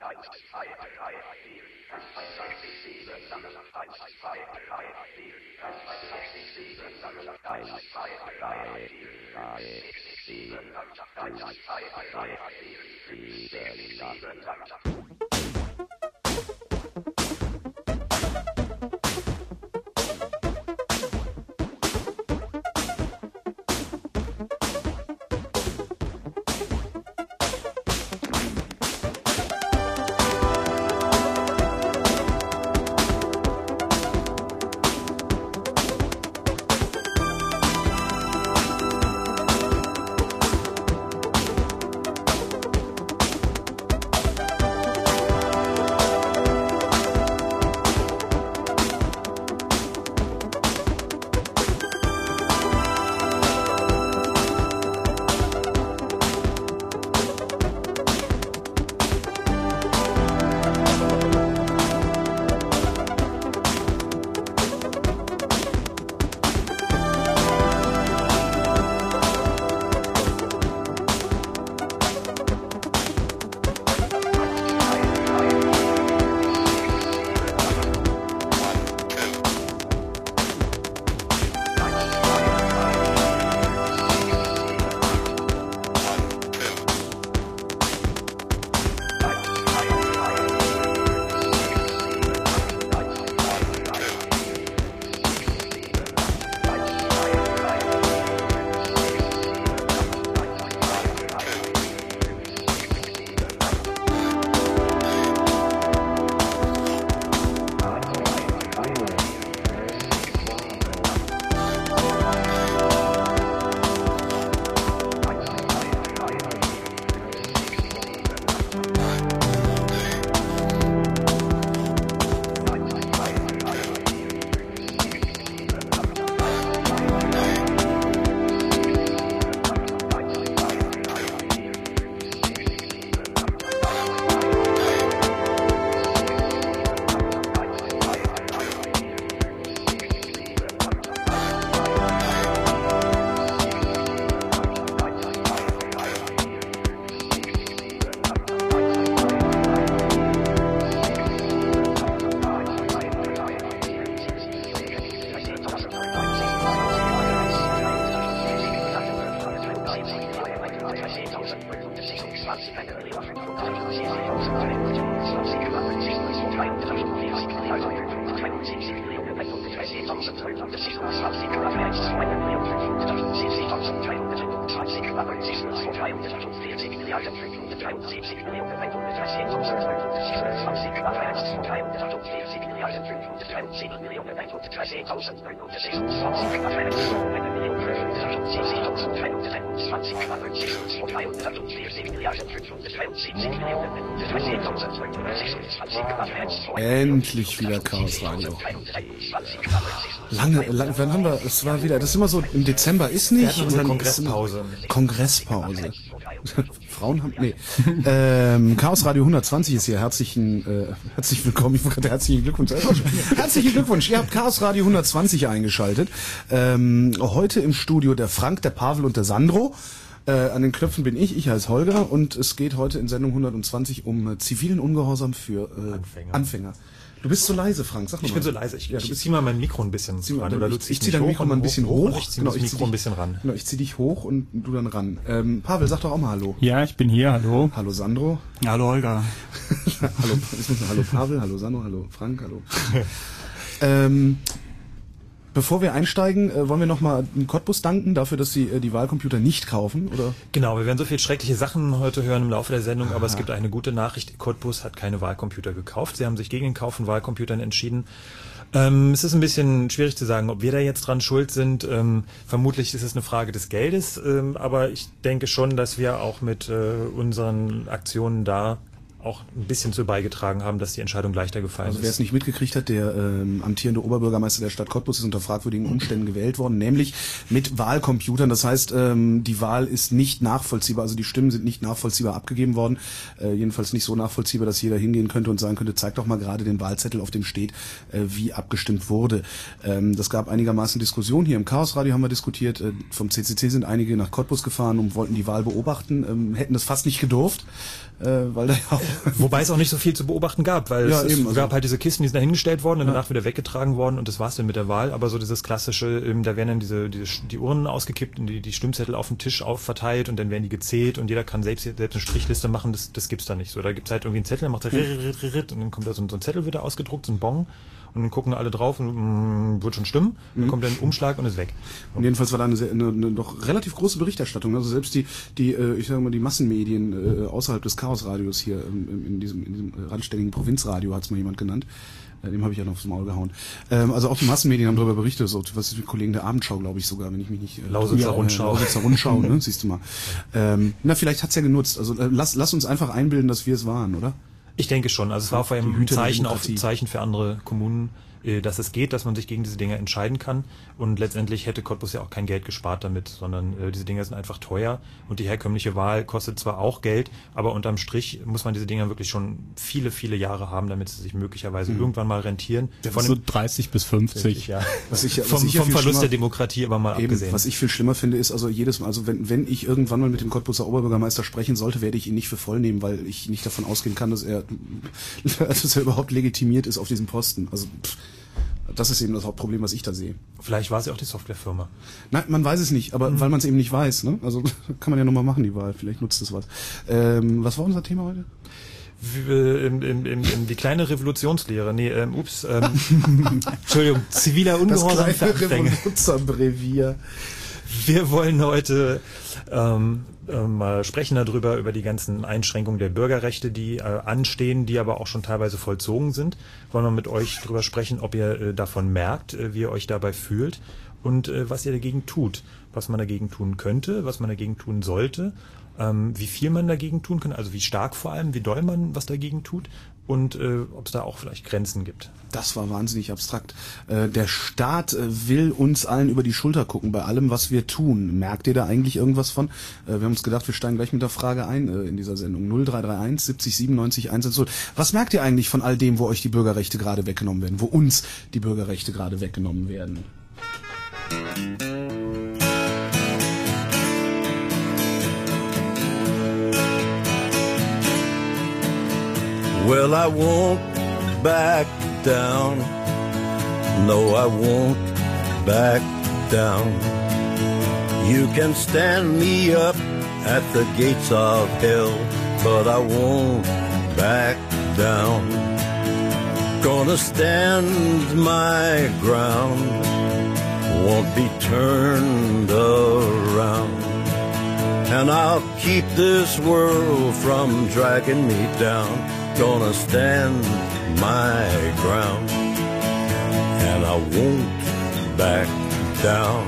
Endlich wieder Chaos Radio. Lange, wann haben wir, es war wieder, das ist immer so, im Dezember ist nicht. Wir hatten unsere Kongresspause. Kongresspause. Frauen haben, nee. Chaos Radio 120 ist hier. Herzlich willkommen. Ich wollte gerade herzlichen Glückwunsch. Herzlichen Glückwunsch. Ihr habt Chaos Radio 120 eingeschaltet. Heute im Studio der Frank, der Pavel und der Sandro. An den Knöpfen bin ich heiße Holger und es geht heute in Sendung 120 um zivilen Ungehorsam für Anfänger. Du bist so leise, Frank, sag mal. Ich bin so leise, ich zieh mal mein Mikro ein bisschen ran. Oder ich zieh dein Mikro mal ein bisschen hoch. Ich zieh das Mikro ein bisschen ran. Genau, ich zieh dich hoch und du dann ran. Pavel, sag doch auch mal Hallo. Ja, ich bin hier, hallo. Hallo Sandro. Hallo Holger. Hallo Pavel, hallo Sandro, hallo Frank, hallo. Bevor wir einsteigen, wollen wir nochmal Cottbus danken dafür, dass sie die Wahlcomputer nicht kaufen, oder? Genau, wir werden so viele schreckliche Sachen heute hören im Laufe der Sendung, aber es gibt eine gute Nachricht. Cottbus hat keine Wahlcomputer gekauft. Sie haben sich gegen den Kauf von Wahlcomputern entschieden. Es ist ein bisschen schwierig zu sagen, ob wir da jetzt dran schuld sind. Vermutlich ist es eine Frage des Geldes, aber ich denke schon, dass wir auch mit unseren Aktionen da auch ein bisschen zu beigetragen haben, dass die Entscheidung leichter gefallen ist. Also wer es nicht mitgekriegt hat, der amtierende Oberbürgermeister der Stadt Cottbus ist unter fragwürdigen Umständen gewählt worden, nämlich mit Wahlcomputern. Das heißt, die Wahl ist nicht nachvollziehbar, also die Stimmen sind nicht nachvollziehbar abgegeben worden. Jedenfalls nicht so nachvollziehbar, dass jeder hingehen könnte und sagen könnte, zeig doch mal gerade den Wahlzettel, auf dem steht, wie abgestimmt wurde. Das gab einigermaßen Diskussion. Hier im Chaos Radio haben wir diskutiert. Vom CCC sind einige nach Cottbus gefahren und wollten die Wahl beobachten, hätten das fast nicht gedurft. Weil da ja Wobei es auch nicht so viel zu beobachten gab, weil es gab halt diese Kisten, die sind da hingestellt worden und danach wieder weggetragen worden und das war's dann mit der Wahl. Aber so dieses klassische, da werden dann die Urnen ausgekippt und die Stimmzettel auf den Tisch verteilt und dann werden die gezählt und jeder kann selbst eine Strichliste machen, das gibt's da nicht so. Da gibt's halt irgendwie einen Zettel, dann macht er und dann kommt da so ein Zettel wieder ausgedruckt, so ein Bon. Und dann gucken alle drauf und wird schon stimmen. Dann kommt dann ein Umschlag und ist weg. Und jedenfalls war da eine doch relativ große Berichterstattung. Also selbst die ich sage mal, die Massenmedien außerhalb des Chaosradios hier in diesem randständigen Provinzradio hat's mal jemand genannt. Dem habe ich ja noch aufs Maul gehauen. Also auch die Massenmedien haben darüber berichtet, so was ist mit Kollegen der Abendschau, glaube ich sogar, wenn ich mich nicht... Lausitzer Rundschau. Lausitzer Rundschau, ne? Siehst du mal. Vielleicht hat's ja genutzt. Also lass uns einfach einbilden, dass wir es waren, oder? Ich denke schon. Also es war vor allem ein Zeichen für andere Kommunen, dass es geht, dass man sich gegen diese Dinge entscheiden kann. Und letztendlich hätte Cottbus ja auch kein Geld gespart damit, sondern diese Dinge sind einfach teuer. Und die herkömmliche Wahl kostet zwar auch Geld, aber unterm Strich muss man diese Dinger wirklich schon viele, viele Jahre haben, damit sie sich möglicherweise irgendwann mal rentieren. Von so 30 bis 50. Ja. Vom Verlust der Demokratie aber mal abgesehen. Was ich viel schlimmer finde, ist also wenn ich irgendwann mal mit dem Cottbuser Oberbürgermeister sprechen sollte, werde ich ihn nicht für voll nehmen, weil ich nicht davon ausgehen kann, dass er überhaupt legitimiert ist auf diesem Posten. Also das ist eben das Hauptproblem, was ich da sehe. Vielleicht war es ja auch die Softwarefirma. Nein, man weiß es nicht, aber weil man es eben nicht weiß, ne? Also kann man ja nochmal machen, die Wahl. Vielleicht nutzt es was. Was war unser Thema heute? Die kleine Revolutionslehre. Entschuldigung, ziviler Ungehorsam. Das kleine Revolutionbrevier. Wir wollen heute mal sprechen darüber, über die ganzen Einschränkungen der Bürgerrechte, die anstehen, die aber auch schon teilweise vollzogen sind. Wollen wir mit euch darüber sprechen, ob ihr davon merkt, wie ihr euch dabei fühlt und was ihr dagegen tut, was man dagegen tun könnte, was man dagegen tun sollte, wie viel man dagegen tun kann, also wie stark vor allem, wie doll man was dagegen tut und ob es da auch vielleicht Grenzen gibt. Das war wahnsinnig abstrakt. Der Staat will uns allen über die Schulter gucken bei allem, was wir tun. Merkt ihr da eigentlich irgendwas von? Wir haben uns gedacht, wir steigen gleich mit der Frage ein in dieser Sendung. 0331 70 97 110. Was merkt ihr eigentlich von all dem, wo euch die Bürgerrechte gerade weggenommen werden? Wo uns die Bürgerrechte gerade weggenommen werden? Well, I won't back down. No, I won't back down. You can stand me up at the gates of hell, but I won't back down. Gonna stand my ground, won't be turned around. And I'll keep this world from dragging me down. Gonna stand my ground, and I won't back down.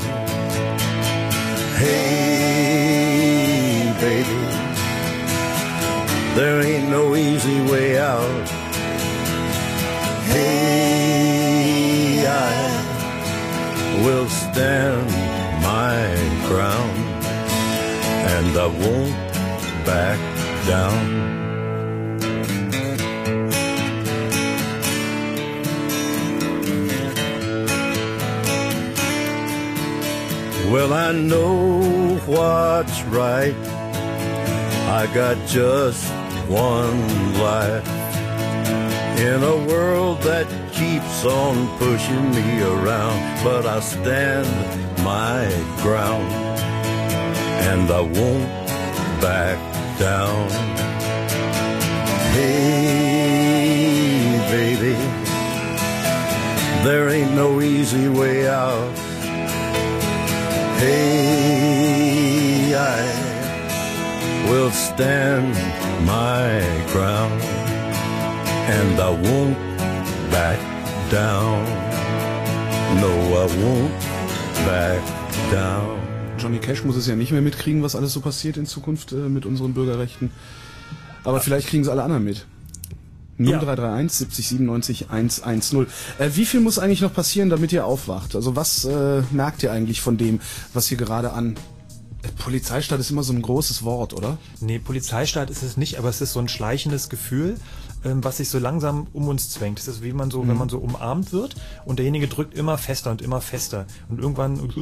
Hey, baby, there ain't no easy way out. Hey, I will stand my ground, and I won't back down. Well, I know what's right. I got just one life in a world that keeps on pushing me around, but I stand my ground, and I won't back down. Hey, baby, there ain't no easy way out. Hey, I will stand my ground, and I won't back down. No, I won't back down. Johnny Cash muss es ja nicht mehr mitkriegen, was alles so passiert in Zukunft mit unseren Bürgerrechten. Aber vielleicht kriegen es alle anderen mit. 0331 70 97 110. Wie viel muss eigentlich noch passieren, damit ihr aufwacht? Also was merkt ihr eigentlich von dem, was hier gerade an... Polizeistaat ist immer so ein großes Wort, oder? Nee, Polizeistaat ist es nicht, aber es ist so ein schleichendes Gefühl, was sich so langsam um uns zwängt. Es ist wie man so, wenn man so umarmt wird und derjenige drückt immer fester und immer fester. Und irgendwann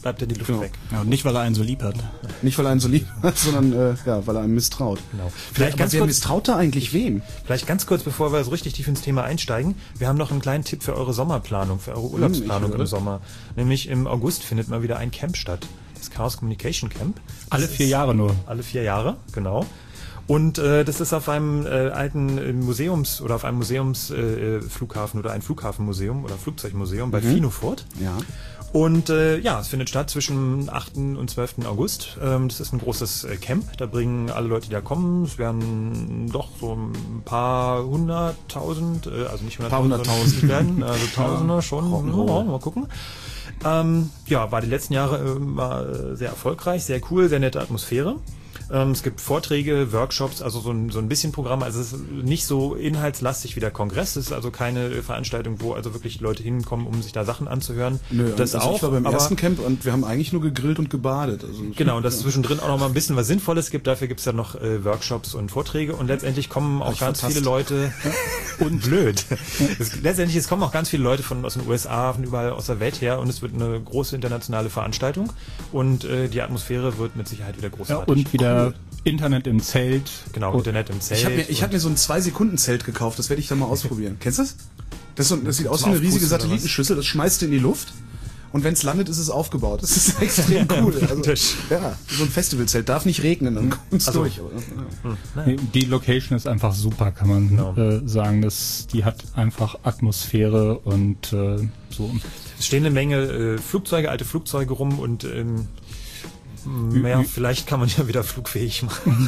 bleibt er die Luft weg. Ja, und nicht, weil er einen so lieb hat. Nicht, weil er einen so lieb hat, sondern weil er einem misstraut. Genau. Vielleicht ganz wer misstraut da eigentlich wem? Vielleicht ganz kurz, bevor wir so richtig tief ins Thema einsteigen. Wir haben noch einen kleinen Tipp für eure Sommerplanung, für eure Urlaubsplanung im Sommer. Nämlich im August findet mal wieder ein Camp statt. Das Chaos Communication Camp. Alle 4 Jahre nur. Alle 4 Jahre, genau. Und das ist auf einem alten Museumsflughafen oder ein Flughafenmuseum oder Flugzeugmuseum bei Finofurt. Ja. Und es findet statt zwischen 8. und 12. August. Das ist ein großes Camp. Da bringen alle Leute, die da kommen, es werden doch so ein paar 100.000, also nicht 100.000 werden, also Tausender schon. Mal gucken. War die letzten Jahre war sehr erfolgreich, sehr cool, sehr nette Atmosphäre. Es gibt Vorträge, Workshops, also so ein bisschen Programm. Also es ist nicht so inhaltslastig wie der Kongress. Es ist also keine Veranstaltung, wo also wirklich Leute hinkommen, um sich da Sachen anzuhören. Nö, das also auch. Ich war beim ersten Camp und wir haben eigentlich nur gegrillt und gebadet. Also genau, und dass es zwischendrin auch noch mal ein bisschen was Sinnvolles gibt. Dafür gibt es ja noch Workshops und Vorträge. Und letztendlich kommen auch ganz viele Leute und blöd. Es kommen auch ganz viele Leute aus den USA, von überall aus der Welt her. Und es wird eine große internationale Veranstaltung. Und die Atmosphäre wird mit Sicherheit wieder großartig. Ja, und wieder Internet im Zelt. Genau, Internet im Zelt. Ich hab mir so ein 2-Sekunden-Zelt gekauft, das werde ich dann mal ausprobieren. Kennst du das? Das sieht aus wie eine riesige Satellitenschüssel, das schmeißt du in die Luft und wenn es landet, ist es aufgebaut. Das ist extrem cool. Also, ja, so ein Festivalzelt darf nicht regnen, dann kommt es durch. Die Location ist einfach super, kann man sagen. Die hat einfach Atmosphäre und so. Es stehen eine Menge alte Flugzeuge rum und vielleicht kann man ja wieder flugfähig machen.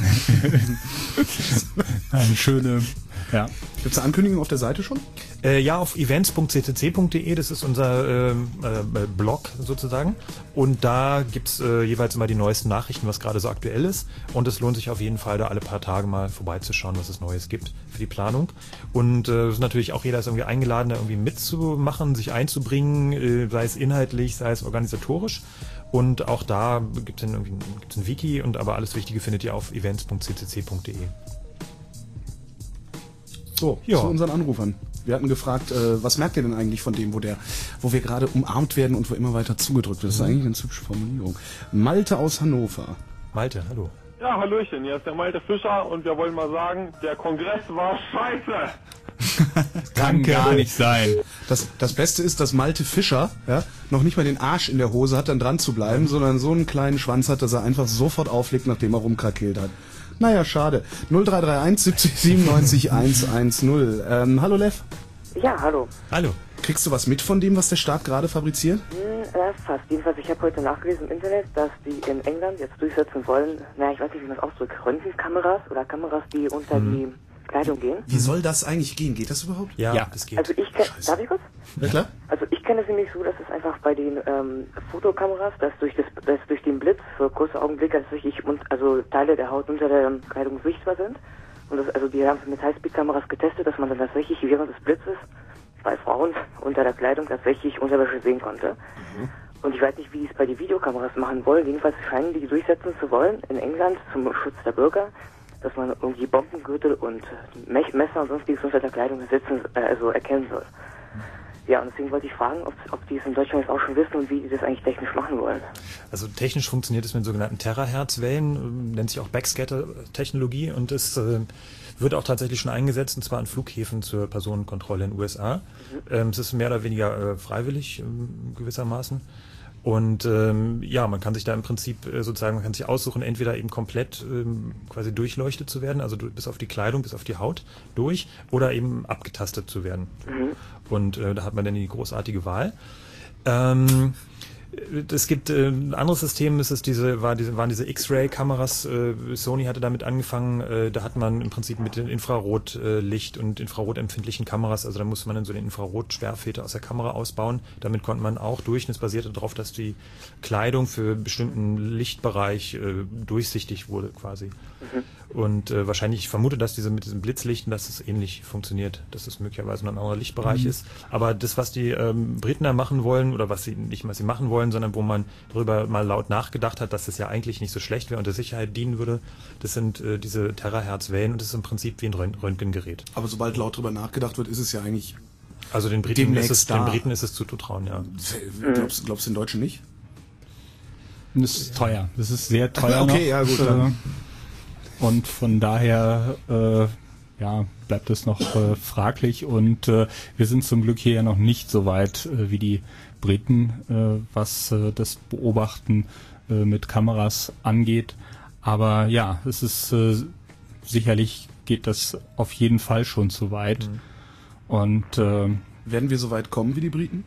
Eine schöne, ja. Gibt es eine Ankündigung auf der Seite schon? Auf events.ccc.de, das ist unser Blog sozusagen. Und da gibt's jeweils immer die neuesten Nachrichten, was gerade so aktuell ist. Und es lohnt sich auf jeden Fall, da alle paar Tage mal vorbeizuschauen, was es Neues gibt für die Planung. Und natürlich auch jeder ist irgendwie eingeladen, da irgendwie mitzumachen, sich einzubringen, sei es inhaltlich, sei es organisatorisch. Und auch da gibt's ein Wiki, aber alles Wichtige findet ihr auf events.ccc.de. So, zu unseren Anrufern. Wir hatten gefragt, was merkt ihr denn eigentlich von dem, wo wir gerade umarmt werden und wo immer weiter zugedrückt wird? Das ist eigentlich eine hübsche Formulierung. Malte aus Hannover. Malte, hallo. Ja, hallöchen, hier ist der Malte Fischer und wir wollen mal sagen, der Kongress war scheiße. Kann gar nicht sein. Das Beste ist, dass Malte Fischer noch nicht mal den Arsch in der Hose hat, dann dran zu bleiben, sondern so einen kleinen Schwanz hat, dass er einfach sofort auflegt, nachdem er rumkrakelt hat. Naja, schade. 0331 70 97 110. Hallo Lev. Ja, hallo. Hallo. Kriegst du was mit von dem, was der Staat gerade fabriziert? Fast. Jedenfalls, ich habe heute nachgelesen im Internet, dass die in England jetzt durchsetzen wollen, ich weiß nicht, wie man es ausdrückt, Röntgenkameras oder Kameras, die unter die Kleidung gehen. Wie soll das eigentlich gehen? Geht das überhaupt? Ja, das geht. Also darf ich kurz? Ja, klar. Also ich kenne es nämlich so, dass es einfach bei den Fotokameras, dass durch den Blitz für kurze Augenblicke tatsächlich Teile der Haut unter der Kleidung sichtbar sind. Und die haben mit Highspeed-Kameras getestet, dass man dann tatsächlich während des Blitzes bei Frauen unter der Kleidung tatsächlich Unterwäsche sehen konnte. Und ich weiß nicht, wie die es bei den Videokameras machen wollen. Jedenfalls scheinen die durchsetzen zu wollen in England zum Schutz der Bürger, dass man irgendwie Bombengürtel und Messer und sonstiges unter der Kleidung erkennen soll. Ja, und deswegen wollte ich fragen, ob die es in Deutschland jetzt auch schon wissen und wie die das eigentlich technisch machen wollen. Also technisch funktioniert es mit sogenannten Terahertz-Wellen, nennt sich auch Backscatter-Technologie und es wird auch tatsächlich schon eingesetzt, und zwar an Flughäfen zur Personenkontrolle in den USA. Es ist mehr oder weniger freiwillig gewissermaßen. Und man kann sich da im Prinzip man kann sich aussuchen, entweder eben komplett quasi durchleuchtet zu werden, also bis auf die Kleidung, bis auf die Haut durch, oder eben abgetastet zu werden. Und da hat man dann die großartige Wahl. Es gibt ein anderes System, waren diese X-Ray-Kameras. Sony hatte damit angefangen, da hat man im Prinzip mit dem Infrarotlicht und infrarotempfindlichen Kameras, also da musste man dann so den Infrarot-Sperrfilter aus der Kamera ausbauen. Damit konnte man auch das basierte darauf, dass die Kleidung für einen bestimmten Lichtbereich durchsichtig wurde quasi. Und wahrscheinlich, ich vermute, dass mit diesem Blitzlichten, dass es ähnlich funktioniert, dass es möglicherweise noch ein anderer Lichtbereich ist. Aber das, was die Briten da machen wollen, oder was sie machen wollen, sondern wo man darüber mal laut nachgedacht hat, dass es ja eigentlich nicht so schlecht wäre und der Sicherheit dienen würde, das sind diese Terahertz-Wellen und das ist im Prinzip wie ein Röntgengerät. Aber sobald laut drüber nachgedacht wird, ist es ja eigentlich den Briten ist es zuzutrauen, ja. Glaubst du den Deutschen nicht? Das ist teuer. Das ist sehr teuer. Okay, noch. ja gut. Dann. Und von daher bleibt es noch fraglich. Und wir sind zum Glück hier ja noch nicht so weit wie die Briten, was das Beobachten mit Kameras angeht. Aber ja, es ist sicherlich geht das auf jeden Fall schon zu weit. Und werden wir so weit kommen wie die Briten?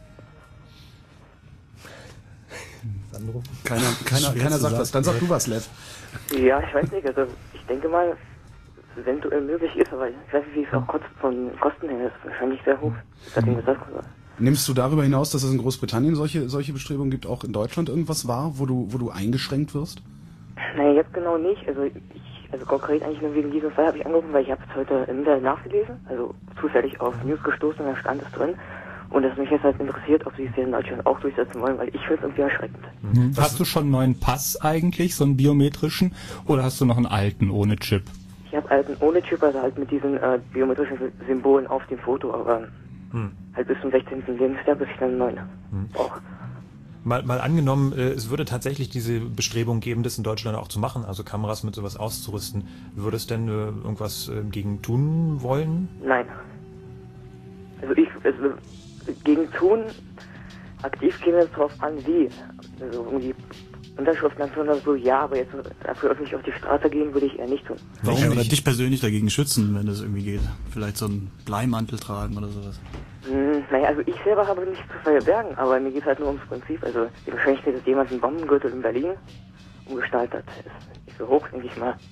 Keiner sagt was. Dann sag du was, Lev. Ja, ich weiß nicht, also ich denke mal, eventuell möglich ist, aber ich weiß nicht, wie es auch von Kosten her ist. Wahrscheinlich sehr hoch. Nimmst du darüber hinaus, dass es in Großbritannien solche Bestrebungen gibt, auch in Deutschland irgendwas wahr, wo du eingeschränkt wirst? Naja, jetzt genau nicht. Also konkret eigentlich nur wegen diesem Fall habe ich angerufen, weil ich habe es heute im Internet nachgelesen, also zufällig auf News gestoßen, da stand es drin. Und es mich jetzt halt interessiert, ob sie es hier in Deutschland auch durchsetzen wollen, weil ich finde es irgendwie erschreckend. Hast du schon einen neuen Pass eigentlich, so einen biometrischen, oder hast du noch einen alten ohne Chip? Ich habe halt einen ohne Chip, also halt mit diesen biometrischen Symbolen auf dem Foto, aber halt bis zum 16. Lebensjahr, bis ich dann einen neuen brauche. Mal angenommen, es würde tatsächlich diese Bestrebung geben, das in Deutschland auch zu machen, also Kameras mit sowas auszurüsten. Würdest du denn irgendwas gegen tun wollen? Nein. Also gegen tun, aktiv käme es drauf an, wie. Also irgendwie Unterschriften anführen oder so, ja, aber jetzt dafür öffentlich auf die Straße gehen, würde ich eher nicht tun. Warum nicht? Oder dich persönlich dagegen schützen, wenn das irgendwie geht? Vielleicht so einen Bleimantel tragen oder sowas? Naja, also ich selber habe nichts zu verbergen, aber mir geht es halt nur ums Prinzip. Also die Wahrscheinlichkeit, dass jemand einen Bombengürtel in Berlin umgestaltet hat, ist nicht so hoch, denke ich mal.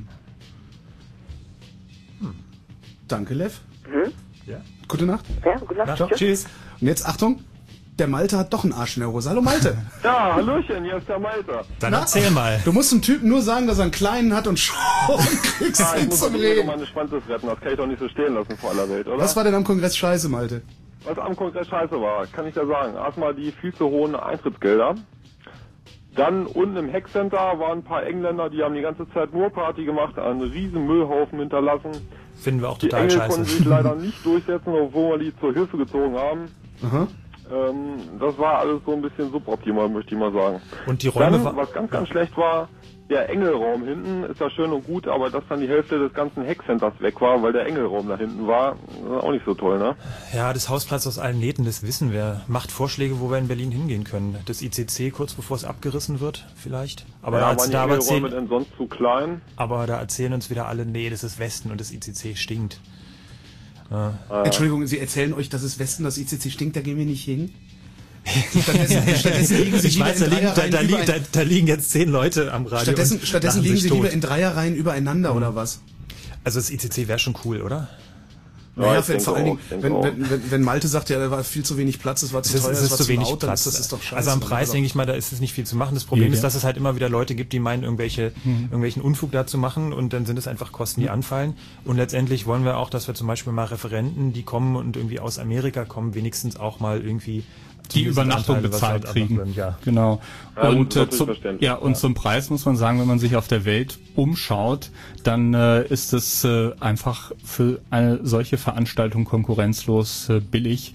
Danke, Lev. Ja. Gute Nacht. Ja, gute Nacht. Ciao. Tschüss. Und jetzt Achtung, der Malte hat doch einen Arsch in der Hose. Hallo Malte. Ja, hallöchen, hier ist der Malte. Dann erzähl mal. Du musst dem Typen nur sagen, dass er einen kleinen hat und schon kriegst Ja, ich ihn muss zum doch Reden. meine Schwanzes retten, das kann ich doch nicht so stehen lassen vor aller Welt, oder? Was war denn am Kongress scheiße, Malte? Was am Kongress scheiße war, kann ich ja sagen. Erstmal die viel zu hohen Eintrittsgelder. Dann unten im Hackcenter waren ein paar Engländer, die haben die ganze Zeit nur Party gemacht, einen riesen Müllhaufen hinterlassen. Finden wir auch Die total Engel scheiße. konnten sich leider nicht durchsetzen, obwohl wir die zur Hilfe gezogen haben. Aha. Das war alles so ein bisschen suboptimal, möchte ich mal sagen. Und die Räume Dann, was ganz ganz schlecht war, der Engelraum hinten ist ja schön und gut, aber dass dann die Hälfte des ganzen Hackcenters weg war, weil der Engelraum da hinten war, auch nicht so toll, ne? Ja, das Hausplatz aus allen Nähten, das wissen wir. Macht Vorschläge, wo wir in Berlin hingehen können. Das ICC kurz bevor es abgerissen wird, vielleicht. Aber ja, da, waren die Engelräume denn sonst zu klein? Aber da erzählen uns wieder alle, nee, das ist Westen und das ICC stinkt. Entschuldigung, Sie erzählen euch, dass es Westen, das ICC stinkt, da gehen wir nicht hin? Stattdessen liegen Sie Ich weiß, da liegen jetzt 10 Leute am Radio. Stattdessen liegen Sie lieber in Dreierreihen übereinander, oder was? Also das ICC wäre schon cool, oder? Naja, vor allen Dingen, wenn Malte sagt, ja, da war viel zu wenig Platz, es war zu teuer, es war zu laut, das ist doch scheiße. Also am Preis, denke ich mal, da ist es nicht viel zu machen. Das Problem ist, dass es halt immer wieder Leute gibt, die meinen, irgendwelchen Unfug da zu machen, und dann sind es einfach Kosten, die anfallen. Und letztendlich wollen wir auch, dass wir zum Beispiel mal Referenten, die kommen und irgendwie aus Amerika kommen, wenigstens auch mal irgendwie die Übernachtung bezahlt kriegen. Ja. Genau. Ja, Und, gut, zum Preis muss man sagen, wenn man sich auf der Welt umschaut, dann ist es einfach für eine solche Veranstaltung konkurrenzlos billig.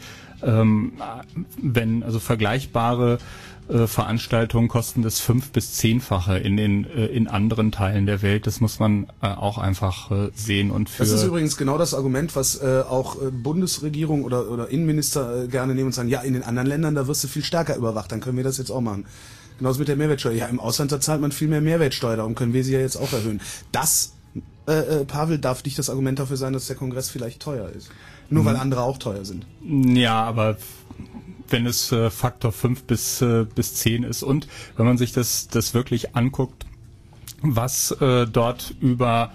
Wenn also vergleichbare Veranstaltungen kosten das 5- bis 10-fache in anderen Teilen der Welt. Das muss man auch einfach sehen. Und das ist übrigens genau das Argument, was auch Bundesregierung oder Innenminister gerne nehmen und sagen, ja, in den anderen Ländern, da wirst du viel stärker überwacht, dann können wir das jetzt auch machen. Genauso mit der Mehrwertsteuer. Ja, im Ausland, da zahlt man viel mehr Mehrwertsteuer, darum können wir sie ja jetzt auch erhöhen. Das, Pavel, darf nicht das Argument dafür sein, dass der Kongress vielleicht teuer ist. Nur weil andere auch teuer sind. Ja, aber wenn es Faktor 5 bis 10 ist und wenn man sich das wirklich anguckt, was dort über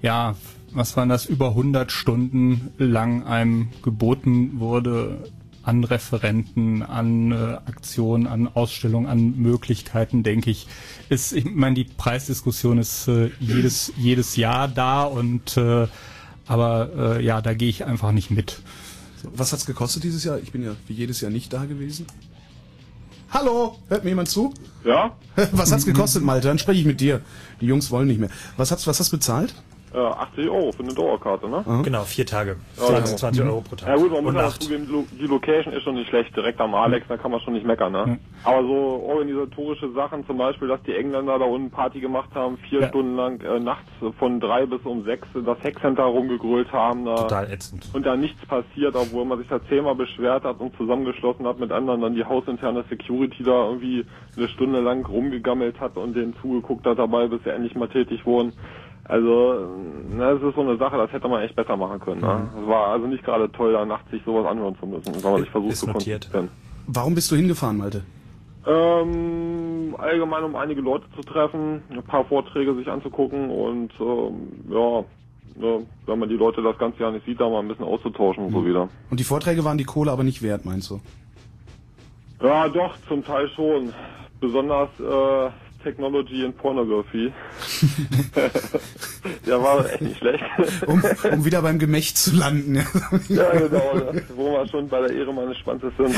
100 Stunden lang einem geboten wurde an Referenten, an Aktionen, an Ausstellungen, an Möglichkeiten, denke ich, ich meine, die Preisdiskussion ist jedes Jahr da, und aber da gehe ich einfach nicht mit. Was hat's gekostet dieses Jahr? Ich bin ja wie jedes Jahr nicht da gewesen. Hallo, hört mir jemand zu? Ja? Was hat's gekostet, Malte? Dann spreche ich mit dir. Die Jungs wollen nicht mehr. Was hast du bezahlt? 80 € für eine Dauerkarte, ne? Genau, 4 Tage. Ja, 20 € pro Tag. Ja gut, man muss und aber Nacht. zugeben, die Location ist schon nicht schlecht, direkt am Alex, da kann man schon nicht meckern, ne? Aber so organisatorische Sachen, zum Beispiel, dass die Engländer da unten Party gemacht haben, 4 Stunden lang nachts von 3 bis um 6 das Hackcenter rumgegrölt haben, da Total ätzend. und da nichts passiert, obwohl man sich da 10-mal beschwert hat und zusammengeschlossen hat mit anderen, dann die hausinterne Security da irgendwie eine Stunde lang rumgegammelt hat und denen zugeguckt hat dabei, bis sie endlich mal tätig wurden. Also, das ist so eine Sache, das hätte man echt besser machen können. Ne? Es war also nicht gerade toll, da nachts sich sowas anhören zu müssen, wenn man sich versucht Ist zu notiert. konzentrieren. Warum bist du hingefahren, Malte? Allgemein, um einige Leute zu treffen, ein paar Vorträge sich anzugucken und wenn man die Leute das ganze Jahr nicht sieht, da mal ein bisschen auszutauschen und so wieder. Und die Vorträge waren die Kohle aber nicht wert, meinst du? Ja, doch, zum Teil schon. Besonders Technology and Pornography. Der war echt nicht schlecht. Um wieder beim Gemächt zu landen. Ja, Ja, genau, wo wir schon bei der Ehre meines Schwanzes sind.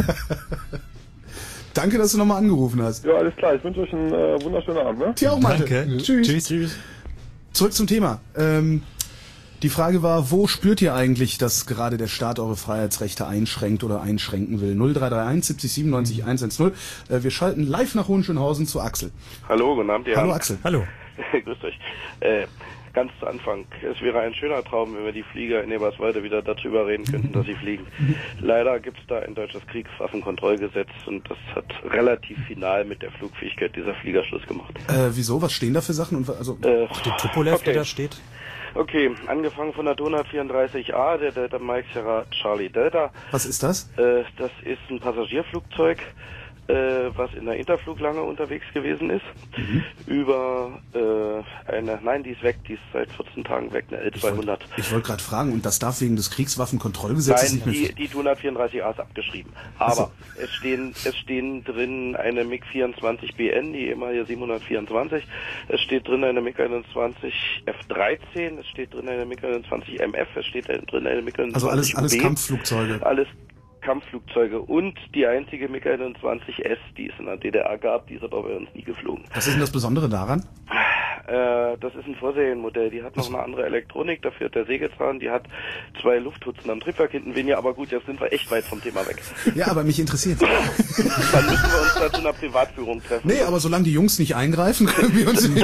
Danke, dass du nochmal angerufen hast. Ja, alles klar, ich wünsche euch einen wunderschönen Abend. Ne? Dir auch, Malte. Danke. Tschüss. Tschüss. Zurück zum Thema. Die Frage war, wo spürt ihr eigentlich, dass gerade der Staat eure Freiheitsrechte einschränkt oder einschränken will? 0331 70 97 110. Wir schalten live nach Hohenschönhausen zu Axel. Hallo, guten Abend, Hallo Axel. Hallo. Grüßt euch. Ganz zu Anfang. Es wäre ein schöner Traum, wenn wir die Flieger in Eberswalde wieder darüber reden könnten, dass sie fliegen. Leider gibt es da ein deutsches Kriegswaffenkontrollgesetz und das hat relativ final mit der Flugfähigkeit dieser Flieger Schluss gemacht. Wieso? Was stehen da für Sachen? Und also Der Tupolev, der da steht. Okay, angefangen von der Donut 34A, der Delta Mike Sierra Charlie Delta. was ist das? Das ist ein Passagierflugzeug, was in der Interflug lange unterwegs gewesen ist. Über die ist weg, die ist seit 14 Tagen weg, eine L200. Ich wollte gerade fragen, und das darf wegen des Kriegswaffenkontrollgesetzes Nein, nicht mehr... die Donut 34A ist abgeschrieben. Aber es stehen drin eine MiG-24 BN, die ehemalige 724. Es steht drin eine MiG-21 F-13. Es steht drin eine MiG-21 MF. Es steht drin eine MiG-21 Also alles UB. Kampfflugzeuge. Alles Kampfflugzeuge und die einzige MiG-21S, die es in der DDR gab, die ist aber bei uns nie geflogen. Was ist denn das Besondere daran? Das ist ein Vorserienmodell, die hat noch eine andere Elektronik, dafür hat der Sägezahn, die hat 2 Lufthutzen am Triebwerk hinten weniger, aber gut, jetzt sind wir echt weit vom Thema weg. Ja, aber mich interessiert. Dann müssen wir uns da zu einer Privatführung treffen. Nee, aber solange die Jungs nicht eingreifen, können wir uns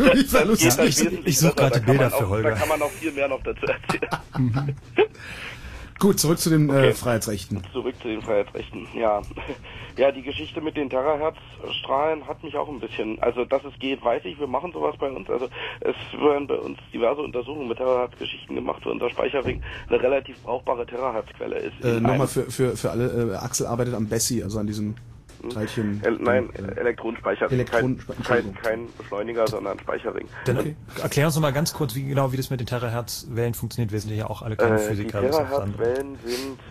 Ich suche gerade Bilder für Holger. Da kann man auch viel mehr noch dazu erzählen. Gut, zurück zu den Freiheitsrechten. Zurück zu den Freiheitsrechten, ja. Ja, die Geschichte mit den Terahertz-Strahlen hat mich auch ein bisschen, also dass es geht, weiß ich, wir machen sowas bei uns, also es werden bei uns diverse Untersuchungen mit Terahertz-Geschichten gemacht, weil unser Speicherring eine relativ brauchbare Terahertz-Quelle ist. Nochmal für alle, Axel arbeitet am Bessie, also an diesem Teilchen. Elektronenspeicherring. Kein Beschleuniger, sondern Speicherring. Dann erklär uns noch mal ganz kurz, wie das mit den Terahertz-Wellen funktioniert. Wir sind ja auch alle keine Physiker. Die Terahertz-Wellen sind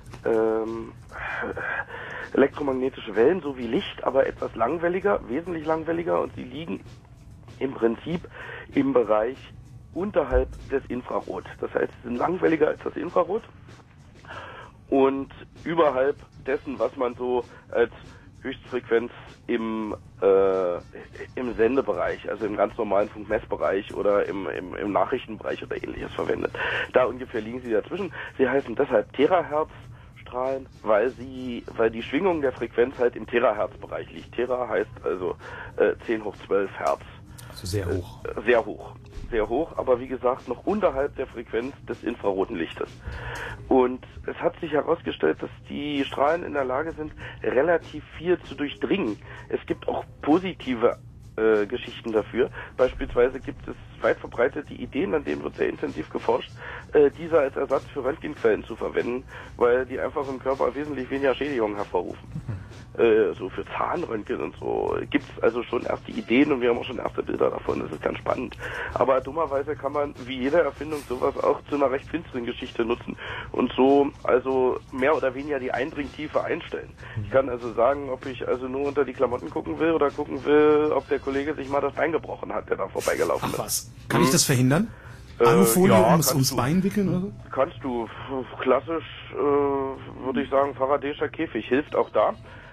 elektromagnetische Wellen, so wie Licht, aber etwas langwelliger, wesentlich langwelliger, und sie liegen im Prinzip im Bereich unterhalb des Infrarot. Das heißt, sie sind langwelliger als das Infrarot und überhalb dessen, was man so als Höchstfrequenz im Sendebereich, also im ganz normalen Funkmessbereich oder im Nachrichtenbereich oder ähnliches verwendet. Da ungefähr liegen sie dazwischen. Sie heißen deshalb Terahertz-Strahlen, weil die Schwingung der Frequenz halt im Terahertz-Bereich liegt. Tera heißt also 10 hoch 12 Hertz. Also sehr hoch. Sehr hoch, aber wie gesagt noch unterhalb der Frequenz des infraroten Lichtes. Und es hat sich herausgestellt, dass die Strahlen in der Lage sind, relativ viel zu durchdringen. Es gibt auch positive Geschichten dafür. Beispielsweise gibt es weit verbreitete Ideen, an denen wird sehr intensiv geforscht, diese als Ersatz für Röntgenquellen zu verwenden, weil die einfach im Körper wesentlich weniger Schädigungen hervorrufen. So für Zahnröntgen und so gibt es also schon erste Ideen und wir haben auch schon erste Bilder davon. Das ist ganz spannend. Aber dummerweise kann man wie jede Erfindung sowas auch zu einer recht finsteren Geschichte nutzen und so also mehr oder weniger die Eindringtiefe einstellen. Ich kann also sagen, ob ich also nur unter die Klamotten gucken will oder gucken will, ob der Kollege sich mal das Bein gebrochen hat, der da vorbeigelaufen ist. Was? Kann ich das verhindern? Alufolie ums Bein wickeln oder so? Kannst du. Klassisch würde ich sagen, Faraday'scher Käfig hilft auch da.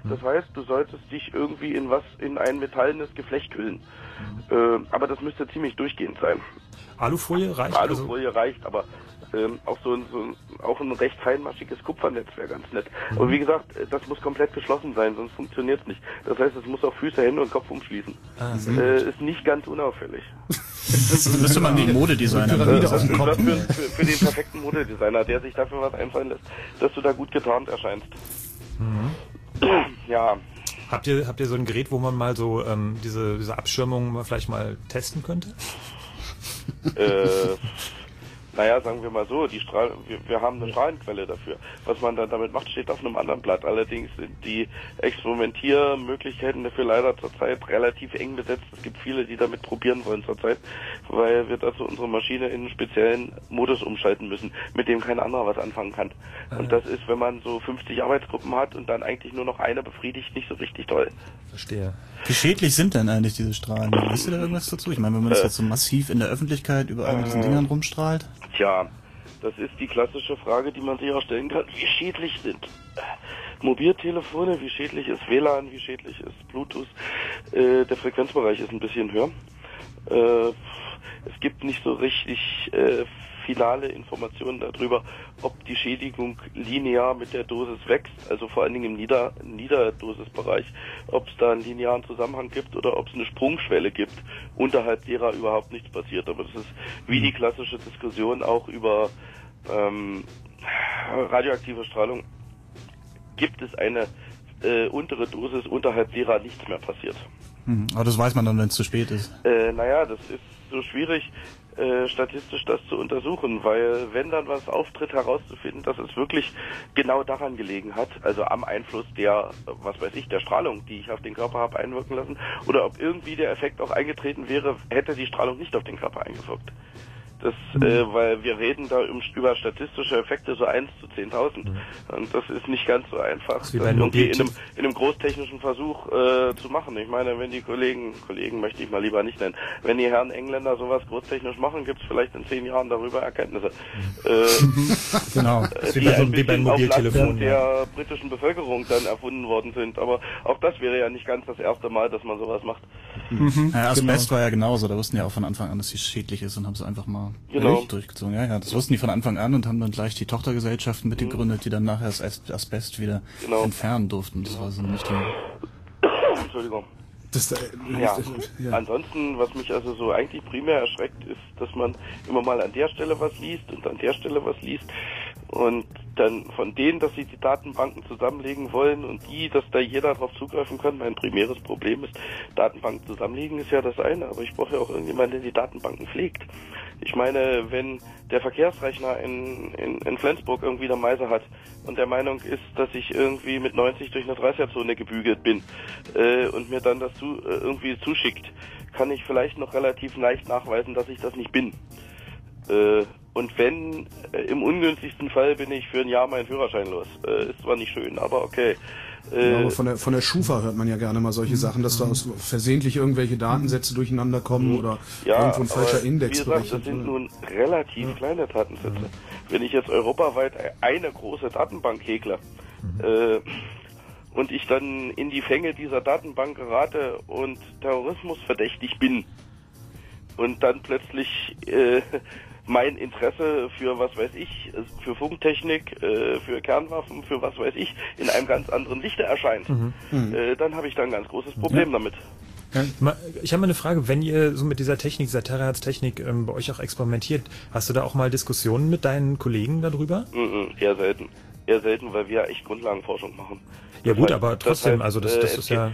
Das heißt, du solltest dich irgendwie in ein metallenes Geflecht hüllen. Aber das müsste ziemlich durchgehend sein. Alufolie reicht? Alufolie reicht, aber auch auch ein recht feinmaschiges Kupfernetz wäre ganz nett. Aber wie gesagt, das muss komplett geschlossen sein, sonst funktioniert es nicht. Das heißt, es muss auch Füße, Hände und Kopf umschließen. Ist nicht ganz unauffällig. Das müsste man den Modedesigner das ist was für den perfekten Modedesigner, der sich dafür was einfallen lässt, dass du da gut getarnt erscheinst. Ja. Habt ihr so ein Gerät, wo man mal so diese Abschirmung vielleicht mal testen könnte? Naja, sagen wir mal so, wir haben eine Strahlenquelle dafür. Was man dann damit macht, steht auf einem anderen Blatt. Allerdings sind die Experimentiermöglichkeiten dafür leider zurzeit relativ eng besetzt. Es gibt viele, die damit probieren wollen zurzeit, weil wir dazu unsere Maschine in einen speziellen Modus umschalten müssen, mit dem kein anderer was anfangen kann. Und das ist, wenn man so 50 Arbeitsgruppen hat und dann eigentlich nur noch eine befriedigt, nicht so richtig toll. Verstehe. Wie schädlich sind denn eigentlich diese Strahlen? Weißt du da irgendwas dazu? Ich meine, wenn man das jetzt so massiv in der Öffentlichkeit überall mit diesen Dingern rumstrahlt? Tja, das ist die klassische Frage, die man sich auch stellen kann. Wie schädlich sind Mobiltelefone? Wie schädlich ist WLAN? Wie schädlich ist Bluetooth? Der Frequenzbereich ist ein bisschen höher. Es gibt nicht so richtig finale Informationen darüber, ob die Schädigung linear mit der Dosis wächst, also vor allen Dingen im Niederdosisbereich, ob es da einen linearen Zusammenhang gibt oder ob es eine Sprungschwelle gibt, unterhalb derer überhaupt nichts passiert. Aber das ist wie die klassische Diskussion auch über radioaktive Strahlung. Gibt es eine untere Dosis, unterhalb derer nichts mehr passiert? Aber das weiß man dann, wenn es zu spät ist. Naja, das ist so schwierig, statistisch das zu untersuchen, weil wenn dann was auftritt, herauszufinden, dass es wirklich genau daran gelegen hat, also am Einfluss der, was weiß ich, der Strahlung, die ich auf den Körper habe einwirken lassen, oder ob irgendwie der Effekt auch eingetreten wäre, hätte die Strahlung nicht auf den Körper eingewirkt. Das, weil wir reden da über statistische Effekte so 1 zu 10.000. Und das ist nicht ganz so einfach, das irgendwie in einem großtechnischen Versuch zu machen. Ich meine, wenn die Kollegen möchte ich mal lieber nicht nennen, wenn die Herren Engländer sowas großtechnisch machen, gibt es vielleicht in 10 Jahren darüber Erkenntnisse. Genau, wie beim Mobiltelefon der britischen Bevölkerung dann erfunden worden sind. Aber auch das wäre ja nicht ganz das erste Mal, dass man sowas macht. Ja, Asbest war ja genauso, da wussten ja auch von Anfang an, dass sie schädlich ist und haben es einfach mal durchgezogen. Ja, das wussten die von Anfang an und haben dann gleich die Tochtergesellschaften mitgegründet, die dann nachher das Asbest wieder entfernen durften. Das war so nicht die... Entschuldigung. Ansonsten, was mich also so eigentlich primär erschreckt, ist, dass man immer mal an der Stelle was liest und an der Stelle was liest und dann von denen, dass sie die Datenbanken zusammenlegen wollen und dass da jeder drauf zugreifen kann. Mein primäres Problem ist, Datenbanken zusammenlegen ist ja das eine, aber ich brauche ja auch irgendjemanden, der die Datenbanken pflegt. Ich meine, wenn der Verkehrsrechner in Flensburg irgendwie eine Meise hat und der Meinung ist, dass ich irgendwie mit 90 durch eine 30er-Zone gebügelt bin und mir dann das irgendwie zuschickt, kann ich vielleicht noch relativ leicht nachweisen, dass ich das nicht bin. Und wenn, im ungünstigsten Fall bin ich für ein Jahr meinen Führerschein los. Ist zwar nicht schön, aber okay. Aber von der Schufa hört man ja gerne mal solche Sachen, dass da versehentlich irgendwelche Datensätze durcheinander kommen oder irgendwo ein falscher Index. Wie gesagt, das sind nun relativ kleine Datensätze. Wenn ich jetzt europaweit eine große Datenbank häkle und ich dann in die Fänge dieser Datenbank gerate und Terrorismus verdächtig bin und dann plötzlich mein Interesse für was weiß ich, für Funktechnik, für Kernwaffen, für was weiß ich, in einem ganz anderen Lichte erscheint, dann habe ich da ein ganz großes Problem damit. Ich habe mal eine Frage, wenn ihr so mit dieser Technik, dieser Terahertz-Technik bei euch auch experimentiert, hast du da auch mal Diskussionen mit deinen Kollegen darüber? Eher selten. Eher selten, weil wir echt Grundlagenforschung machen. Ja gut, aber trotzdem, also das ist ja...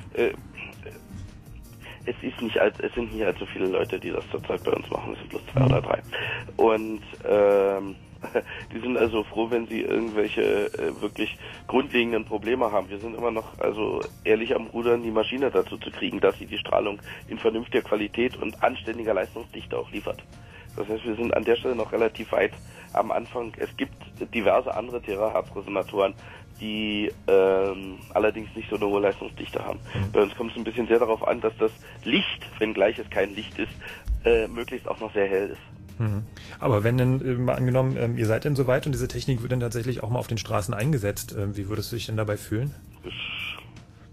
Es sind nicht allzu viele Leute, die das zurzeit bei uns machen. Es sind bloß 2 oder 3. Und die sind also froh, wenn sie irgendwelche wirklich grundlegenden Probleme haben. Wir sind immer noch also ehrlich am Rudern, die Maschine dazu zu kriegen, dass sie die Strahlung in vernünftiger Qualität und anständiger Leistungsdichte auch liefert. Das heißt, wir sind an der Stelle noch relativ weit am Anfang. Es gibt diverse andere Terahertz-Resonatoren, die allerdings nicht so eine hohe Leistungsdichte haben. Bei uns kommt es ein bisschen sehr darauf an, dass das Licht, wenngleich es kein Licht ist, möglichst auch noch sehr hell ist. Aber wenn denn, mal angenommen, ihr seid denn soweit und diese Technik wird dann tatsächlich auch mal auf den Straßen eingesetzt, wie würdest du dich denn dabei fühlen?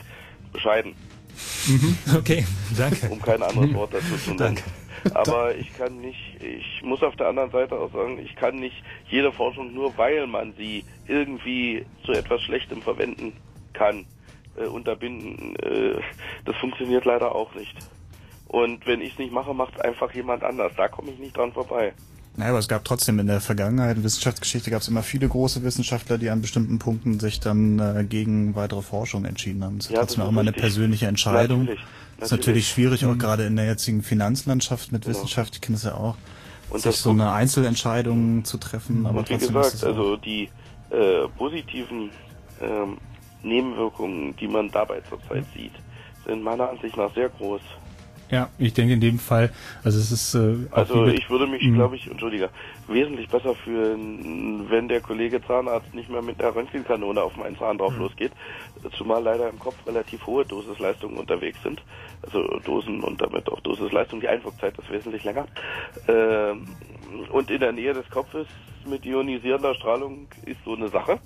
bescheiden. Okay, danke. Um kein anderes Wort dazu zu nennen. Aber ich muss auf der anderen Seite auch sagen, ich kann nicht jede Forschung, nur weil man sie irgendwie zu etwas Schlechtem verwenden kann, unterbinden. Das funktioniert leider auch nicht. Und wenn ich es nicht mache, macht es einfach jemand anders. Da komme ich nicht dran vorbei. Naja, aber es gab trotzdem in der Vergangenheit, in Wissenschaftsgeschichte gab es immer viele große Wissenschaftler, die an bestimmten Punkten sich dann gegen weitere Forschung entschieden haben. Das ist trotzdem auch immer eine persönliche Entscheidung. Das ist natürlich schwierig, auch gerade in der jetzigen Finanzlandschaft mit Wissenschaft, ich kenne es ja auch, und sich so eine Einzelentscheidung zu treffen. Aber wie gesagt, also die positiven Nebenwirkungen, die man dabei zurzeit sieht, sind meiner Ansicht nach sehr groß. Ja, ich denke in dem Fall, also es ist... also ich würde mich, glaube ich, wesentlich besser fühlen, wenn der Kollege Zahnarzt nicht mehr mit der Röntgenkanone auf meinen Zahn drauf losgeht, zumal leider im Kopf relativ hohe Dosisleistungen unterwegs sind, also Dosen und damit auch Dosisleistung, die Einwirkzeit ist wesentlich länger, und in der Nähe des Kopfes mit ionisierender Strahlung ist so eine Sache,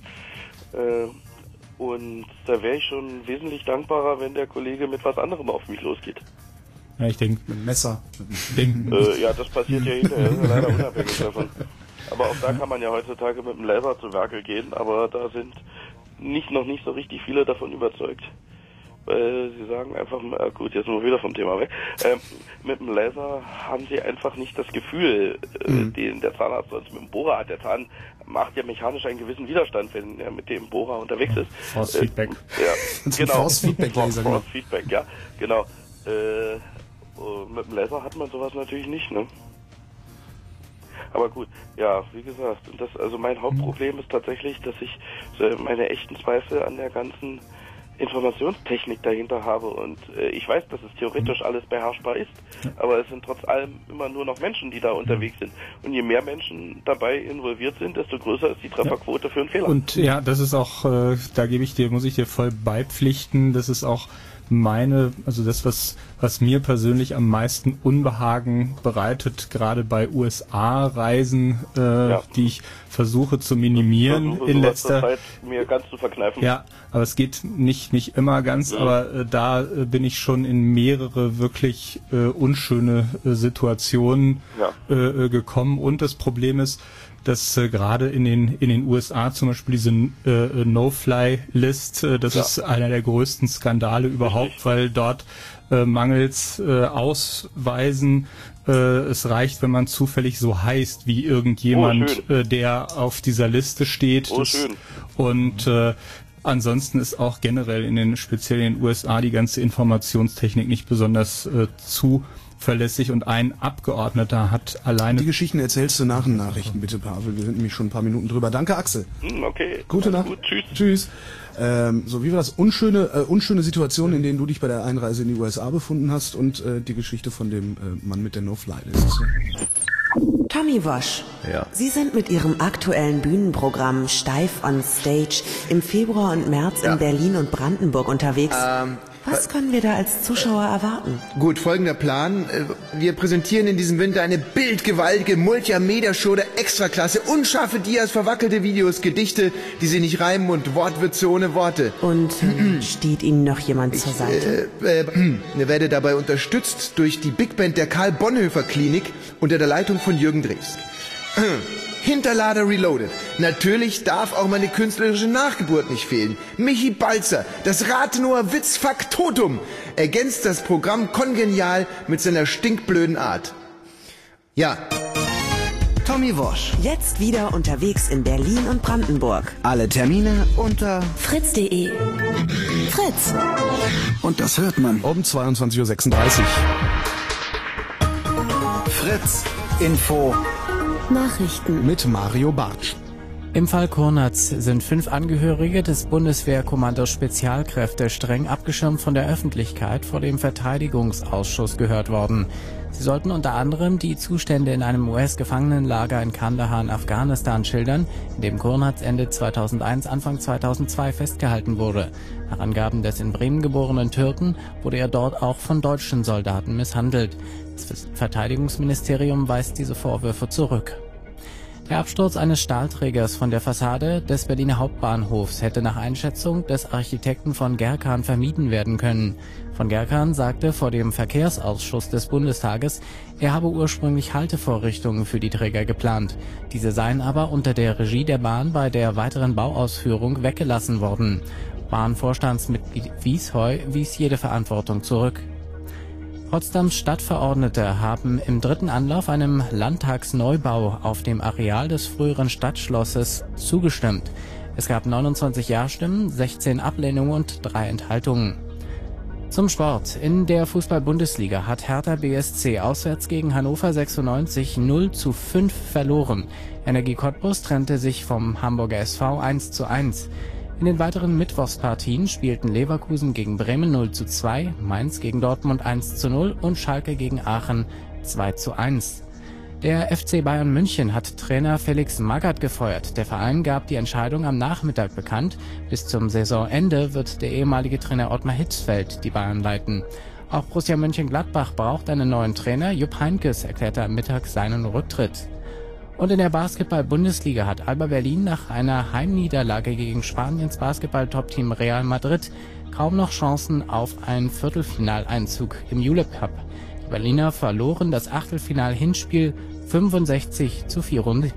und da wäre ich schon wesentlich dankbarer, wenn der Kollege mit was anderem auf mich losgeht. Ja, ich denke, mit dem Messer. Ja, das passiert ja hinterher, leider unabhängig davon. Aber auch da kann man ja heutzutage mit dem Laser zu Werke gehen, aber da sind noch nicht so richtig viele davon überzeugt. Weil sie sagen einfach, gut, jetzt sind wir wieder vom Thema weg, mit dem Laser haben sie einfach nicht das Gefühl, den der Zahnarzt sonst mit dem Bohrer hat. Der Zahn macht ja mechanisch einen gewissen Widerstand, wenn er mit dem Bohrer unterwegs ist. Force Feedback. Ja, genau. Force Feedback Laser, Force Feedback, ja, genau. Mit dem Laser hat man sowas natürlich nicht, ne? Aber gut, ja, wie gesagt, also mein Hauptproblem ist tatsächlich, dass ich meine echten Zweifel an der ganzen Informationstechnik dahinter habe, und ich weiß, dass es theoretisch alles beherrschbar ist, aber es sind trotz allem immer nur noch Menschen, die da unterwegs sind, und je mehr Menschen dabei involviert sind, desto größer ist die Trefferquote für einen Fehler. Und ja, das ist auch, da muss ich dir voll beipflichten, das ist auch also das, was mir persönlich am meisten Unbehagen bereitet, gerade bei USA-Reisen, die ich versuche zu minimieren in letzter Zeit, mir ganz zu verkneifen. Ja, aber es geht nicht immer ganz, aber da bin ich schon in mehrere wirklich unschöne Situationen gekommen, und das Problem ist, dass gerade in den USA zum Beispiel diese No-Fly-List, das ist einer der größten Skandale überhaupt, weil dort mangels Ausweisen es reicht, wenn man zufällig so heißt wie irgendjemand, der auf dieser Liste steht. Und ansonsten ist auch generell speziell in den USA die ganze Informationstechnik nicht besonders zuverlässig, und ein Abgeordneter hat alleine... Die Geschichten erzählst du nach den Nachrichten, bitte, Pavel. Wir sind nämlich schon ein paar Minuten drüber. Danke, Axel. Okay. Gute Nacht. Gut, tschüss. Tschüss. So, wie war das? Unschöne Situationen, in denen du dich bei der Einreise in die USA befunden hast, und die Geschichte von dem Mann mit der No-Fly-List. Tommy Walsh. Ja. Sie sind mit Ihrem aktuellen Bühnenprogramm Steif on Stage im Februar und März in Berlin und Brandenburg unterwegs. Was können wir da als Zuschauer erwarten? Gut, folgender Plan. Wir präsentieren in diesem Winter eine bildgewaltige Multimedia-Show der Extraklasse. Unscharfe Dias, verwackelte Videos, Gedichte, die sich nicht reimen, und Wortwitze ohne Worte. Und steht Ihnen noch jemand zur Seite? Ich werde dabei unterstützt durch die Big Band der Karl-Bonhoeffer-Klinik unter der Leitung von Jürgen Drews. Hinterlader Reloaded. Natürlich darf auch meine künstlerische Nachgeburt nicht fehlen. Michi Balzer, das Rathenower Witzfaktotum, ergänzt das Programm kongenial mit seiner stinkblöden Art. Ja. Tommy Walsh. Jetzt wieder unterwegs in Berlin und Brandenburg. Alle Termine unter fritz.de. Fritz. Und das hört man. Um 22:36 Uhr. Fritz Info. Nachrichten mit Mario Bartsch. Im Fall Kornatz sind 5 Angehörige des Bundeswehrkommandos Spezialkräfte streng abgeschirmt von der Öffentlichkeit vor dem Verteidigungsausschuss gehört worden. Sie sollten unter anderem die Zustände in einem US-Gefangenenlager in Kandahar in Afghanistan schildern, in dem Kornatz Ende 2001, Anfang 2002 festgehalten wurde. Nach Angaben des in Bremen geborenen Türken wurde er dort auch von deutschen Soldaten misshandelt. Das Verteidigungsministerium weist diese Vorwürfe zurück. Der Absturz eines Stahlträgers von der Fassade des Berliner Hauptbahnhofs hätte nach Einschätzung des Architekten von Gerkan vermieden werden können. Von Gerkan sagte vor dem Verkehrsausschuss des Bundestages, er habe ursprünglich Haltevorrichtungen für die Träger geplant. Diese seien aber unter der Regie der Bahn bei der weiteren Bauausführung weggelassen worden. Bahnvorstandsmitglied Wiesheu wies jede Verantwortung zurück. Potsdams Stadtverordnete haben im dritten Anlauf einem Landtagsneubau auf dem Areal des früheren Stadtschlosses zugestimmt. Es gab 29 Ja-Stimmen, 16 Ablehnungen und 3 Enthaltungen. Zum Sport. In der Fußball-Bundesliga hat Hertha BSC auswärts gegen Hannover 96 0:5 verloren. Energie Cottbus trennte sich vom Hamburger SV 1:1. In den weiteren Mittwochspartien spielten Leverkusen gegen Bremen 0:2, Mainz gegen Dortmund 1:0 und Schalke gegen Aachen 2:1. Der FC Bayern München hat Trainer Felix Magath gefeuert. Der Verein gab die Entscheidung am Nachmittag bekannt. Bis zum Saisonende wird der ehemalige Trainer Ottmar Hitzfeld die Bayern leiten. Auch Borussia Mönchengladbach braucht einen neuen Trainer. Jupp Heynckes erklärte am Mittag seinen Rücktritt. Und in der Basketball-Bundesliga hat Alba Berlin nach einer Heimniederlage gegen Spaniens Basketball-Top-Team Real Madrid kaum noch Chancen auf einen Viertelfinaleinzug im Julep Cup. Die Berliner verloren das Achtelfinal-Hinspiel 65:74.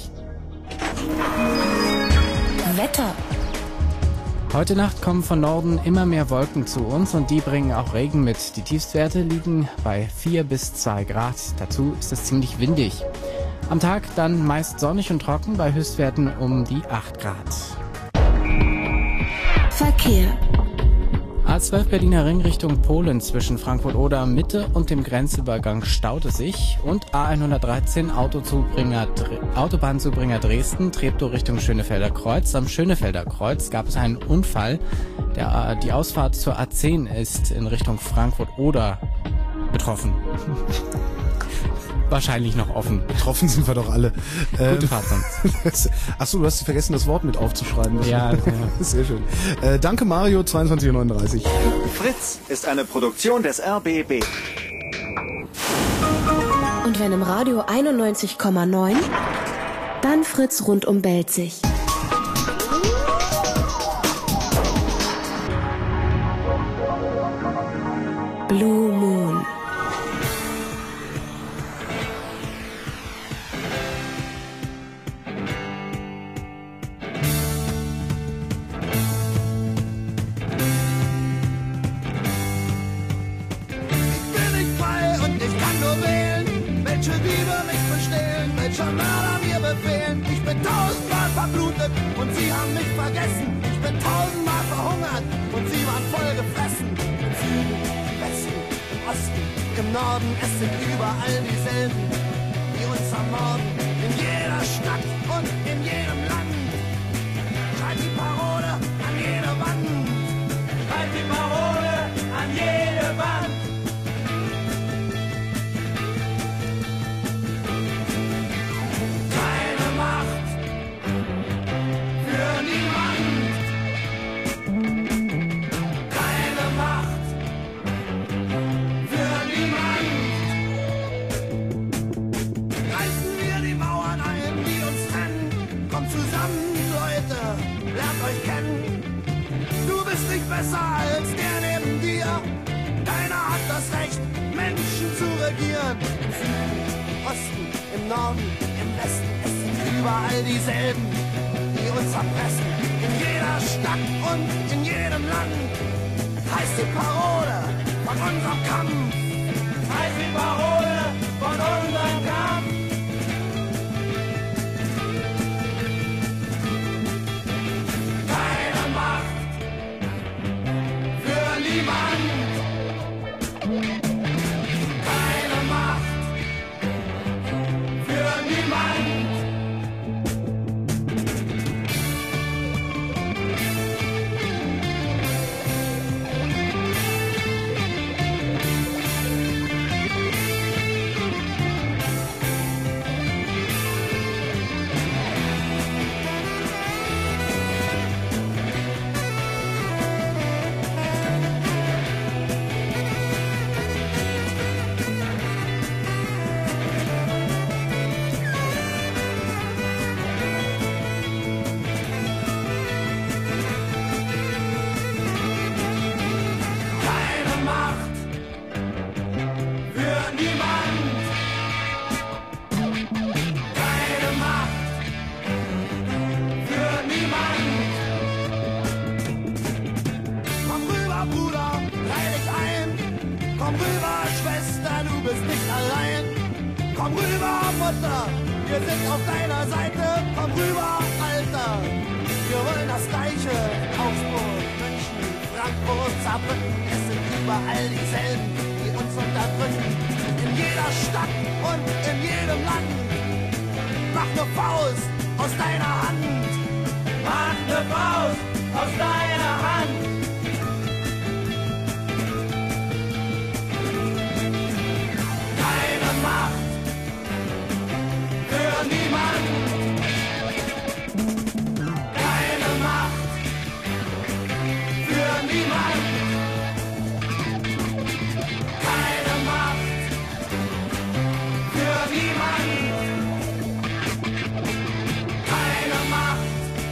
Wetter. Heute Nacht kommen von Norden immer mehr Wolken zu uns und die bringen auch Regen mit. Die Tiefstwerte liegen bei 4 bis 2 Grad. Dazu ist es ziemlich windig. Am Tag dann meist sonnig und trocken bei Höchstwerten um die 8 Grad. Verkehr. A12 Berliner Ring Richtung Polen zwischen Frankfurt-Oder Mitte und dem Grenzübergang staut es sich und A113 Autobahnzubringer Dresden Treptow Richtung Schönefelder Kreuz. Am Schönefelder Kreuz gab es einen Unfall. Die Ausfahrt zur A10 ist in Richtung Frankfurt-Oder betroffen. Wahrscheinlich noch offen. Betroffen sind wir doch alle. Gute Fahrt sonst. Achso, du hast vergessen, das Wort mit aufzuschreiben. Ja. Sehr schön. Danke Mario, 22:39 Uhr. Fritz ist eine Produktion des RBB. Und wenn im Radio 91,9, dann Fritz rund Belzig. Blue Moon. Welcher Mörder mir befehlen. Ich bin 1000-mal verblutet und sie haben mich vergessen. Ich bin 1000-mal verhungert und sie waren voll gefressen. Im Süden, im Westen, im Osten, im Norden, es sind überall dieselben, die uns ermorden. In jeder Stadt und in jedem Land. Schreibt die Parole an jede Wand. Schreibt die Parole an jede Wand. Besser als der neben dir. Keiner hat das Recht, Menschen zu regieren. Im Süden, im Osten, im Norden, im Westen, es sind überall dieselben, die uns erpressen. In jeder Stadt und in jedem Land heißt die Parole von unserem Kampf. Heißt die Parole von unserem Kampf. Keine Macht. Niemand, keine Macht, für niemand. Komm rüber, Mutter, wir sind auf deiner Seite. Komm rüber, Alter, wir wollen das Gleiche. Augsburg, München, Frankfurt, Saarbrücken, es sind überall dieselben, die uns unterdrücken. In jeder Stadt und in jedem Land. Mach ne Faust aus deiner Hand. Mach ne Faust aus deiner Hand. Keine Macht für niemanden. Keine Macht für niemanden. Keine Macht für niemanden. Keine Macht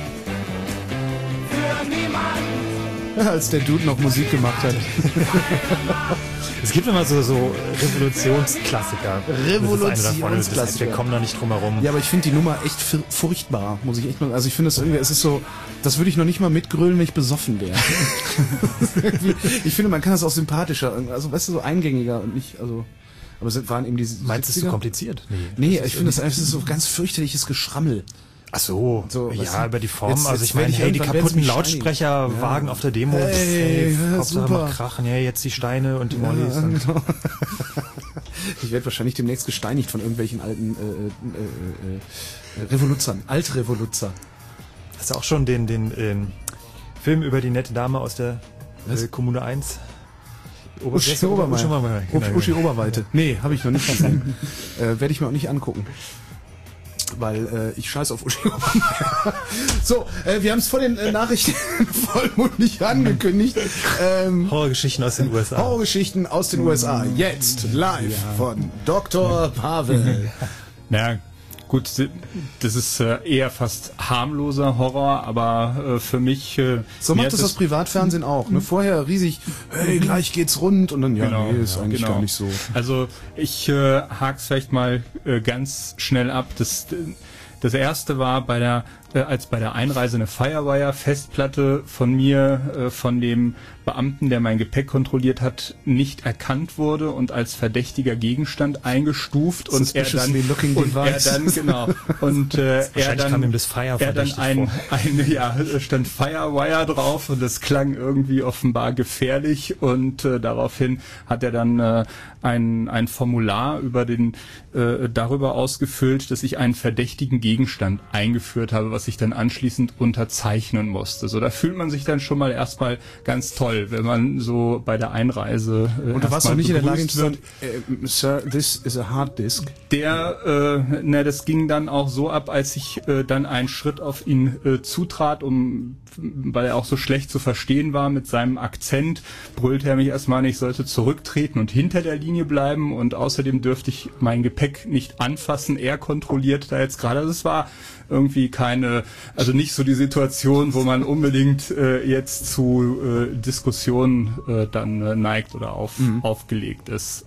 für niemanden. Ja, als der Dude noch Musik gemacht hat. Es gibt immer so Revolutionsklassiker. Revolutionsklassiker. Wir kommen da nicht drum herum. Ja, aber ich finde die Nummer echt furchtbar, muss ich echt mal. Also ich finde es irgendwie, es ist so, das würde ich noch nicht mal mitgrölen, wenn ich besoffen wäre. Ich finde, man kann das auch sympathischer, also weißt du, so eingängiger und nicht, also. Aber es waren eben diese. Meinst du, es ist zu kompliziert? Nee, ich finde, das ist so ganz fürchterliches Geschrammel. Ach so, ja, über die Form. Jetzt, also ich meine, hey, die kaputten Lautsprecherwagen auf der Demo. Hey, Hauptsache mal krachen. Ja, jetzt die Steine und die Mollys. Genau. Ich werde wahrscheinlich demnächst gesteinigt von irgendwelchen alten Revoluzern. Altrevoluzzer. Hast du auch schon den Film über die nette Dame aus der Kommune 1? Uschi Oberweite. Nee, habe ich noch nicht gesehen. Werde ich mir auch nicht angucken. Weil ich scheiß auf Uschi Obermeier. So, wir haben es vor den Nachrichten vollmundig angekündigt. Horrorgeschichten aus den USA. Horrorgeschichten aus den USA. Jetzt live von Dr. Pavel. Na gut, das ist eher fast harmloser Horror, aber für mich... so macht das Privatfernsehen auch. Ne? Vorher riesig, hey, gleich geht's rund und dann, nee, ist eigentlich gar nicht so. Also ich hak's vielleicht mal ganz schnell ab. Das erste war als bei der Einreise eine Firewire-Festplatte von mir, von dem Beamten, der mein Gepäck kontrolliert hat, nicht erkannt wurde und als verdächtiger Gegenstand eingestuft und er dann stand Firewire drauf und das klang irgendwie offenbar gefährlich und daraufhin hat er dann ein Formular darüber ausgefüllt, dass ich einen verdächtigen Gegenstand eingeführt habe, was ich dann anschließend unterzeichnen musste. So, da fühlt man sich dann schon mal erstmal ganz toll, wenn man so bei der Einreise und du warst noch nicht in der Lage zu sagen, Sir, this is a hard disk. Das ging dann auch so ab, als ich dann einen Schritt auf ihn zutrat, weil er auch so schlecht zu verstehen war mit seinem Akzent, brüllte er mich erstmal, ich sollte zurücktreten und hinter der Linie bleiben und außerdem dürfte ich mein Gepäck nicht anfassen. Er kontrolliert da jetzt gerade, es war irgendwie also nicht so die Situation, wo man unbedingt jetzt zu Diskussionen dann neigt oder aufgelegt ist.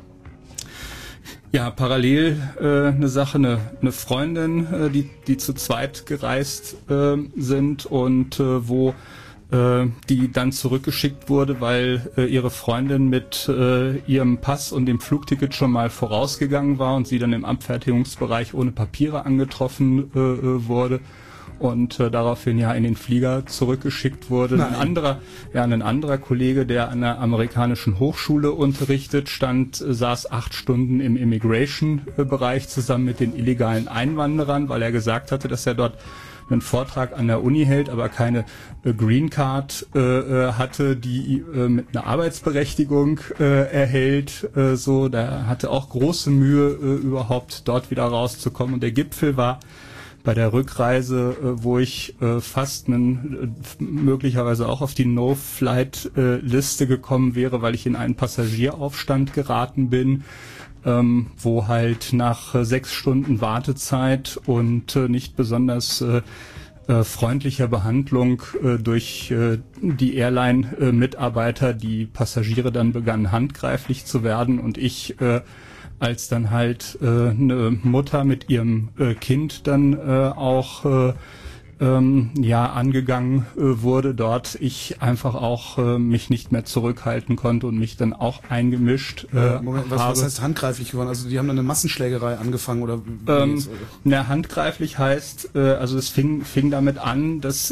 Parallel eine Sache, eine Freundin, die zu zweit gereist sind und wo die dann zurückgeschickt wurde, weil ihre Freundin mit ihrem Pass und dem Flugticket schon mal vorausgegangen war und sie dann im Abfertigungsbereich ohne Papiere angetroffen wurde und daraufhin in den Flieger zurückgeschickt wurde. Ein anderer Kollege, der an der amerikanischen Hochschule unterrichtet, saß 8 Stunden im Immigration-Bereich zusammen mit den illegalen Einwanderern, weil er gesagt hatte, dass er dort einen Vortrag an der Uni hält, aber keine Green Card hatte, die mit einer Arbeitsberechtigung erhält. Da hatte auch große Mühe, überhaupt dort wieder rauszukommen. Und der Gipfel war bei der Rückreise, wo ich fast möglicherweise auch auf die No-Flight-Liste gekommen wäre, weil ich in einen Passagieraufstand geraten bin. Wo halt nach 6 Stunden Wartezeit und nicht besonders freundlicher Behandlung durch die Airline-Mitarbeiter die Passagiere dann begannen handgreiflich zu werden und ich als dann halt eine Mutter mit ihrem Kind dann auch angegangen wurde dort, ich einfach auch mich nicht mehr zurückhalten konnte und mich dann auch eingemischt Moment, was heißt handgreiflich geworden? Also die haben dann eine Massenschlägerei angefangen oder? Handgreiflich heißt, also es fing damit an, dass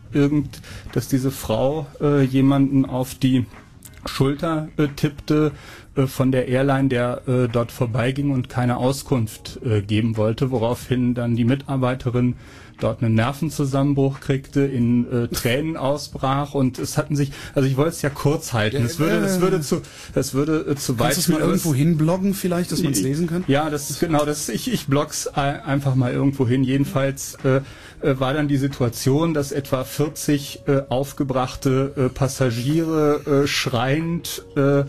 diese Frau jemanden auf die Schulter tippte von der Airline, der dort vorbeiging und keine Auskunft geben wollte, woraufhin dann die Mitarbeiterin dort einen Nervenzusammenbruch kriegte, in Tränen ausbrach und es hatten sich, also ich wollte es ja kurz halten, es würde zu weit. Kannst du es mal irgendwo hinbloggen vielleicht, dass man es lesen kann? Ja, ich blogg's einfach mal irgendwo hin. Jedenfalls war dann die Situation, dass etwa 40 aufgebrachte Passagiere schreiend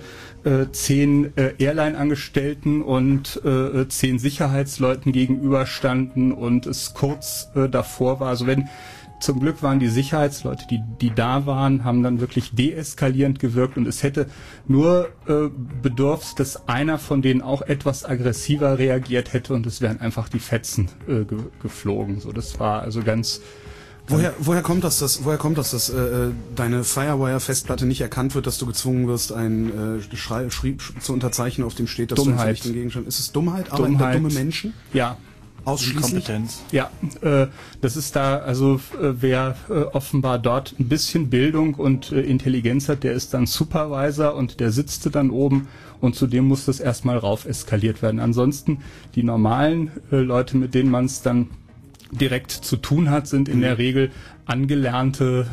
10 Airline-Angestellten und 10 Sicherheitsleuten gegenüberstanden und es kurz davor war. Also zum Glück waren die Sicherheitsleute, die da waren, haben dann wirklich deeskalierend gewirkt und es hätte nur bedurft, dass einer von denen auch etwas aggressiver reagiert hätte und es wären einfach die Fetzen geflogen. So, das war also ganz... Woher kommt das, dass deine Firewire-Festplatte nicht erkannt wird, dass du gezwungen wirst, ein Schrieb zu unterzeichnen, auf dem steht, dass Dummheit. du einen schlechten Gegenstand... Ist es Dummheit? Arbeiten da dumme Menschen? Ja. Ausschließlich? Kompetenz. Ja, das ist da, also wer offenbar dort ein bisschen Bildung und Intelligenz hat, der ist dann Supervisor und der sitzt dann oben und zudem muss das erstmal rauf eskaliert werden. Ansonsten die normalen Leute, mit denen man es dann direkt zu tun hat, sind in der Regel Angelernte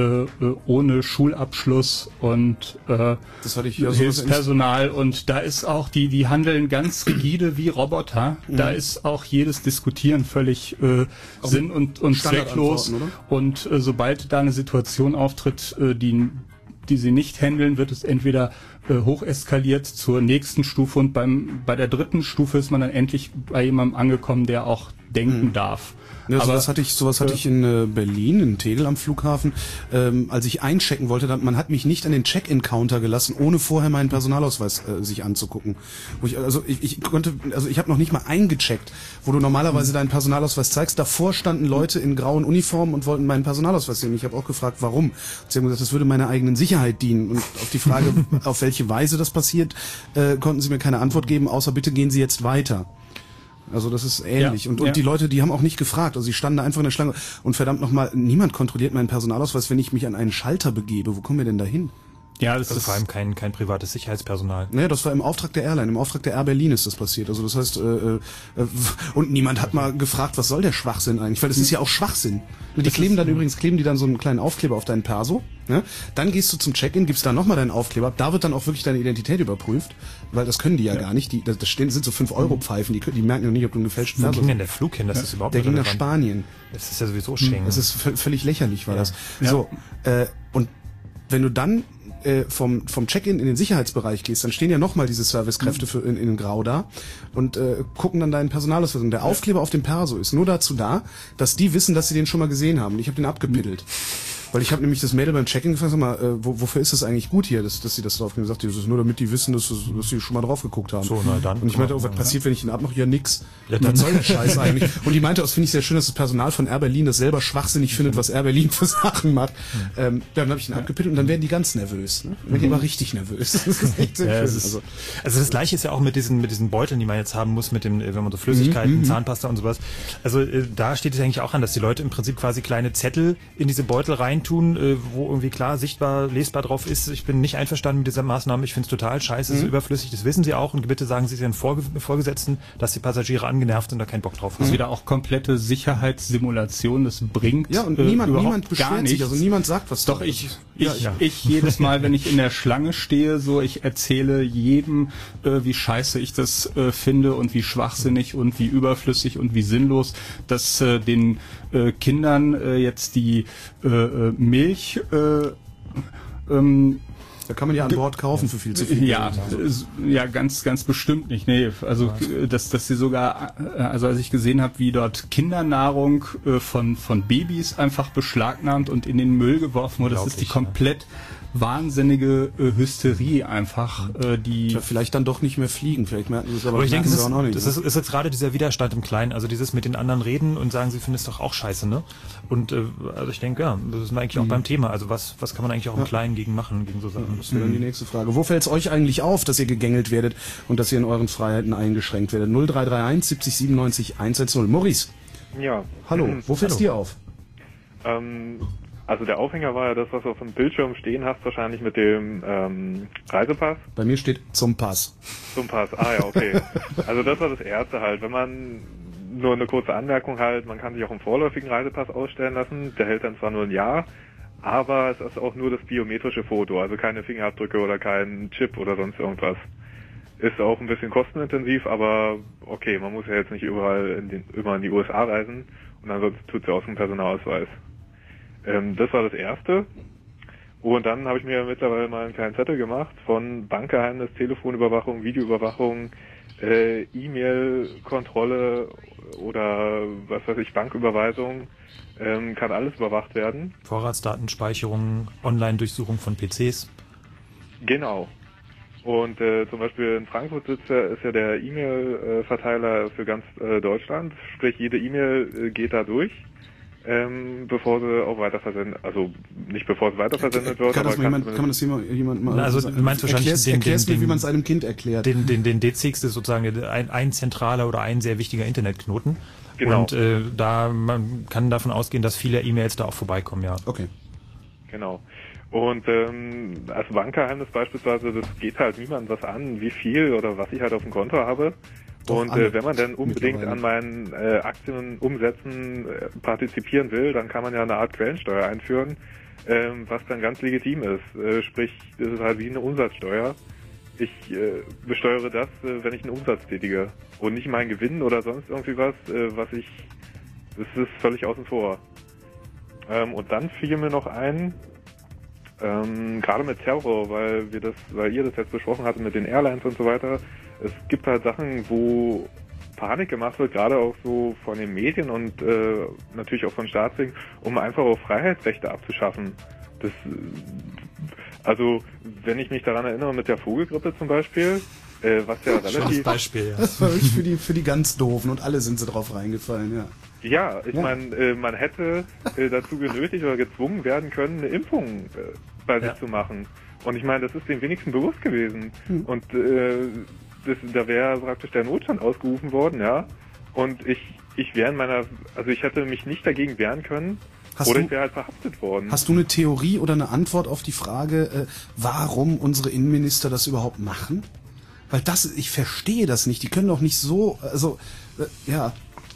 ohne Schulabschluss und Hilfspersonal und da ist auch, die handeln ganz rigide wie Roboter. Da ist auch jedes Diskutieren völlig sinn- und zwecklos. Und sobald da eine Situation auftritt, die sie nicht handeln, wird es entweder hocheskaliert zur nächsten Stufe und bei der dritten Stufe ist man dann endlich bei jemandem angekommen, der auch denken darf. Ja, sowas hatte ich in Berlin, in Tegel am Flughafen, als ich einchecken wollte. Man hat mich nicht an den Check-in-Counter gelassen, ohne vorher meinen Personalausweis sich anzugucken. Ich habe noch nicht mal eingecheckt, wo du normalerweise deinen Personalausweis zeigst. Davor standen Leute in grauen Uniformen und wollten meinen Personalausweis sehen. Ich habe auch gefragt, warum. Sie haben gesagt, das würde meiner eigenen Sicherheit dienen. Und auf die Frage, auf welche Weise das passiert, konnten sie mir keine Antwort geben, außer bitte gehen Sie jetzt weiter. Also das ist ähnlich. Und die Leute, die haben auch nicht gefragt. Also sie standen da einfach in der Schlange. Und verdammt nochmal, niemand kontrolliert meinen Personalausweis, wenn ich mich an einen Schalter begebe. Wo kommen wir denn da hin? Ja, das ist vor allem kein privates Sicherheitspersonal. Naja, das war im Auftrag der Airline, im Auftrag der Air Berlin ist das passiert. Also das heißt, und niemand hat mal gefragt, was soll der Schwachsinn eigentlich? Weil das ist ja auch Schwachsinn. Die kleben dann so einen kleinen Aufkleber auf deinen Perso. Ne? Dann gehst du zum Check-in, gibst da nochmal deinen Aufkleber ab. Da wird dann auch wirklich deine Identität überprüft, weil das können die ja gar nicht. Das sind so 5-Euro-Pfeifen, die merken ja nicht, ob du einen gefälschten Perso hast. Wo ging denn der Flug hin? Das ist überhaupt der ging nach Spanien. Das ist ja sowieso Schengen. Das ist völlig lächerlich, war das. Ja. So, und wenn du dann vom Check-in in den Sicherheitsbereich gehst, dann stehen ja nochmal diese Servicekräfte in Grau da und gucken dann deinen Personalausweis. Und der Aufkleber auf dem Perso ist nur dazu da, dass die wissen, dass sie den schon mal gesehen haben. Und ich habe den abgepiddelt. Weil ich habe nämlich das Mädel beim Check-in gefragt, sag mal, wofür ist das eigentlich gut hier, dass sie das drauf nehmen? Sagt die, das ist nur, damit die wissen, dass sie schon mal drauf geguckt haben. So, na dann. Und ich meinte, was passiert, wenn ich den abmache? Ja, nix. Ja, dann soll der Scheiß eigentlich. Und die meinte, das finde ich sehr schön, dass das Personal von Air Berlin das selber schwachsinnig findet, was Air Berlin für Sachen macht. Dann habe ich den abgepittelt und dann werden die ganz nervös. Ne? Dann werden die aber richtig nervös. Das ist echt sehr schön. Also das Gleiche ist ja auch mit diesen Beuteln, die man jetzt haben muss, mit dem, wenn man so Flüssigkeiten, Zahnpasta und sowas. Also da steht es eigentlich auch an, dass die Leute im Prinzip quasi kleine Zettel in diese Beutel reintun, wo irgendwie klar, sichtbar, lesbar drauf ist, ich bin nicht einverstanden mit dieser Maßnahme, ich finde es total scheiße, es ist überflüssig, das wissen sie auch und bitte sagen sie ihren Vorgesetzten, dass die Passagiere angenervt sind und da keinen Bock drauf haben. Das ist wieder auch komplette Sicherheitssimulation, das bringt ja, und niemand beschwert sich, also niemand sagt was. Doch, ich jedes Mal, wenn ich in der Schlange stehe, so ich erzähle jedem, wie scheiße ich das finde und wie schwachsinnig und wie überflüssig und wie sinnlos, dass den Kindern jetzt die Milch da kann man ja an Bord kaufen für viel zu viel. Ja, ganz bestimmt nicht. Nee, also dass sie sogar, also als ich gesehen habe, wie dort Kindernahrung von Babys einfach beschlagnahmt und in den Müll geworfen wurde, das ist die komplett wahnsinnige Hysterie einfach, die... Ja, vielleicht dann doch nicht mehr fliegen, vielleicht merken sie es aber ich denke, es ist jetzt gerade dieser Widerstand im Kleinen, also dieses mit den anderen reden und sagen, sie finden es doch auch scheiße, ne? Und also ich denke, ja, das ist eigentlich auch beim Thema, also was kann man eigentlich auch im Kleinen gegen machen, gegen so Sachen? Das wäre dann die nächste Frage. Wo fällt es euch eigentlich auf, dass ihr gegängelt werdet und dass ihr in euren Freiheiten eingeschränkt werdet? 0331 70 97 110. Maurice. Ja. Hallo, wo fällt es dir auf? Also der Aufhänger war ja das, was du auf dem Bildschirm stehen hast, wahrscheinlich mit dem Reisepass. Bei mir steht zum Pass. Zum Pass, ja, okay. Also das war das Erste halt. Wenn man, nur eine kurze Anmerkung halt, man kann sich auch einen vorläufigen Reisepass ausstellen lassen. Der hält dann zwar nur ein Jahr, aber es ist auch nur das biometrische Foto, also keine Fingerabdrücke oder kein Chip oder sonst irgendwas. Ist auch ein bisschen kostenintensiv, aber okay, man muss ja jetzt nicht überall immer in die USA reisen und ansonsten tut es ja auch einen Personalausweis. Das war das Erste. Und dann habe ich mir mittlerweile mal einen kleinen Zettel gemacht von Bankgeheimnis, Telefonüberwachung, Videoüberwachung, E-Mail-Kontrolle oder was weiß ich, Banküberweisung. Kann alles überwacht werden. Vorratsdatenspeicherung, Online-Durchsuchung von PCs. Genau. Und zum Beispiel in Frankfurt ist ja der E-Mail-Verteiler für ganz Deutschland. Sprich, jede E-Mail geht da durch. Bevor sie auch weiterversendet, also nicht bevor sie weiterversendet wird. Kann man das jemand mal... Also du meinst wahrscheinlich erklärst mir, wie man es einem Kind erklärt. Den DCX ist sozusagen ein zentraler oder ein sehr wichtiger Internetknoten. Genau. Und man kann davon ausgehen, dass viele E-Mails da auch vorbeikommen, ja. Okay. Genau. Und als Bankgeheimnis beispielsweise, das geht halt niemandem was an, wie viel oder was ich halt auf dem Konto habe. Doch, und wenn man dann unbedingt an meinen Aktienumsätzen partizipieren will, dann kann man ja eine Art Quellensteuer einführen, was dann ganz legitim ist. Sprich, das ist halt wie eine Umsatzsteuer. Ich besteuere das, wenn ich einen Umsatz tätige und nicht meinen Gewinn oder sonst irgendwie was, das ist völlig außen vor. Und dann fiel mir noch ein, gerade mit Terror, weil ihr das jetzt besprochen hattet mit den Airlines und so weiter, es gibt halt Sachen, wo Panik gemacht wird, gerade auch so von den Medien und natürlich auch von Staatswegen, um einfach auch Freiheitsrechte abzuschaffen. Also wenn ich mich daran erinnere mit der Vogelgrippe zum Beispiel, was ja relativ... Beispiel, ja. Das war wirklich für die ganz Doofen und alle sind sie drauf reingefallen, ja. Ja, ich meine, man hätte dazu genötigt oder gezwungen werden können, eine Impfung bei sich zu machen. Und ich meine, das ist den wenigsten bewusst gewesen. Und da wäre praktisch der Notstand ausgerufen worden, ja. Und ich hätte mich nicht dagegen wehren können. Ich wäre halt verhaftet worden. Hast du eine Theorie oder eine Antwort auf die Frage, warum unsere Innenminister das überhaupt machen? Weil ich verstehe das nicht. Die können doch nicht so, ja.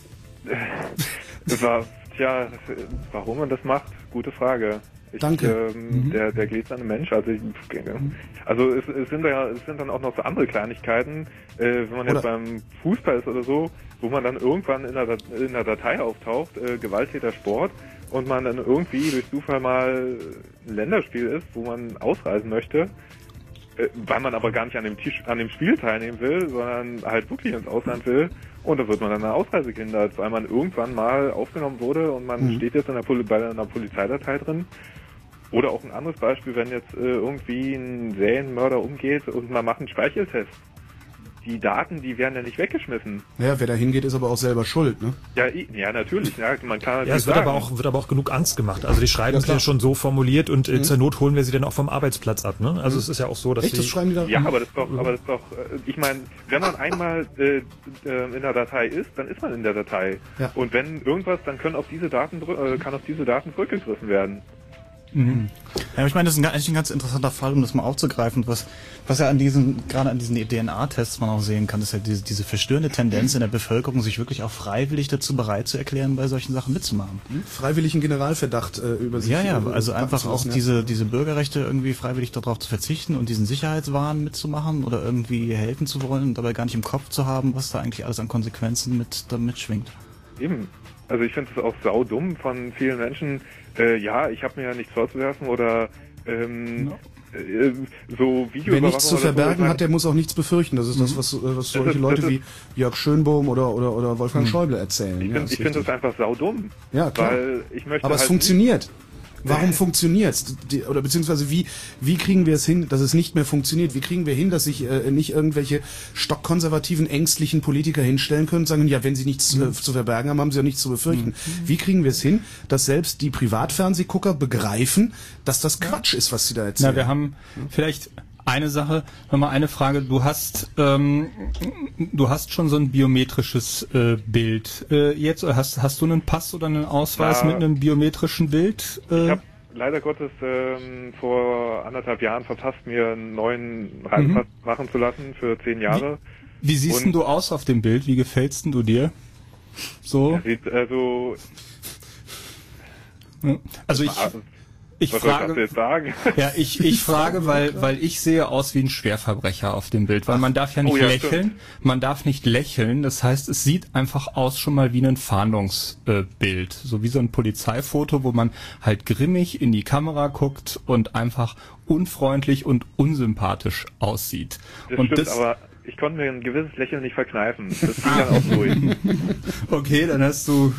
Warum man das macht? Gute Frage. Danke. Der gläserne Mensch, es sind dann auch noch so andere Kleinigkeiten, wenn man jetzt beim Fußball ist oder so, wo man dann irgendwann in der Datei auftaucht, Gewalttäter Sport, und man dann irgendwie durch Zufall mal ein Länderspiel ist, wo man ausreisen möchte, weil man aber gar nicht an dem Spiel teilnehmen will, sondern halt wirklich ins Ausland will, und da wird man dann eine Ausreise gehindert, weil man irgendwann mal aufgenommen wurde und man steht jetzt bei einer Polizeidatei drin. Oder auch ein anderes Beispiel, wenn jetzt irgendwie ein Serienmörder umgeht und man macht einen Speicheltest. Die Daten, die werden ja nicht weggeschmissen. Ja, wer da hingeht, ist aber auch selber schuld, ne? Ja, natürlich. Ja, man kann es wird aber auch genug Angst gemacht. Also die schreiben es ja schon so formuliert und zur Not holen wir sie dann auch vom Arbeitsplatz ab, ne? Also es ist ja auch so, dass Echt, das schreiben die da? Ja, aber das ist doch, ich meine, wenn man einmal in der Datei ist, dann ist man in der Datei. Ja. Und wenn irgendwas, dann kann auf diese Daten zurückgegriffen werden. Mhm. Ja, ich meine, das ist eigentlich ein ganz interessanter Fall, um das mal aufzugreifen, was ja gerade an diesen DNA-Tests man auch sehen kann, ist ja diese verstörende Tendenz in der Bevölkerung, sich wirklich auch freiwillig dazu bereit zu erklären, bei solchen Sachen mitzumachen. Freiwilligen Generalverdacht über sich. Ja, also einfach auch diese Bürgerrechte irgendwie freiwillig darauf zu verzichten und diesen Sicherheitswahn mitzumachen oder irgendwie helfen zu wollen und dabei gar nicht im Kopf zu haben, was da eigentlich alles an Konsequenzen damit schwingt. Eben. Also ich finde es auch saudumm von vielen Menschen, ich habe mir ja nichts vorzuwerfen oder so Videoüberwachung. Wer nichts zu verbergen hat, der muss auch nichts befürchten. Das ist das, was solche Leute wie Jörg Schönbohm oder Wolfgang Schäuble erzählen. Ich finde das einfach saudumm. Ja, klar. Weil ich möchte aber es funktioniert. Warum funktioniert's? Oder beziehungsweise wie kriegen wir es hin, dass es nicht mehr funktioniert? Wie kriegen wir hin, dass sich nicht irgendwelche stockkonservativen, ängstlichen Politiker hinstellen können und sagen, ja, wenn sie nichts zu verbergen haben, haben sie ja nichts zu befürchten. Wie kriegen wir es hin, dass selbst die Privatfernsehgucker begreifen, dass das Quatsch ist, was sie da erzählen? Na, wir haben vielleicht eine Sache, nochmal eine Frage. Du hast schon so ein biometrisches Bild jetzt. Hast du einen Pass oder einen Ausweis mit einem biometrischen Bild? Ich habe leider Gottes vor 1,5 Jahren verpasst, mir einen neuen Reisepass machen zu lassen für 10 Jahre. Wie siehst denn du aus auf dem Bild? Wie gefällst denn du dir? So? Sieht also ich frage, ja, ich frage, weil ich sehe aus wie ein Schwerverbrecher auf dem Bild, weil man darf ja nicht lächeln, man darf nicht lächeln, das heißt, es sieht einfach aus schon mal wie ein Fahndungsbild, so wie so ein Polizeifoto, wo man halt grimmig in die Kamera guckt und einfach unfreundlich und unsympathisch aussieht. Das stimmt, aber ich konnte mir ein gewisses Lächeln nicht verkneifen. Das ging dann auch durch. Okay, dann hast du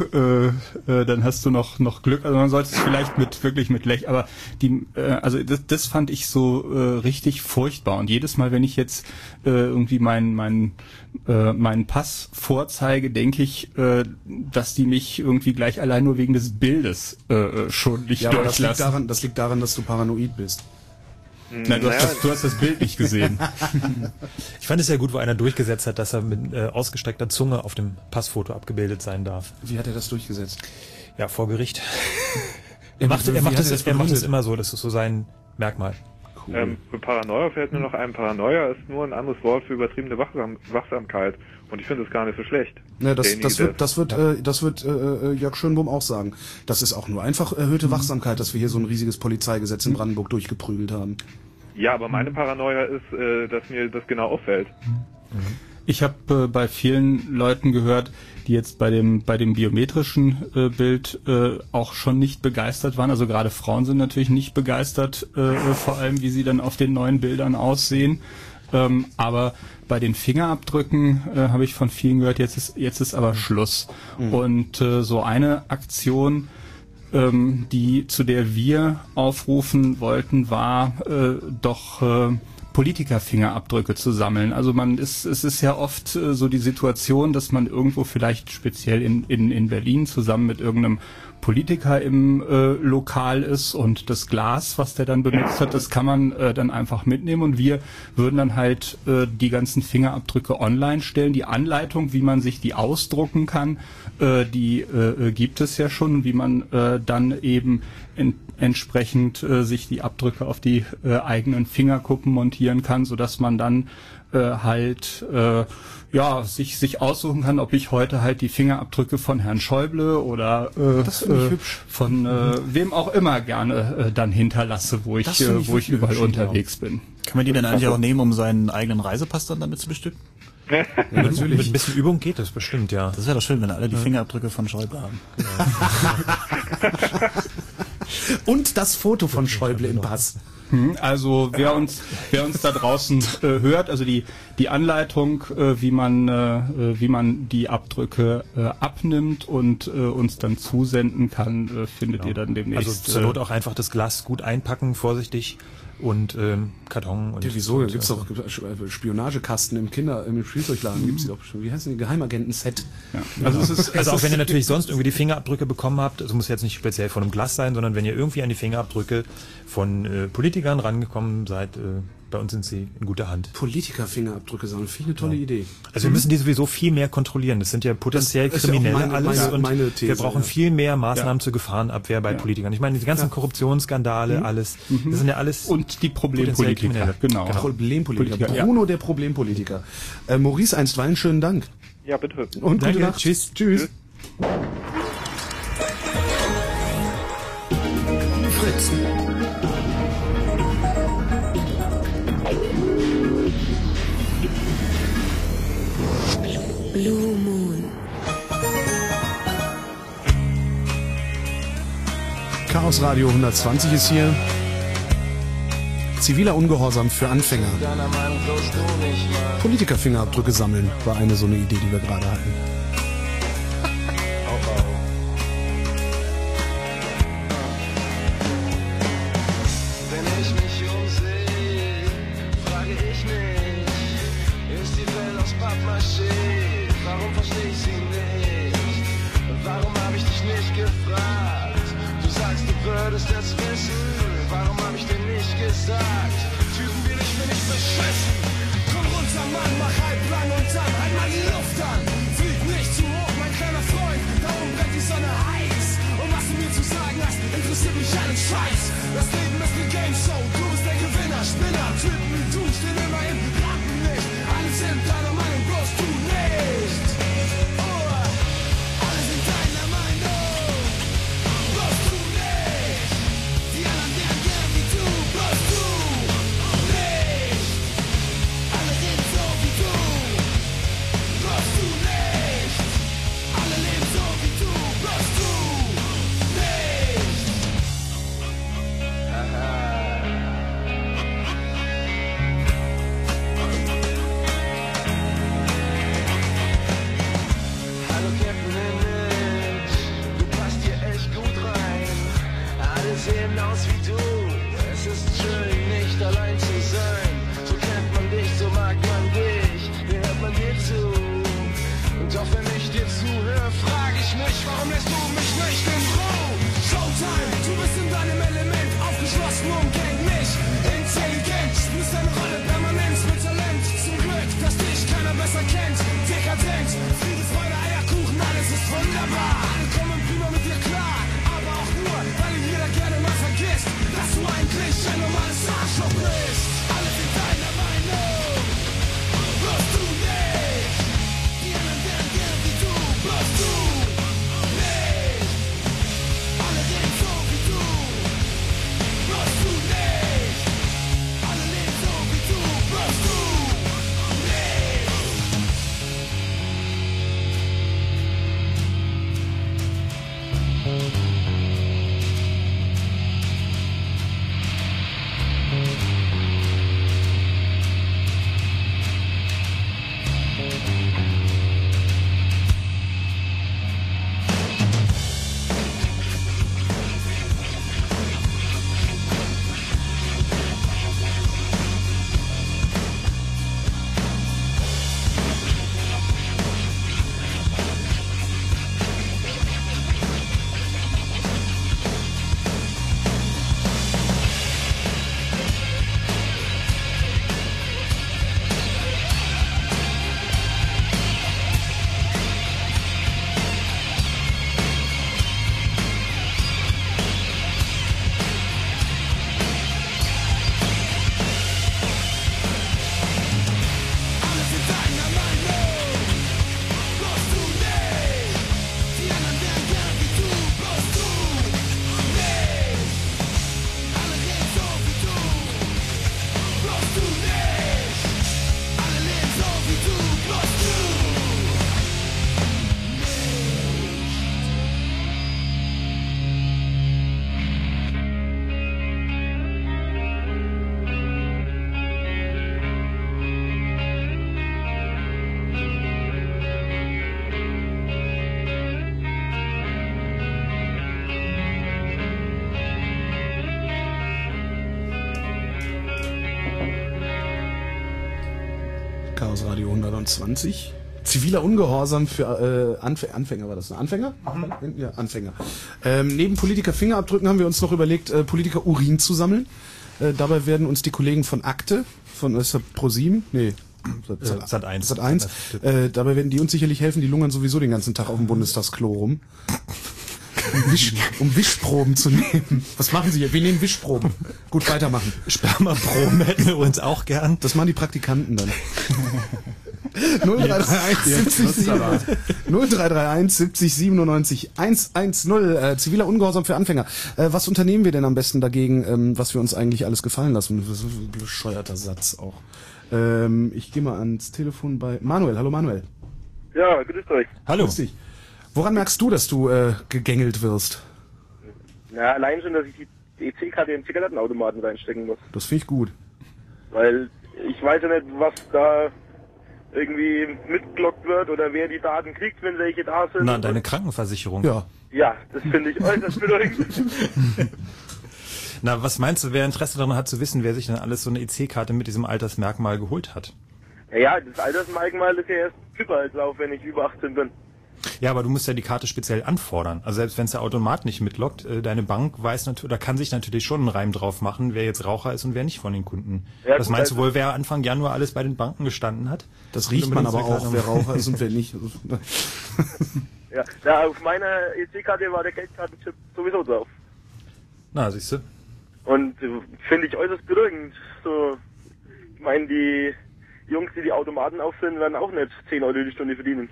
noch Glück. Also man sollte es vielleicht wirklich mit Lächeln. Aber also das fand ich so richtig furchtbar. Und jedes Mal, wenn ich jetzt irgendwie meinen Pass vorzeige, denke ich, dass die mich irgendwie gleich allein nur wegen des Bildes schon nicht durchlassen. Aber das liegt daran, dass du paranoid bist. Nein, du hast das Bild nicht gesehen. Ich fand es ja gut, wo einer durchgesetzt hat, dass er mit ausgestreckter Zunge auf dem Passfoto abgebildet sein darf. Wie hat er das durchgesetzt? Ja, vor Gericht. Er macht es immer so, das ist so sein Merkmal. Cool. Für Paranoia fällt mir noch ein. Paranoia ist nur ein anderes Wort für übertriebene Wachsamkeit. Und ich finde es gar nicht so schlecht. Ne, das wird Jörg Schönbohm auch sagen. Das ist auch nur einfach erhöhte Wachsamkeit, dass wir hier so ein riesiges Polizeigesetz in Brandenburg durchgeprügelt haben. Ja, aber meine Paranoia ist, dass mir das genau auffällt. Ich habe bei vielen Leuten gehört, die jetzt bei dem biometrischen Bild auch schon nicht begeistert waren. Also gerade Frauen sind natürlich nicht begeistert, vor allem wie sie dann auf den neuen Bildern aussehen. Aber bei den Fingerabdrücken habe ich von vielen gehört, jetzt ist aber Schluss. Und so eine Aktion, zu der wir aufrufen wollten, war doch Politikerfingerabdrücke zu sammeln. Also es ist ja oft so die Situation, dass man irgendwo vielleicht speziell in Berlin zusammen mit irgendeinem Politiker im Lokal ist und das Glas, was der dann benutzt hat, das kann man dann einfach mitnehmen und wir würden dann halt die ganzen Fingerabdrücke online stellen. Die Anleitung, wie man sich die ausdrucken kann, die gibt es ja schon, wie man dann eben entsprechend sich die Abdrücke auf die eigenen Fingerkuppen montieren kann, sodass man dann sich aussuchen kann, ob ich heute halt die Fingerabdrücke von Herrn Schäuble oder von wem auch immer gerne dann hinterlasse, wo ich überall unterwegs bin. Kann man die dann eigentlich auch nehmen, um seinen eigenen Reisepass dann damit zu bestücken? Ja, natürlich. Mit ein bisschen Übung geht das bestimmt, ja. Das wäre doch schön, wenn alle die Fingerabdrücke von Schäuble haben. Und das Foto von Schäuble im Pass. Also wer uns da draußen hört, also die Anleitung, wie man die Abdrücke abnimmt und uns dann zusenden kann, findet ihr dann demnächst. Also zur Not auch einfach das Glas gut einpacken, vorsichtig. Und Karton und ja, wieso? Gibt's doch Spionagekasten im Spielzeugladen, gibt's die doch schon. Wie heißt denn die Geheimagenten-Set? Ja. Also auch wenn ihr natürlich sonst irgendwie die Fingerabdrücke bekommen habt, also muss jetzt nicht speziell von einem Glas sein, sondern wenn ihr irgendwie an die Fingerabdrücke von Politikern rangekommen seid, bei uns sind sie in guter Hand. Politiker-Fingerabdrücke sammeln, finde ich eine tolle Idee. Also wir müssen die sowieso viel mehr kontrollieren. Das sind ja potenziell Kriminelle alles und wir brauchen viel mehr Maßnahmen zur Gefahrenabwehr bei Politikern. Ich meine, die ganzen Korruptionsskandale, alles, das sind ja alles und die Problempolitiker. Genau. Problempolitiker. Bruno, der Problempolitiker. Maurice, einstweilen schönen Dank. Ja, bitte. Und gute Nacht. Tschüss. Fritz. Blue Moon. Chaos Radio 120 ist hier. Ziviler Ungehorsam für Anfänger. Politikerfingerabdrücke sammeln war so eine Idee, die wir gerade hatten. müsst es wissen. Warum hab ich denn nicht gesagt? Typen wie dich bin ich beschissen. Komm runter, Mann, mach halblang und dann halt mal die Luft an. Flieg nicht zu hoch, mein kleiner Freund, da oben brennt die Sonne heiß. Und was du mir zu sagen hast, interessiert mich einen Scheiß. Das Leben ist eine Game Show, du bist der Gewinner, Spinner. Typen wie du stehen immer im Rampenlicht. Alle sind deiner Meinung, bloß du nicht. Oh, alle sind deiner Meinung, bloß du nicht. Die anderen wären gern wie du, bloß du nicht. Alle reden so wie du, bloß du nicht. Alle leben so wie du, bloß du nicht. Hallo Captain Emmett, du passt hier echt gut rein. Alle sehen aus wie du, es ist schön nicht allein zu sein. So kennt man dich, so mag man dich, hier hört man dir zu. Und doch wenn ich dir zuhöre, frage ich mich, warum lässt du mich nicht in Ruhe? Showtime, du bist in deinem Element, aufgeschlossen, umgängt mich. Intelligent, spielst deine Rolle permanent mit Talent. Zum Glück, dass dich keiner besser kennt. Dekadent, Friede, Freude, Eierkuchen, alles ist wunderbar. Alle kommen prima mit dir klar, aber auch nur, weil jeder gerne mal vergisst, dass du eigentlich ein normales Arschloch bist. Alle sind deiner Meinung, bloß du nicht. Die anderen wären gern wie du, bloß du nicht. Alle reden so wie du, bloß du nicht. Alle leben so wie du, bloß du nicht. Chaos Radio 120. Ziviler Ungehorsam für Anfänger war das, ne? Anfänger? Ja, Anfänger. Neben Politiker Fingerabdrücken haben wir uns noch überlegt, Politiker Urin zu sammeln. Dabei werden uns die Kollegen von Akte, von ProSieben, nee, Sat.1. Dabei werden die uns sicherlich helfen, die lungern sowieso den ganzen Tag auf dem Bundestagsklo rum. Um Wischproben zu nehmen. Was machen Sie hier? Wir nehmen Wischproben. Gut, weitermachen. Spermaproben hätten wir uns auch gern. Das machen die Praktikanten dann. 0331 70 97 110. Ziviler Ungehorsam für Anfänger. Was unternehmen wir denn am besten dagegen, was wir uns eigentlich alles gefallen lassen? Das ist ein bescheuerter Satz auch. Ich gehe mal ans Telefon bei Manuel. Hallo Manuel. Ja, grüß euch. Hallo. Grüß dich. Woran merkst du, dass du gegängelt wirst? Ja, allein schon, dass ich die EC-Karte im Zigarettenautomaten reinstecken muss. Das finde ich gut. Weil ich weiß ja nicht, was da irgendwie mitgelockt wird oder wer die Daten kriegt, wenn welche da sind. Na, deine Krankenversicherung. Ja. Ja, das finde ich äußerst bedeutend. Na, was meinst du, wer Interesse daran hat zu wissen, wer sich denn alles so eine EC-Karte mit diesem Altersmerkmal geholt hat? Ja, das Altersmerkmal ist ja erst Überallslauf, wenn ich über 18 bin. Ja, aber du musst ja die Karte speziell anfordern. Also selbst wenn es der Automat nicht mitloggt, deine Bank weiß natürlich, da kann sich natürlich schon einen Reim drauf machen, wer jetzt Raucher ist und wer nicht von den Kunden. Ja, das meinst du wohl, wer Anfang Januar alles bei den Banken gestanden hat? Das riecht man aber auch, wer Raucher ist und wer nicht. Ja, auf meiner EC-Karte war der Geldkartenchip sowieso drauf. Na, siehst du. Und finde ich äußerst beruhigend. So, ich meine, die Jungs, die Automaten auffinden, werden auch nicht 10 Euro die Stunde verdienen.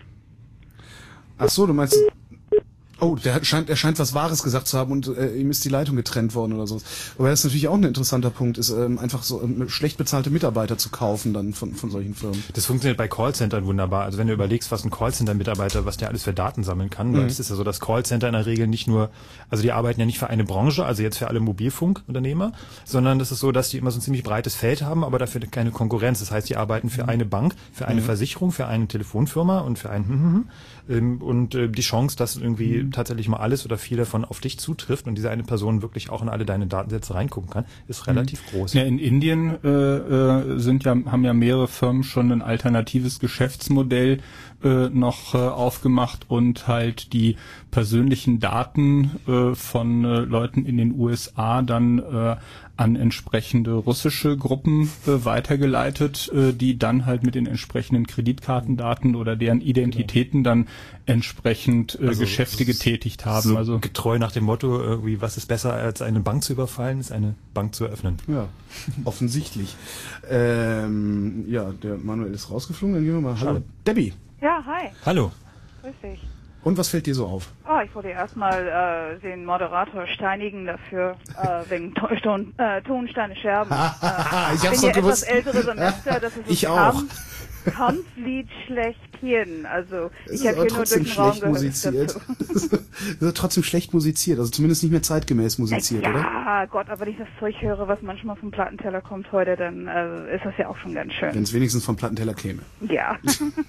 Ach so, du meinst... Oh, er scheint was Wahres gesagt zu haben und ihm ist die Leitung getrennt worden oder so. Aber das ist natürlich auch ein interessanter Punkt, ist einfach so schlecht bezahlte Mitarbeiter zu kaufen dann von solchen Firmen. Das funktioniert bei Callcentern wunderbar. Also wenn du überlegst, was ein Callcenter-Mitarbeiter, was der alles für Daten sammeln kann, weil es ist ja so, dass Callcenter in der Regel nicht nur, also die arbeiten ja nicht für eine Branche, also jetzt für alle Mobilfunkunternehmer, sondern es ist so, dass die immer so ein ziemlich breites Feld haben, aber dafür keine Konkurrenz. Das heißt, die arbeiten für eine Bank, für eine Versicherung, für eine Telefonfirma und für ein und die Chance, dass irgendwie tatsächlich mal alles oder viel davon auf dich zutrifft und diese eine Person wirklich auch in alle deine Datensätze reingucken kann, ist relativ groß. Ja, in Indien haben ja mehrere Firmen schon ein alternatives Geschäftsmodell noch aufgemacht und halt die persönlichen Daten von Leuten in den USA dann an entsprechende russische Gruppen weitergeleitet, die dann halt mit den entsprechenden Kreditkartendaten oder deren Identitäten dann entsprechend Geschäfte getätigt haben. So also getreu nach dem Motto, irgendwie, was ist besser als eine Bank zu überfallen, ist eine Bank zu eröffnen. Ja, offensichtlich. Der Manuel ist rausgeflogen, dann gehen wir mal. Hallo, Debbie. Ja, hi. Hallo. Grüß dich. Und was fällt dir so auf? Ich wollte erstmal den Moderator steinigen dafür, wegen Tonsteine Scherben. Ich hab's doch gewusst. Etwas ältere Semester, das ist ich auch. Kampflied schlechthin. Also ich habe hier nur durch den Raum gehört. Das ist trotzdem schlecht musiziert, also zumindest nicht mehr zeitgemäß musiziert, oder? Ja, Gott, aber wenn ich das Zeug höre, was manchmal vom Plattenteller kommt heute, dann ist das ja auch schon ganz schön. Wenn es wenigstens vom Plattenteller käme. Ja.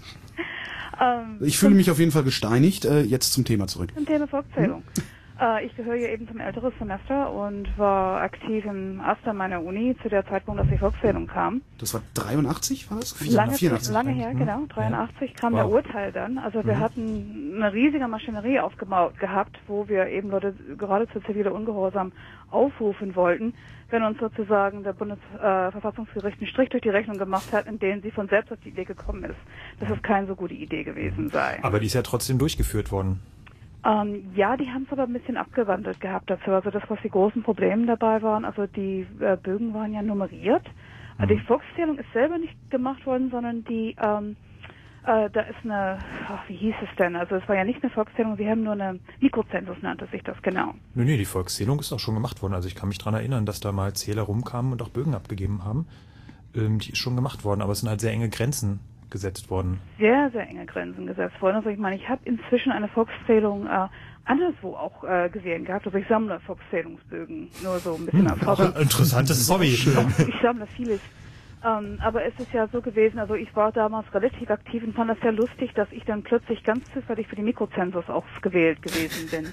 Ich fühle mich auf jeden Fall gesteinigt. Jetzt zum Thema zurück. Zum Thema Volkszählung. Ich gehöre ja eben zum älteren Semester und war aktiv im Aster meiner Uni zu der Zeitpunkt, als die Volkszählung kam. Das war 83, war das? 84. Lange her, genau. 83 kam der Urteil dann. Also wir hatten eine riesige Maschinerie aufgebaut gehabt, wo wir eben Leute gerade zu ziviler Ungehorsam aufrufen wollten, wenn uns sozusagen der Bundesverfassungsgericht einen Strich durch die Rechnung gemacht hat, in denen sie von selbst auf die Idee gekommen ist, dass es keine so gute Idee gewesen sei. Aber die ist ja trotzdem durchgeführt worden. Ja, die haben es aber ein bisschen abgewandelt gehabt dazu. Also das, was die großen Probleme dabei waren, also die Bögen waren ja nummeriert. Also die Volkszählung ist selber nicht gemacht worden, sondern die, da ist eine, wie hieß es denn? Also es war ja nicht eine Volkszählung, sie haben nur eine Mikrozensus, nannte sich das genau. Nee, die Volkszählung ist auch schon gemacht worden. Also ich kann mich daran erinnern, dass da mal Zähler rumkamen und auch Bögen abgegeben haben. Die ist schon gemacht worden, aber es sind halt sehr enge Grenzen gesetzt worden. Sehr, sehr enge Grenzen gesetzt worden. Also ich meine, ich habe inzwischen eine Volkszählung anderswo auch gesehen gehabt. Also ich sammle Volkszählungsbögen, nur so ein bisschen als Hobby. Interessantes Hobby. Ich sammle vieles. Aber es ist ja so gewesen, also ich war damals relativ aktiv und fand das sehr lustig, dass ich dann plötzlich ganz zufällig für die Mikrozensus ausgewählt gewesen bin.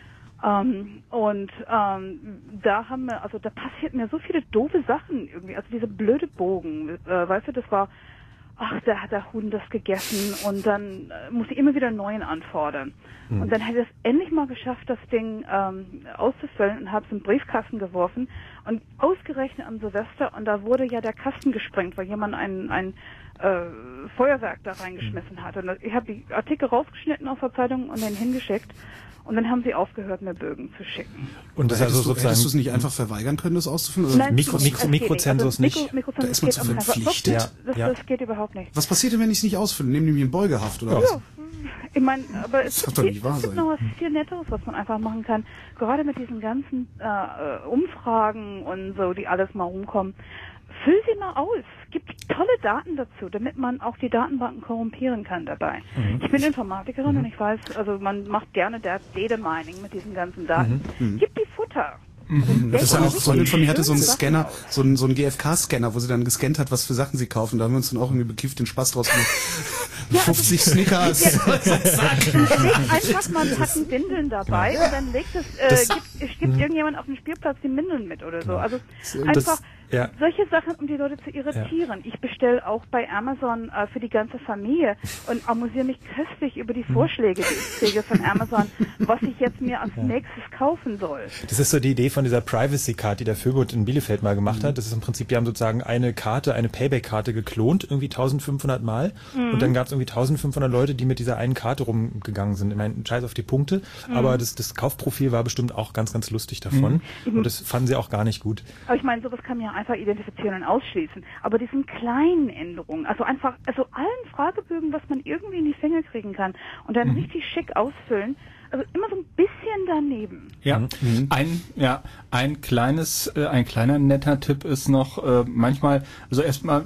Da passiert mir so viele doofe Sachen irgendwie. Also diese blöde Bogen, weißt du, das war, da hat der Hund das gegessen und dann musste ich immer wieder einen neuen anfordern. Und dann hätte ich es endlich mal geschafft, das Ding auszufüllen und habe es in den Briefkasten geworfen und ausgerechnet am Silvester und da wurde ja der Kasten gesprengt, weil jemand ein Feuerwerk da reingeschmissen hat. Und ich habe die Artikel rausgeschnitten aus der Zeitung und den hingeschickt. Und dann haben sie aufgehört, mir Bögen zu schicken. Und das hättest du es nicht einfach verweigern können, das auszufüllen? Nein, Mikrozensus nicht. Da ist man zu verpflichtet. Das geht überhaupt nicht. Was passiert denn, wenn ich es nicht ausfülle? Nehmen die mir in Beugehaft oder was? Ich meine, aber es gibt noch was viel Netteres, was man einfach machen kann. Gerade mit diesen ganzen Umfragen und so, die alles mal rumkommen. Füll sie mal aus. Gibt tolle Daten dazu, damit man auch die Datenbanken korrumpieren kann dabei. Ich bin Informatikerin und ich weiß, also man macht gerne Data Mining mit diesen ganzen Daten. Gib die Futter. Das ist ja auch, Freundin von mir hatte so einen Scanner, so einen GFK-Scanner, wo sie dann gescannt hat, was für Sachen sie kaufen. Da haben wir uns dann auch irgendwie bekifft den Spaß draus gemacht. 50 Snickers. Einfach mal einen Packen Windeln dabei und dann gibt irgendjemand auf dem Spielplatz die Windeln mit oder so. Also einfach Ja. Solche Sachen, um die Leute zu irritieren. Ich bestelle auch bei Amazon für die ganze Familie und amüsiere mich köstlich über die Vorschläge, die ich kriege von Amazon, was ich jetzt mir als nächstes kaufen soll. Das ist so die Idee von dieser Privacy Card, die der Vögut in Bielefeld mal gemacht hat. Das ist im Prinzip, die haben sozusagen eine Payback-Karte geklont, irgendwie 1500 Mal. Und dann gab es irgendwie 1500 Leute, die mit dieser einen Karte rumgegangen sind. Ich meine, scheiß auf die Punkte, aber das Kaufprofil war bestimmt auch ganz, ganz lustig davon. Und das fanden sie auch gar nicht gut. Aber ich meine, sowas kann man ja einfach identifizieren und ausschließen. Aber diesen kleinen Änderungen, also allen Fragebögen, was man irgendwie in die Finger kriegen kann und dann richtig schick ausfüllen, also immer so ein bisschen daneben. Ja, ein kleiner netter Tipp ist noch, manchmal, also erstmal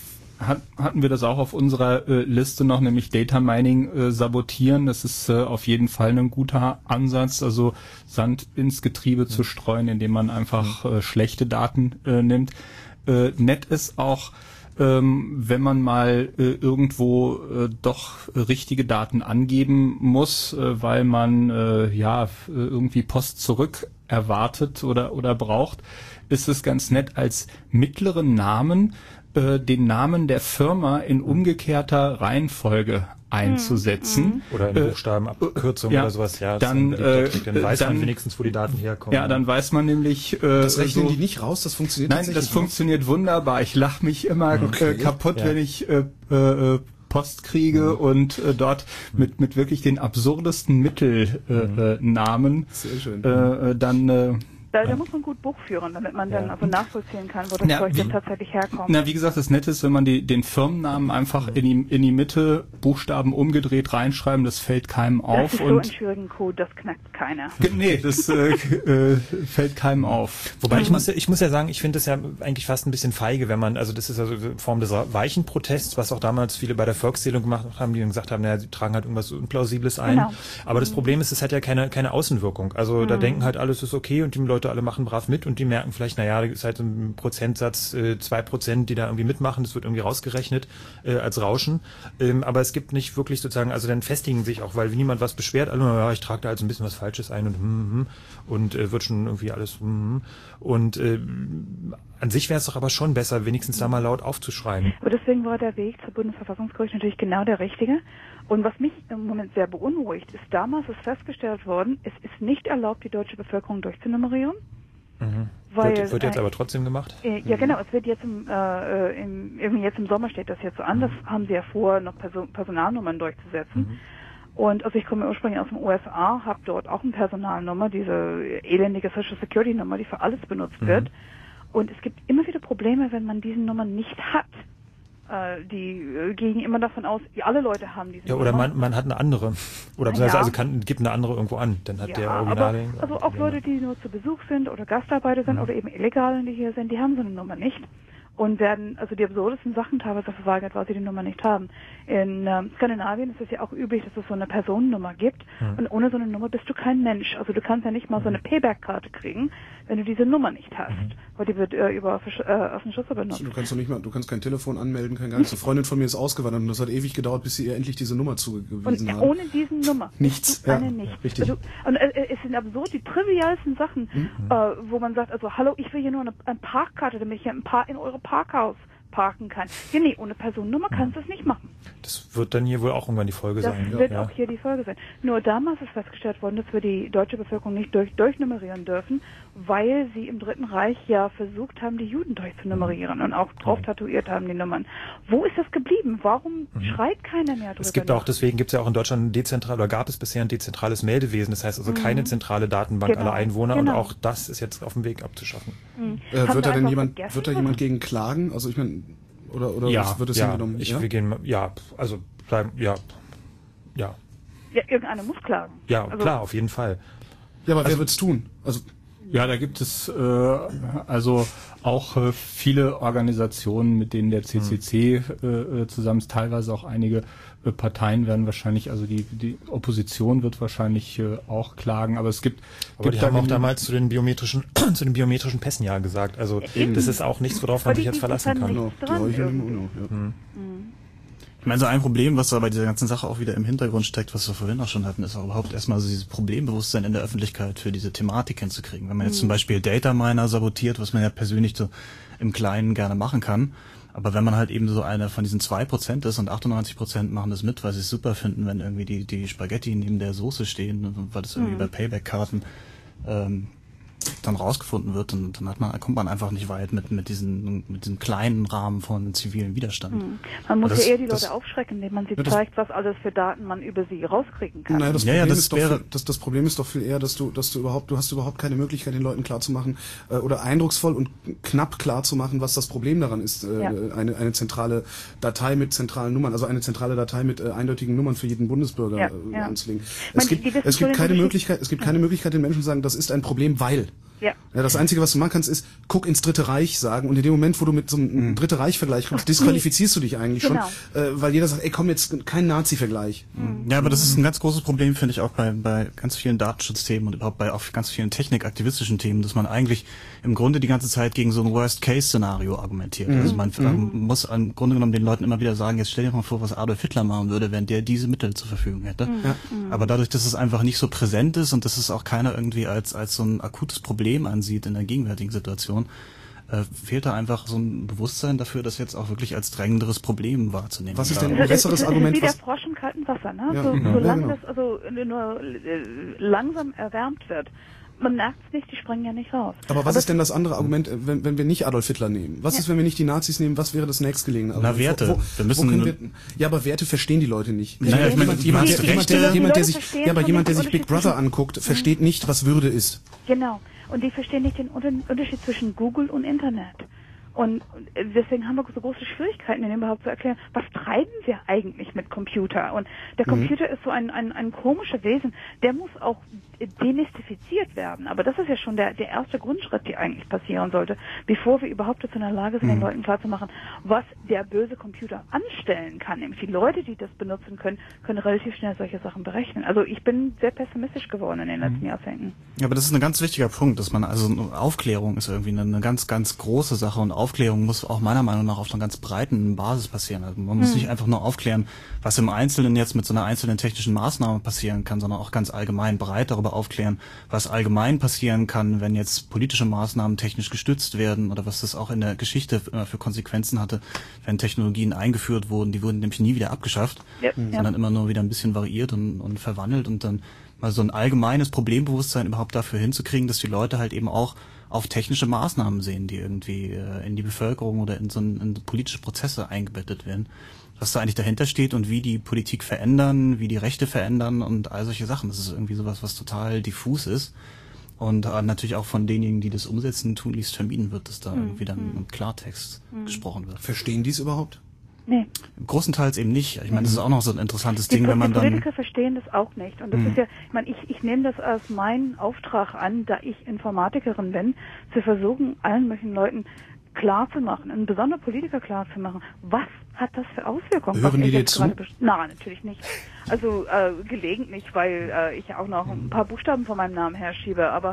hatten wir das auch auf unserer Liste noch, nämlich Data Mining sabotieren. Das ist auf jeden Fall ein guter Ansatz, also Sand ins Getriebe zu streuen, indem man einfach schlechte Daten nimmt. Nett ist auch, wenn man mal irgendwo doch richtige Daten angeben muss, weil man irgendwie Post zurück erwartet oder braucht, ist es ganz nett, als mittleren Namen den Namen der Firma in umgekehrter Reihenfolge einzusetzen. Oder in Buchstabenabkürzung oder sowas. Ja, dann weiß man wenigstens, wo die Daten herkommen. Ja, dann weiß man nämlich... das rechnen die nicht raus? Das funktioniert Nein, das funktioniert wunderbar. Ich lache mich immer kaputt, wenn ich Post kriege und dort mit wirklich den absurdesten Mittelnamen dann... Da muss man gut Buch führen, damit man dann also nachvollziehen kann, wo das Zeug dann tatsächlich herkommt. Wie gesagt, das Nette ist, wenn man den Firmennamen einfach in die Mitte Buchstaben umgedreht reinschreiben, das fällt keinem auf. Das ist so ein schwierigen Code, das knackt keiner. Nee, das fällt keinem auf. Wobei ich muss ja sagen, ich finde das ja eigentlich fast ein bisschen feige, wenn man, also das ist also eine Form des weichen Protests, was auch damals viele bei der Volkszählung gemacht haben, die dann gesagt haben, naja, sie tragen halt irgendwas Unplausibles ein. Genau. Aber das Problem ist, es hat ja keine Außenwirkung. Also da denken halt, alles ist okay und die Leute alle machen brav mit und die merken vielleicht, naja, da ist halt ein Prozentsatz, 2%, die da irgendwie mitmachen, das wird irgendwie rausgerechnet als Rauschen. Aber es gibt nicht wirklich sozusagen, also dann festigen sich auch, weil niemand was beschwert, also ja, ich trage da halt so ein bisschen was Falsches ein und wird schon irgendwie alles und an sich wäre es doch aber schon besser, wenigstens da mal laut aufzuschreien. Aber deswegen war der Weg zur Bundesverfassungsgericht natürlich genau der richtige. Und was mich im Moment sehr beunruhigt, ist, damals ist festgestellt worden, es ist nicht erlaubt, die deutsche Bevölkerung durchzunummerieren. Weil, wird jetzt aber trotzdem gemacht? Ja, genau. Es wird jetzt irgendwie jetzt im Sommer steht das jetzt so an. Das haben sie ja vor, noch Personalnummern durchzusetzen. Und also ich komme ursprünglich aus den USA, habe dort auch eine Personalnummer, diese elendige Social Security Nummer, die für alles benutzt wird. Und es gibt immer wieder Probleme, wenn man diese Nummer nicht hat. Die gehen immer davon aus, alle Leute haben diese Nummer. Ja, oder man hat eine andere. Oder gibt eine andere irgendwo an. Dann hat der Originale. Also auch Leute, die nur zu Besuch sind oder Gastarbeiter sind oder eben Illegalen, die hier sind, die haben so eine Nummer nicht. Und werden also die absurdesten Sachen teilweise verweigert, weil sie die Nummer nicht haben. In Skandinavien ist es ja auch üblich, dass es so eine Personennummer gibt. Und ohne so eine Nummer bist du kein Mensch. Also du kannst ja nicht mal so eine Payback-Karte kriegen, wenn du diese Nummer nicht hast. Weil die wird über offenen Schlüssel benutzt. Du kannst kein Telefon anmelden, kein gar nichts. Eine Freundin von mir ist ausgewandert und das hat ewig gedauert, bis sie ihr endlich diese Nummer zugewiesen haben. Und ohne diesen Nummer nichts. Bist du eine nicht. Richtig. Also, und es sind absurd die trivialsten Sachen, wo man sagt, also hallo, ich will hier nur eine Parkkarte, damit ich hier in eure Parkhaus parken kann. Ja, nee, ohne Personennummer kannst du es nicht machen. Das wird dann hier wohl auch irgendwann die Folge sein. Das wird auch hier die Folge sein. Nur damals ist festgestellt worden, dass wir die deutsche Bevölkerung nicht durchnummerieren dürfen, weil sie im Dritten Reich ja versucht haben, die Juden durchzunummerieren und auch drauf tatuiert haben, die Nummern. Wo ist das geblieben? Warum schreit keiner mehr drüber? Deswegen gibt es ja auch in Deutschland gab es bisher ein dezentrales Meldewesen, das heißt also keine zentrale Datenbank aller Einwohner und auch das ist jetzt auf dem Weg abzuschaffen. Wird da jemand gegen klagen? Also ich meine, oder wird es hingenommen? Ja, irgendeiner muss klagen. Ja, also, klar, auf jeden Fall. Ja, aber wer wird's tun? Also ja, da gibt es also auch viele Organisationen, mit denen der CCC zusammen ist, teilweise auch einige Parteien werden wahrscheinlich, also die Opposition wird wahrscheinlich auch klagen, aber es gibt... Aber die haben auch damals zu den biometrischen Pässen ja gesagt, also das ist auch nichts, worauf man sich jetzt verlassen kann. Ich meine, so ein Problem, was da bei dieser ganzen Sache auch wieder im Hintergrund steckt, was wir vorhin auch schon hatten, ist auch überhaupt erstmal so dieses Problembewusstsein in der Öffentlichkeit für diese Thematik hinzukriegen. Wenn man jetzt zum Beispiel Data Miner sabotiert, was man ja persönlich so im Kleinen gerne machen kann, aber wenn man halt eben so einer von diesen 2% ist und 98% machen das mit, weil sie es super finden, wenn irgendwie die Spaghetti neben der Soße stehen, weil das irgendwie bei Payback-Karten dann rausgefunden wird, und dann kommt man einfach nicht weit mit diesem kleinen Rahmen von zivilen Widerstand. Man muss ja eher die Leute aufschrecken, indem man sie zeigt, was alles für Daten man über sie rauskriegen kann. Naja, das Problem ist doch viel eher, dass du hast überhaupt keine Möglichkeit, den Leuten klarzumachen oder eindrucksvoll und knapp klarzumachen, was das Problem daran ist, eine zentrale Datei mit zentralen Nummern, also eine zentrale Datei mit eindeutigen Nummern für jeden Bundesbürger anzulegen. Es gibt keine Möglichkeit, den Menschen zu sagen, das ist ein Problem, weil. Ja, das Einzige, was du machen kannst, ist, guck ins Dritte Reich sagen, und in dem Moment, wo du mit so einem Dritte Reich-Vergleich kommst, disqualifizierst du dich eigentlich schon, weil jeder sagt, ey, komm, jetzt kein Nazi-Vergleich. Ja, aber das ist ein ganz großes Problem, finde ich, auch bei ganz vielen Datenschutzthemen und überhaupt bei auch ganz vielen technikaktivistischen Themen, dass man eigentlich im Grunde die ganze Zeit gegen so ein Worst-Case-Szenario argumentiert. Also man muss im Grunde genommen den Leuten immer wieder sagen, jetzt stell dir mal vor, was Adolf Hitler machen würde, wenn der diese Mittel zur Verfügung hätte. Aber dadurch, dass es einfach nicht so präsent ist und dass es auch keiner irgendwie als so ein akutes Problem ansieht in der gegenwärtigen Situation, fehlt da einfach so ein Bewusstsein dafür, das jetzt auch wirklich als drängenderes Problem wahrzunehmen. Was ist denn ein besseres Argument? Wie der Frosch im kalten Wasser, ne? Solange das also nur langsam erwärmt wird. Man merkt es nicht, die springen ja nicht raus. Aber was ist denn das andere Argument, wenn wir nicht Adolf Hitler nehmen? Was ist, wenn wir nicht die Nazis nehmen? Was wäre das nächstgelegene Argument? Na, Werte. Aber Werte verstehen die Leute nicht. Naja, jemand, der sich Big Brother anguckt, versteht nicht, was Würde ist. Genau. Und die verstehen nicht den Unterschied zwischen Google und Internet. Und deswegen haben wir so große Schwierigkeiten, ihnen überhaupt zu erklären, was treiben wir eigentlich mit Computer? Und der Computer ist so ein komisches Wesen, der muss auch demystifiziert werden. Aber das ist ja schon der erste Grundschritt, der eigentlich passieren sollte, bevor wir überhaupt dazu in der Lage sind, den Leuten klarzumachen, was der böse Computer anstellen kann. Nämlich die Leute, die das benutzen können relativ schnell solche Sachen berechnen. Also ich bin sehr pessimistisch geworden in den letzten Jahrzehnten. Ja, aber das ist ein ganz wichtiger Punkt, dass man, also Aufklärung ist irgendwie eine ganz, ganz große Sache, und Aufklärung muss auch meiner Meinung nach auf einer ganz breiten Basis passieren. Also man muss nicht einfach nur aufklären, was im Einzelnen jetzt mit so einer einzelnen technischen Maßnahme passieren kann, sondern auch ganz allgemein breit darüber aufklären, was allgemein passieren kann, wenn jetzt politische Maßnahmen technisch gestützt werden, oder was das auch in der Geschichte für Konsequenzen hatte, wenn Technologien eingeführt wurden. Die wurden nämlich nie wieder abgeschafft, sondern immer nur wieder ein bisschen variiert und verwandelt, und dann mal so ein allgemeines Problembewusstsein überhaupt dafür hinzukriegen, dass die Leute halt eben auch auf technische Maßnahmen sehen, die irgendwie in die Bevölkerung oder in politische Prozesse eingebettet werden. Was da eigentlich dahinter steht und wie die Politik verändern, wie die Rechte verändern und all solche Sachen. Das ist irgendwie sowas, was total diffus ist. Und natürlich auch von denjenigen, die das umsetzen, tunlichst vermieden wird, dass da irgendwie dann im Klartext gesprochen wird. Verstehen die es überhaupt? Nee. Im großen Teil eben nicht. Ich meine, das ist auch noch so ein interessantes Ding, wenn man dann... Die Politiker verstehen das auch nicht. Und das ist ja, ich meine, ich nehme das als meinen Auftrag an, da ich Informatikerin bin, zu versuchen, allen möglichen Leuten klar zu machen, einen besonderen Politiker klar zu machen, was hat das für Auswirkungen? Hören die dir zu? Nein, natürlich nicht. Also gelegentlich, weil ich ja auch noch ein paar Buchstaben von meinem Namen her schiebe, aber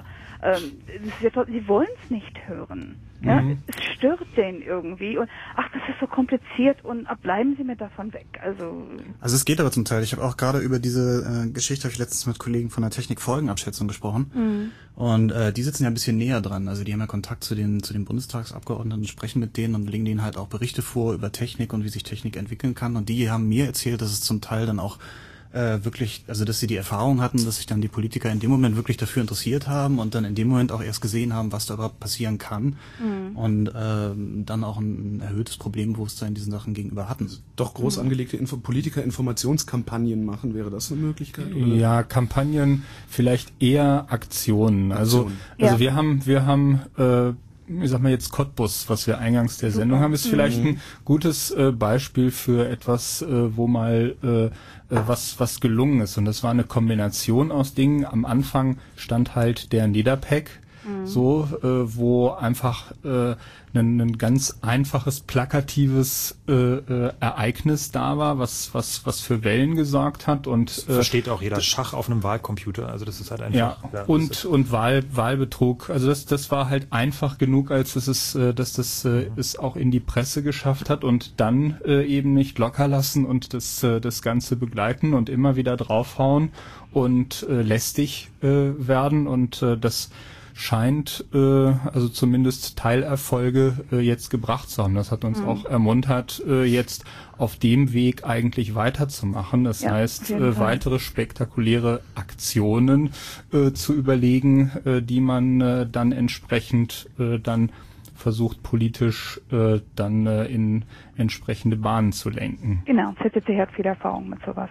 sie wollen es nicht hören. Ja? Es stört denen irgendwie und ach, das ist so kompliziert und bleiben Sie mir davon weg. Also es geht aber zum Teil. Ich habe auch gerade über diese Geschichte, habe ich letztens mit Kollegen von der Technikfolgenabschätzung gesprochen. Und die sitzen ja ein bisschen näher dran. Also die haben ja Kontakt zu den Bundestagsabgeordneten, sprechen mit denen und legen denen halt auch Berichte vor über Technik und wie sich Technik entwickeln kann. Und die haben mir erzählt, dass es zum Teil dann auch wirklich, also dass sie die Erfahrung hatten, dass sich dann die Politiker in dem Moment wirklich dafür interessiert haben und dann in dem Moment auch erst gesehen haben, was da überhaupt passieren kann und dann auch ein erhöhtes Problembewusstsein diesen Sachen gegenüber hatten. Doch groß angelegte Politiker-Informationskampagnen machen, wäre das eine Möglichkeit? Oder? Ja, Kampagnen, vielleicht eher Aktionen. Also wir haben ich sag mal jetzt Cottbus, was wir eingangs der Sendung haben, ist vielleicht ein gutes Beispiel für etwas, wo mal was gelungen ist. Und das war eine Kombination aus Dingen. Am Anfang stand halt der Niederpack, so, wo einfach ein ganz einfaches, plakatives Ereignis da war, was für Wellen gesorgt hat. Und versteht auch jeder Schach auf einem Wahlcomputer, also das ist halt einfach. Ja, und Wahlbetrug, also das war halt einfach genug, als es es auch in die Presse geschafft hat und dann eben nicht locker lassen und das Ganze begleiten und immer wieder draufhauen und lästig werden, und das scheint also zumindest Teilerfolge jetzt gebracht zu haben. Das hat uns auch ermuntert, jetzt auf dem Weg eigentlich weiterzumachen. Das heißt, weitere spektakuläre Aktionen zu überlegen, die man dann entsprechend dann versucht politisch dann in entsprechende Bahnen zu lenken. Genau, CCC hat viel Erfahrung mit sowas.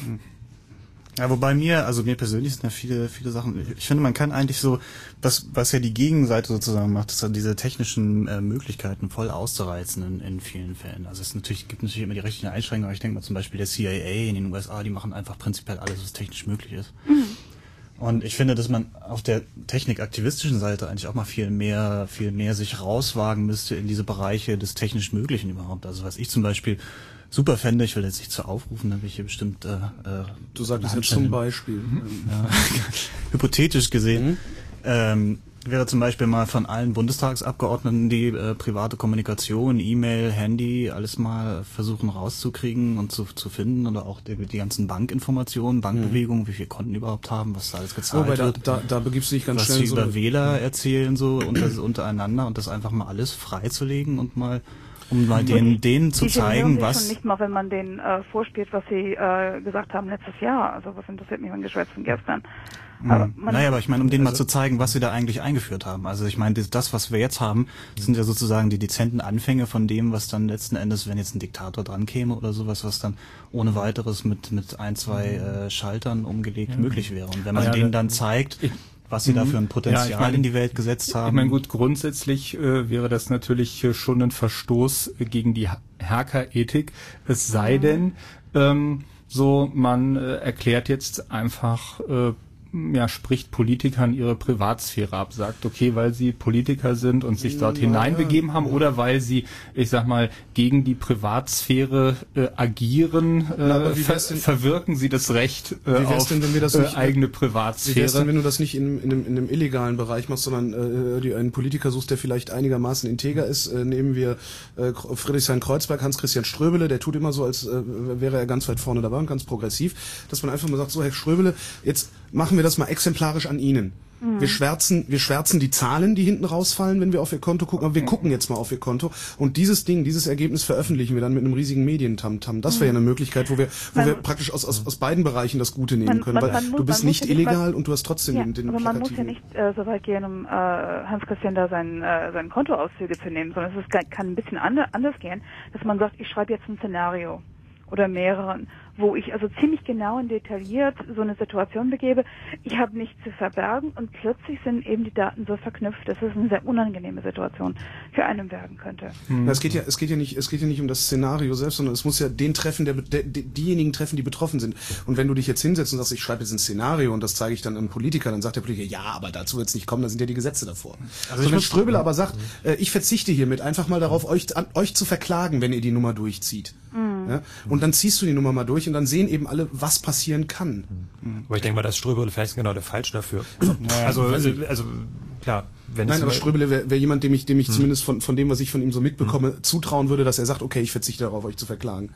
Ja, wobei mir persönlich sind ja viele Sachen, ich finde, man kann eigentlich so, was ja die Gegenseite sozusagen macht, ist diese technischen Möglichkeiten voll auszureizen in vielen Fällen. Also gibt natürlich immer die rechtlichen Einschränkungen, aber ich denke mal zum Beispiel der CIA in den USA, die machen einfach prinzipiell alles, was technisch möglich ist. Und ich finde, dass man auf der technikaktivistischen Seite eigentlich auch mal viel mehr sich rauswagen müsste in diese Bereiche des technisch Möglichen überhaupt. Also was ich zum Beispiel super fände, ich will jetzt nicht zu aufrufen, dann will ich hier bestimmt du sagtest jetzt zum Beispiel. Ja, hypothetisch gesehen, wäre zum Beispiel mal von allen Bundestagsabgeordneten die private Kommunikation, E-Mail, Handy, alles mal versuchen rauszukriegen und zu finden, oder auch die ganzen Bankinformationen, Bankbewegungen, wie viele Konten überhaupt haben, was da alles gezahlt wird. Da begibst du dich ganz was schnell sie über Wähler erzählen so untereinander, und das einfach mal alles freizulegen und mal denen zu zeigen, was... schon nicht mal, wenn man denen vorspielt, was sie gesagt haben letztes Jahr. Also was interessiert mich mein Geschwätz von gestern? Aber ich meine, um denen mal zu zeigen, was sie da eigentlich eingeführt haben. Also ich meine, das, was wir jetzt haben, sind ja sozusagen die dezenten Anfänge von dem, was dann letzten Endes, wenn jetzt ein Diktator dran käme oder sowas, was dann ohne weiteres mit ein, zwei Schaltern umgelegt möglich wäre. Und wenn man denen dann zeigt, was sie da für ein Potenzial in die Welt gesetzt haben. Ich meine, gut, grundsätzlich wäre das natürlich schon ein Verstoß gegen die Hackerethik. Es sei denn, man erklärt jetzt einfach spricht Politikern ihre Privatsphäre ab, sagt, okay, weil sie Politiker sind und sich dort hineinbegeben haben, oder weil sie, ich sag mal, gegen die Privatsphäre agieren, verwirken sie das Recht auf eigene Privatsphäre. Wie wär's denn, wenn du das nicht in einem illegalen Bereich machst, sondern einen Politiker suchst, der vielleicht einigermaßen integer ist? Nehmen wir Friedrichshain-Kreuzberg, Hans-Christian Ströbele, der tut immer so, als wäre er ganz weit vorne dabei und ganz progressiv, dass man einfach mal sagt, so, Herr Ströbele, jetzt machen wir das mal exemplarisch an Ihnen. Wir schwärzen die Zahlen, die hinten rausfallen, wenn wir auf Ihr Konto gucken, aber wir gucken jetzt mal auf Ihr Konto, und dieses Ergebnis veröffentlichen wir dann mit einem riesigen Medientamtam. Das wäre ja eine Möglichkeit, wo wir praktisch aus beiden Bereichen das Gute nehmen können, weil du bist nicht illegal und du hast trotzdem den aber man muss ja nicht so weit gehen, um Hans-Christian da sein Kontoauszüge zu nehmen, sondern kann ein bisschen anders gehen, dass man sagt, ich schreibe jetzt ein Szenario oder mehreren, wo ich also ziemlich genau und detailliert so eine Situation begebe. Ich habe nichts zu verbergen, und plötzlich sind eben die Daten so verknüpft, dass es eine sehr unangenehme Situation für einen werden könnte. Es geht ja nicht um das Szenario selbst, sondern es muss ja den treffen, diejenigen treffen, die betroffen sind. Und wenn du dich jetzt hinsetzt und sagst, ich schreibe jetzt ein Szenario und das zeige ich dann einem Politiker, dann sagt der Politiker, ja, aber dazu wird es nicht kommen, da sind ja die Gesetze davor. Also wenn Ströbele aber sagt, ich verzichte hiermit einfach mal darauf, euch zu verklagen, wenn ihr die Nummer durchzieht. Ja? Und dann ziehst du die Nummer mal durch und dann sehen eben alle, was passieren kann. Aber ich denke mal, dass Ströbele vielleicht genau der Falsche dafür. Also klar. Nein, aber Ströbele wäre jemand, dem ich zumindest von dem, was ich von ihm so mitbekomme, zutrauen würde, dass er sagt, okay, ich verzichte darauf, euch zu verklagen.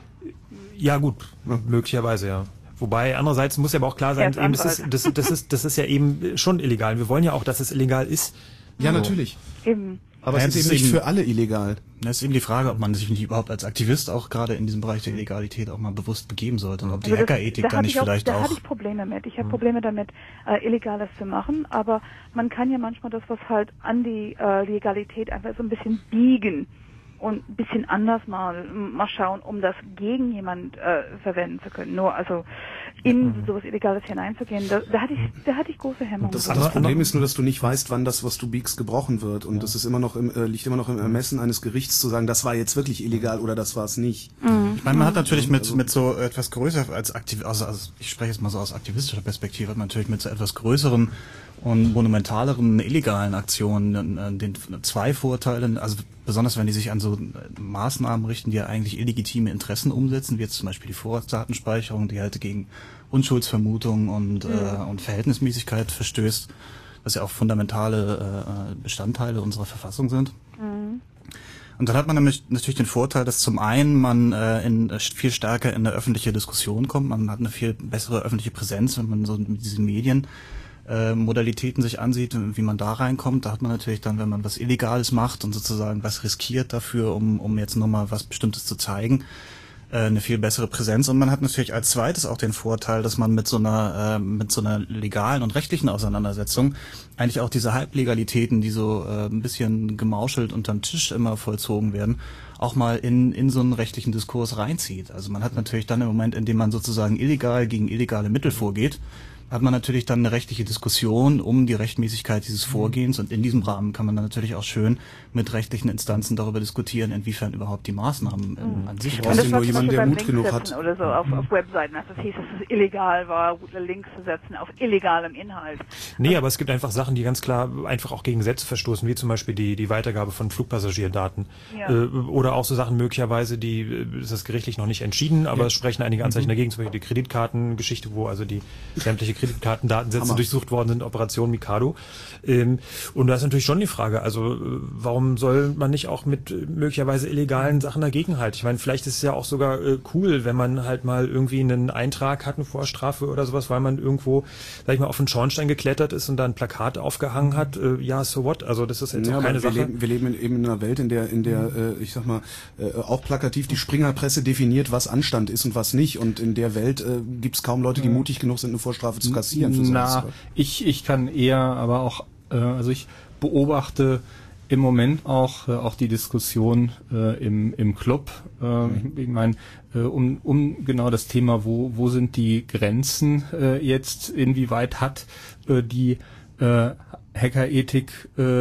Ja gut, möglicherweise, ja. Wobei, andererseits muss ja aber auch klar sein, eben, das ist ja eben schon illegal. Wir wollen ja auch, dass es illegal ist. Ja, natürlich. Eben. Aber es ist eben nicht für alle illegal. Das ist eben die Frage, ob man sich nicht überhaupt als Aktivist auch gerade in diesem Bereich der Illegalität auch mal bewusst begeben sollte, und ob die Hackerethik da nicht vielleicht auch... Da hatte ich Probleme mit. Ich habe Probleme damit, Illegales zu machen, aber man kann ja manchmal das, was halt an die Legalität einfach so ein bisschen biegen und ein bisschen anders mal schauen, um das gegen jemand verwenden zu können. Nur also in sowas Illegales hineinzugehen, da hatte ich große Hemmungen. Das Problem ist nur, dass du nicht weißt, wann das, was du biegst, gebrochen wird. Und das ist liegt immer noch im Ermessen eines Gerichts zu sagen, das war jetzt wirklich illegal oder das war es nicht. Ich meine, man hat natürlich mit so etwas größer als Aktivist, also ich spreche jetzt mal so aus aktivistischer Perspektive, hat man natürlich mit so etwas größeren und monumentaleren illegalen Aktionen den zwei Vorteile, also besonders wenn die sich an so Maßnahmen richten, die ja eigentlich illegitime Interessen umsetzen, wie jetzt zum Beispiel die Vorratsdatenspeicherung, die halt gegen Unschuldsvermutung und Verhältnismäßigkeit verstößt, was ja auch fundamentale Bestandteile unserer Verfassung sind. Mhm. Und dann hat man nämlich natürlich den Vorteil, dass zum einen man viel stärker in eine öffentliche Diskussion kommt, man hat eine viel bessere öffentliche Präsenz, wenn man so mit diesen Medien Modalitäten sich ansieht, wie man da reinkommt. Da hat man natürlich dann, wenn man was Illegales macht und sozusagen was riskiert dafür, um jetzt nochmal was Bestimmtes zu zeigen, eine viel bessere Präsenz. Und man hat natürlich als zweites auch den Vorteil, dass man mit so einer legalen und rechtlichen Auseinandersetzung eigentlich auch diese Halblegalitäten, die so ein bisschen gemauschelt unterm Tisch immer vollzogen werden, auch mal in so einen rechtlichen Diskurs reinzieht. Also man hat natürlich dann im Moment, in dem man sozusagen illegal gegen illegale Mittel vorgeht, hat man natürlich dann eine rechtliche Diskussion um die Rechtmäßigkeit dieses Vorgehens, und in diesem Rahmen kann man dann natürlich auch schön mit rechtlichen Instanzen darüber diskutieren, inwiefern überhaupt die Maßnahmen an sich nur jemand, der Mut genug hat. Oder so auf Webseiten, dass es hieß, dass es illegal war, Links zu setzen auf illegalem Inhalt. Nee, aber es gibt einfach Sachen, die ganz klar einfach auch gegen Gesetze verstoßen, wie zum Beispiel die Weitergabe von Flugpassagierdaten. Ja. Oder auch so Sachen möglicherweise, die ist das gerichtlich noch nicht entschieden, aber es sprechen einige Anzeichen dagegen, zum Beispiel die Kreditkartengeschichte, wo also die sämtliche Kreditkartendatensätze durchsucht worden sind, Operation Mikado. Und da ist natürlich schon die Frage, also warum soll man nicht auch mit möglicherweise illegalen Sachen dagegenhalten? Ich meine, vielleicht ist es ja auch sogar cool, wenn man halt mal irgendwie einen Eintrag hat, eine Vorstrafe oder sowas, weil man irgendwo, sag ich mal, auf einen Schornstein geklettert ist und da ein Plakat aufgehangen hat. Ja, so what? Also das ist jetzt auch keine Sache. Wir leben eben in einer Welt, in der ich sag mal, auch plakativ die Springerpresse definiert, was Anstand ist und was nicht. Und in der Welt gibt es kaum Leute, die mutig genug sind, eine Vorstrafe zu kassieren. Für sowas. Ich kann eher, aber auch, also ich beobachte im Moment auch die Diskussion im Club. Ich meine, um genau das Thema, wo sind die Grenzen jetzt, inwieweit hat die Hackerethik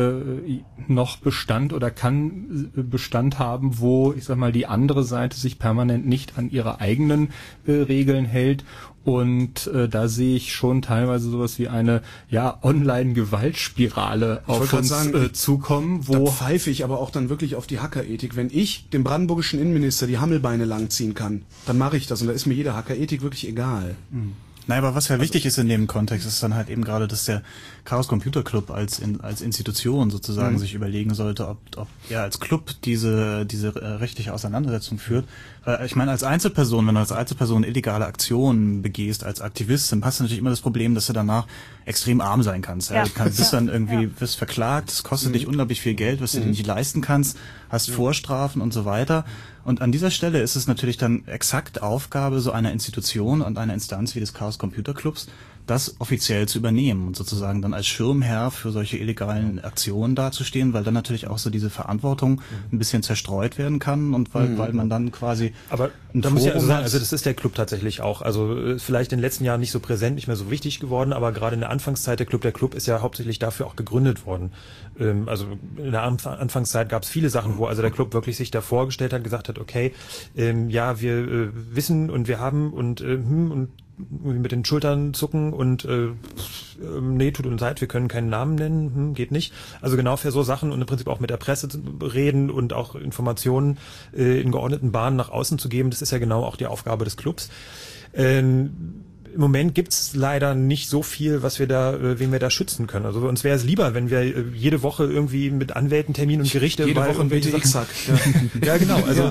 noch Bestand oder kann Bestand haben, wo, ich sag mal, die andere Seite sich permanent nicht an ihre eigenen Regeln hält. Und da sehe ich schon teilweise sowas wie eine Online-Gewaltspirale auf uns zukommen. Da pfeife ich aber auch dann wirklich auf die Hackerethik. Wenn ich dem brandenburgischen Innenminister die Hammelbeine langziehen kann, dann mache ich das. Und da ist mir jede Hackerethik wirklich egal. Mhm. Nein, aber was ja wichtig ist in dem Kontext, ist dann halt eben gerade, dass der Chaos Computer Club als Institution sozusagen sich überlegen sollte, ob er als Club diese rechtliche Auseinandersetzung führt. Weil ich meine, als Einzelperson, wenn du als Einzelperson illegale Aktionen begehst, als Aktivist, dann hast du natürlich immer das Problem, dass du danach extrem arm sein kannst. Ja. Du bist dann irgendwie, wirst verklagt, es kostet dich unglaublich viel Geld, was du dir nicht leisten kannst, hast Vorstrafen und so weiter. Und an dieser Stelle ist es natürlich dann exakt Aufgabe so einer Institution und einer Instanz wie des Chaos Computer Clubs, das offiziell zu übernehmen und sozusagen dann als Schirmherr für solche illegalen Aktionen dazustehen, weil dann natürlich auch so diese Verantwortung ein bisschen zerstreut werden kann und weil man dann quasi... Aber da muss ich also sagen, also das ist der Club tatsächlich auch. Also vielleicht in den letzten Jahren nicht so präsent, nicht mehr so wichtig geworden, aber gerade in der Anfangszeit der Club ist ja hauptsächlich dafür auch gegründet worden. Also in der Anfangszeit gab es viele Sachen, wo also der Club wirklich sich da vorgestellt hat, gesagt hat, okay, ja, wir wissen und wir haben und mit den Schultern zucken und nee, tut uns leid, wir können keinen Namen nennen, geht nicht. Also genau für so Sachen und im Prinzip auch mit der Presse reden und auch Informationen in geordneten Bahnen nach außen zu geben, das ist ja genau auch die Aufgabe des Clubs. Im Moment gibt's leider nicht so viel, was wir da, wen wir da schützen können. Also uns wäre es lieber, wenn wir jede Woche irgendwie mit Anwälten, Termin und Gerichte... Jede Woche ein BTX-Hack. Ja, genau. Also...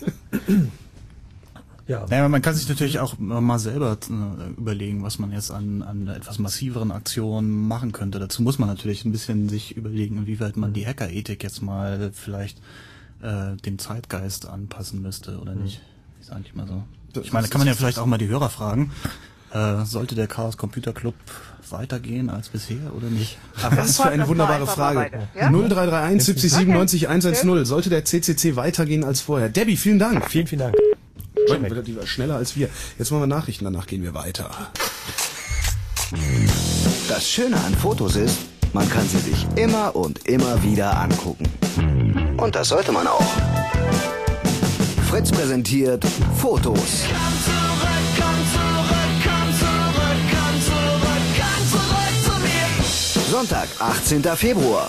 Ja. Naja, man kann sich natürlich auch mal selber überlegen, was man jetzt an etwas massiveren Aktionen machen könnte. Dazu muss man natürlich ein bisschen sich überlegen, inwieweit man die Hackerethik jetzt mal vielleicht dem Zeitgeist anpassen müsste oder nicht. Ist eigentlich mal so. Ich meine, da kann man ja vielleicht auch mal die Hörer fragen. Sollte der Chaos Computer Club weitergehen als bisher oder nicht? Ach, was für eine wunderbare Frage. Ja? 0331 70 97 110. Sollte der CCC weitergehen als vorher? Debbie, vielen Dank. Vielen Dank. Die war schneller als wir. Jetzt machen wir Nachrichten, danach gehen wir weiter. Das Schöne an Fotos ist, man kann sie sich immer und immer wieder angucken. Und das sollte man auch. Fritz präsentiert Fotos. Sonntag, 18. Februar.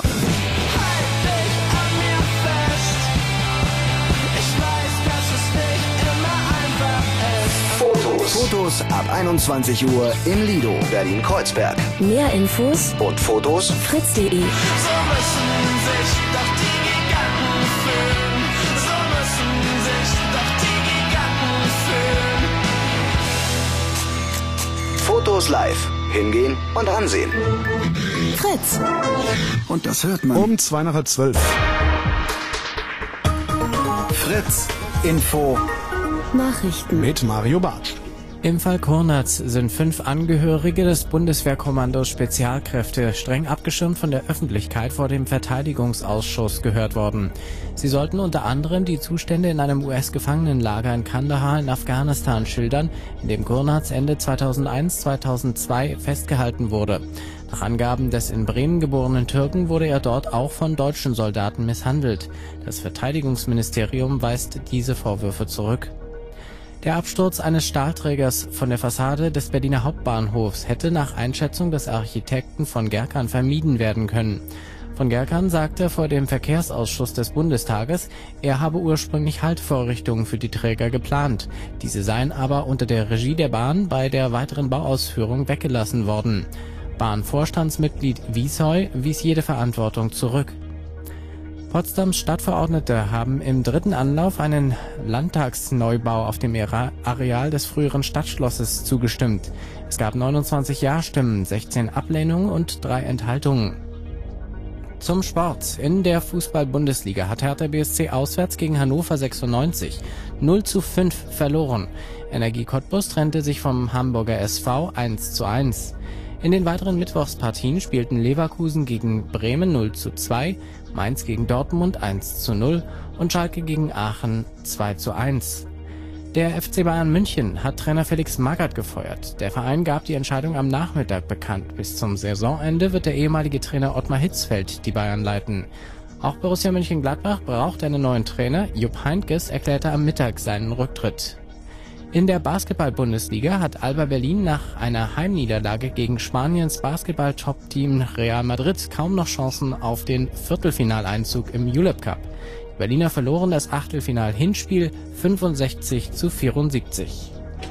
Fotos ab 21 Uhr im Lido, Berlin-Kreuzberg. Mehr Infos und Fotos fritz.de. So müssen sich doch die Giganten fühlen. So müssen sich doch die Giganten fühlen. Fotos live. Hingehen und ansehen. Fritz. Und das hört man. Um 11:02. Fritz Info. Nachrichten. Mit Mario Bartsch. Im Fall Kurnatz sind 5 Angehörige des Bundeswehrkommandos Spezialkräfte streng abgeschirmt von der Öffentlichkeit vor dem Verteidigungsausschuss gehört worden. Sie sollten unter anderem die Zustände in einem US-Gefangenenlager in Kandahar in Afghanistan schildern, in dem Kurnatz Ende 2001/2002 festgehalten wurde. Nach Angaben des in Bremen geborenen Türken wurde er dort auch von deutschen Soldaten misshandelt. Das Verteidigungsministerium weist diese Vorwürfe zurück. Der Absturz eines Stahlträgers von der Fassade des Berliner Hauptbahnhofs hätte nach Einschätzung des Architekten von Gerkan vermieden werden können. Von Gerkan sagte vor dem Verkehrsausschuss des Bundestages, er habe ursprünglich Haltvorrichtungen für die Träger geplant. Diese seien aber unter der Regie der Bahn bei der weiteren Bauausführung weggelassen worden. Bahnvorstandsmitglied Wiesheu wies jede Verantwortung zurück. Potsdams Stadtverordnete haben im 3. Anlauf einen Landtagsneubau auf dem Areal des früheren Stadtschlosses zugestimmt. Es gab 29 Ja-Stimmen, 16 Ablehnungen und 3 Enthaltungen. Zum Sport. In der Fußball-Bundesliga hat Hertha BSC auswärts gegen Hannover 96 0:5 verloren. Energie Cottbus trennte sich vom Hamburger SV 1:1. In den weiteren Mittwochspartien spielten Leverkusen gegen Bremen 0:2, Mainz gegen Dortmund 1:0 und Schalke gegen Aachen 2:1. Der FC Bayern München hat Trainer Felix Magath gefeuert. Der Verein gab die Entscheidung am Nachmittag bekannt. Bis zum Saisonende wird der ehemalige Trainer Ottmar Hitzfeld die Bayern leiten. Auch Borussia Mönchengladbach braucht einen neuen Trainer. Jupp Heynckes erklärte am Mittag seinen Rücktritt. In der Basketball-Bundesliga hat Alba Berlin nach einer Heimniederlage gegen Spaniens Basketball-Top-Team Real Madrid kaum noch Chancen auf den Viertelfinaleinzug im Julep Cup. Die Berliner verloren das Achtelfinal-Hinspiel 65:74.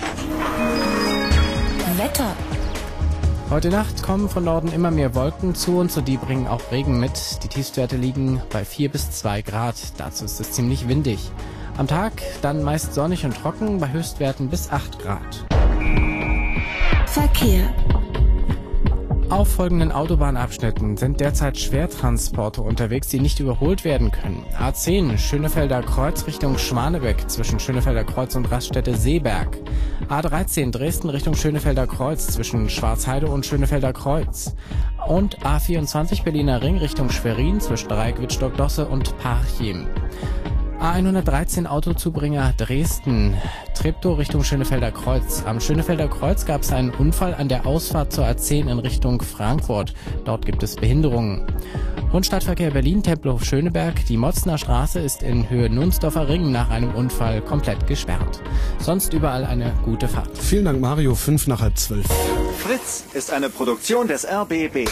Wetter. Heute Nacht kommen von Norden immer mehr Wolken zu uns und die bringen auch Regen mit. Die Tiefstwerte liegen bei 4 bis 2 Grad. Dazu ist es ziemlich windig. Am Tag dann meist sonnig und trocken, bei Höchstwerten bis 8 Grad. Verkehr. Auf folgenden Autobahnabschnitten sind derzeit Schwertransporte unterwegs, die nicht überholt werden können. A10 Schönefelder Kreuz Richtung Schwanebeck zwischen Schönefelder Kreuz und Raststätte Seeberg. A13 Dresden Richtung Schönefelder Kreuz zwischen Schwarzheide und Schönefelder Kreuz. Und A24 Berliner Ring Richtung Schwerin zwischen Dreieck-Wittstock-Dosse und Parchim. A113 Autozubringer Dresden, Treptow Richtung Schönefelder Kreuz. Am Schönefelder Kreuz gab es einen Unfall an der Ausfahrt zur A10 in Richtung Frankfurt. Dort gibt es Behinderungen. Und Stadtverkehr Berlin, Tempelhof Schöneberg. Die Motzner Straße ist in Höhe Nunsdorfer Ring nach einem Unfall komplett gesperrt. Sonst überall eine gute Fahrt. Vielen Dank, Mario. 11:55. Fritz ist eine Produktion des RBB.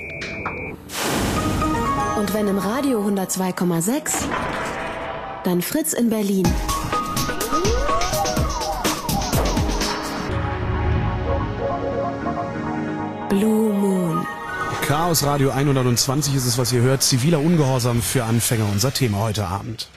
Und wenn im Radio 102,6, dann Fritz in Berlin. Blue Moon. Chaos Radio 120 ist es, was ihr hört. Ziviler Ungehorsam für Anfänger, unser Thema heute Abend.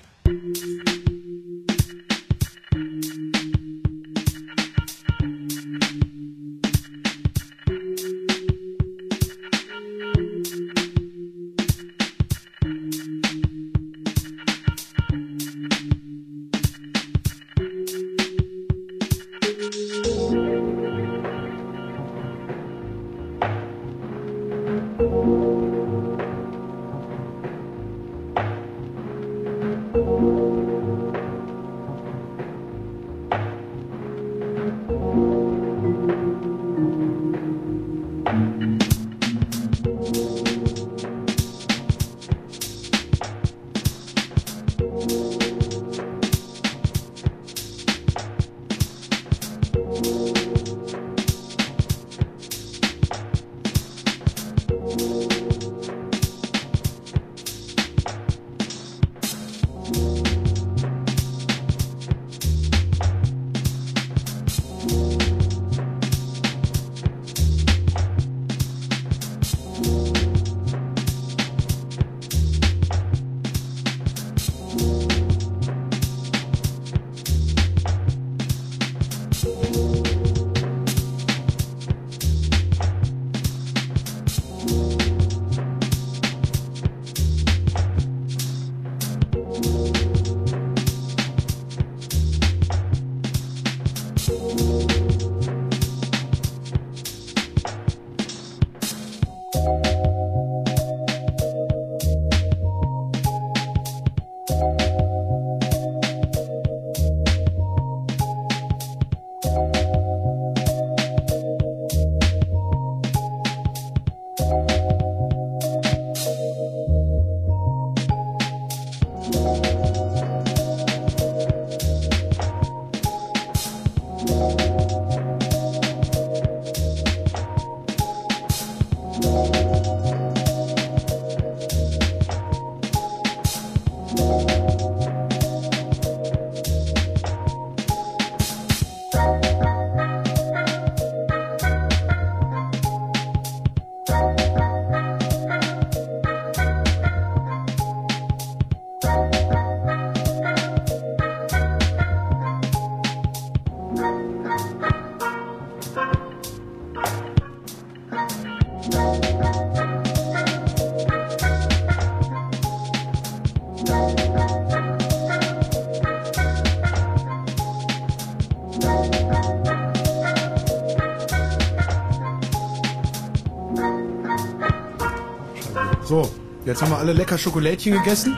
So, jetzt haben wir alle lecker Schokolädchen gegessen.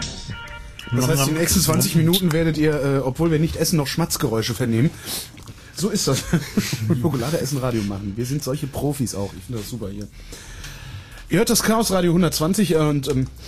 Das heißt, die nächsten 20 Minuten werdet ihr, obwohl wir nicht essen, noch Schmatzgeräusche vernehmen. So ist das. Schokolade essen, Radio machen. Wir sind solche Profis auch. Ich finde das super hier. Ihr hört das Chaos Radio 120 und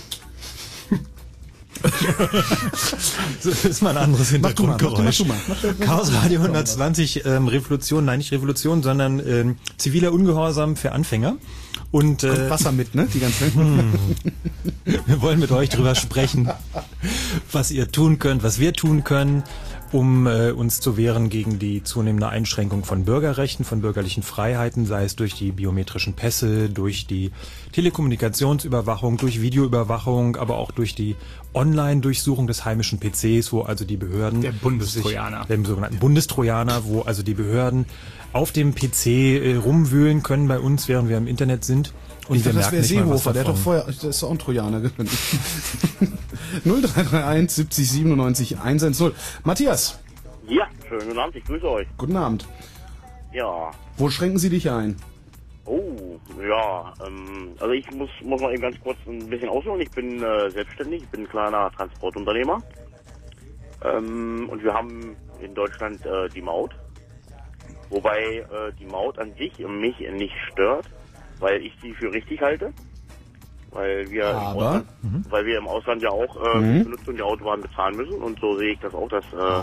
das ist mal ein anderes Hintergrundgeräusch. Mach du mal. Chaos Radio 120, Revolution, nein nicht Revolution, sondern ziviler Ungehorsam für Anfänger. Und kommt Wasser mit, ne? Die ganze Wir wollen mit euch drüber sprechen, was ihr tun könnt, was wir tun können, um uns zu wehren gegen die zunehmende Einschränkung von Bürgerrechten, von bürgerlichen Freiheiten, sei es durch die biometrischen Pässe, durch die Telekommunikationsüberwachung, durch Videoüberwachung, aber auch durch die Online-Durchsuchung des heimischen PCs, wo also die Behörden... Der Bundestrojaner. Der sogenannten Bundestrojaner, wo also die Behörden auf dem PC rumwühlen können bei uns, während wir im Internet sind. Und ich wir dachte, das wäre merken nicht mal was Seehofer, der hat doch davon. vorher, der ist doch auch ein Trojaner. 0331 70 97 110. Matthias. Ja, schönen guten Abend, ich grüße euch. Guten Abend. Ja. Wo schränken Sie dich ein? Oh, ja, also ich muss mal eben ganz kurz ein bisschen ausholen. Ich bin selbstständig, ich bin ein kleiner Transportunternehmer. Und wir haben in Deutschland die Maut. Wobei die Maut an sich mich nicht stört, weil ich sie für richtig halte. Weil wir im Ausland ja auch benutzen und die Autobahn bezahlen müssen. Und so sehe ich das auch.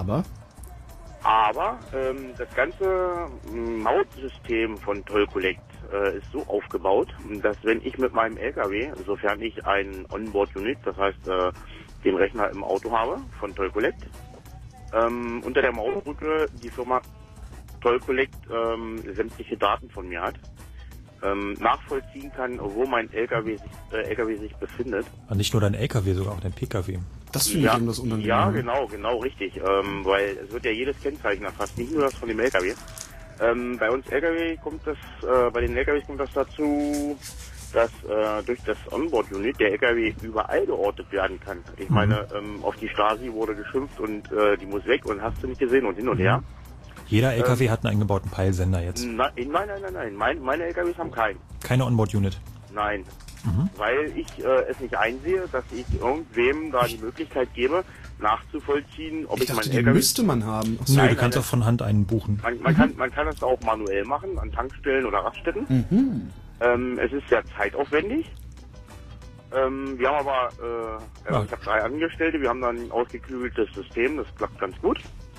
Aber das ganze Mautsystem von Toll Collect ist so aufgebaut, dass wenn ich mit meinem LKW, sofern ich ein Onboard-Unit, das heißt den Rechner im Auto habe von Toll Collect, unter der Mautbrücke die Firma Toll Collect sämtliche Daten von mir hat, nachvollziehen kann, wo mein LKW sich befindet. Und nicht nur dein LKW, sogar auch dein PKW. Das finde ich eben das Unternehmen. Ja, genau, richtig. Weil es wird ja jedes Kennzeichen erfasst, nicht nur das von dem LKW. Bei uns LKW kommt das, bei den LKWs kommt das dazu, dass durch das Onboard-Unit der LKW überall geortet werden kann. Ich meine, auf die Stasi wurde geschimpft und die muss weg und hast du nicht gesehen und hin und her. Jeder LKW hat einen eingebauten Peilsender jetzt. Nein. Meine LKWs haben keinen. Keine Onboard-Unit. Nein. Weil ich es nicht einsehe, dass ich irgendwem da die Möglichkeit gebe, nachzuvollziehen, ob ich mein LKW... müsste man haben. Nö, du kannst auch von Hand einen buchen. Man kann das auch manuell machen, an Tankstellen oder Raststätten. Es ist sehr zeitaufwendig. Wir haben aber, ich habe 3 Angestellte, wir haben dann ein ausgeklügeltes System, das klappt ganz gut.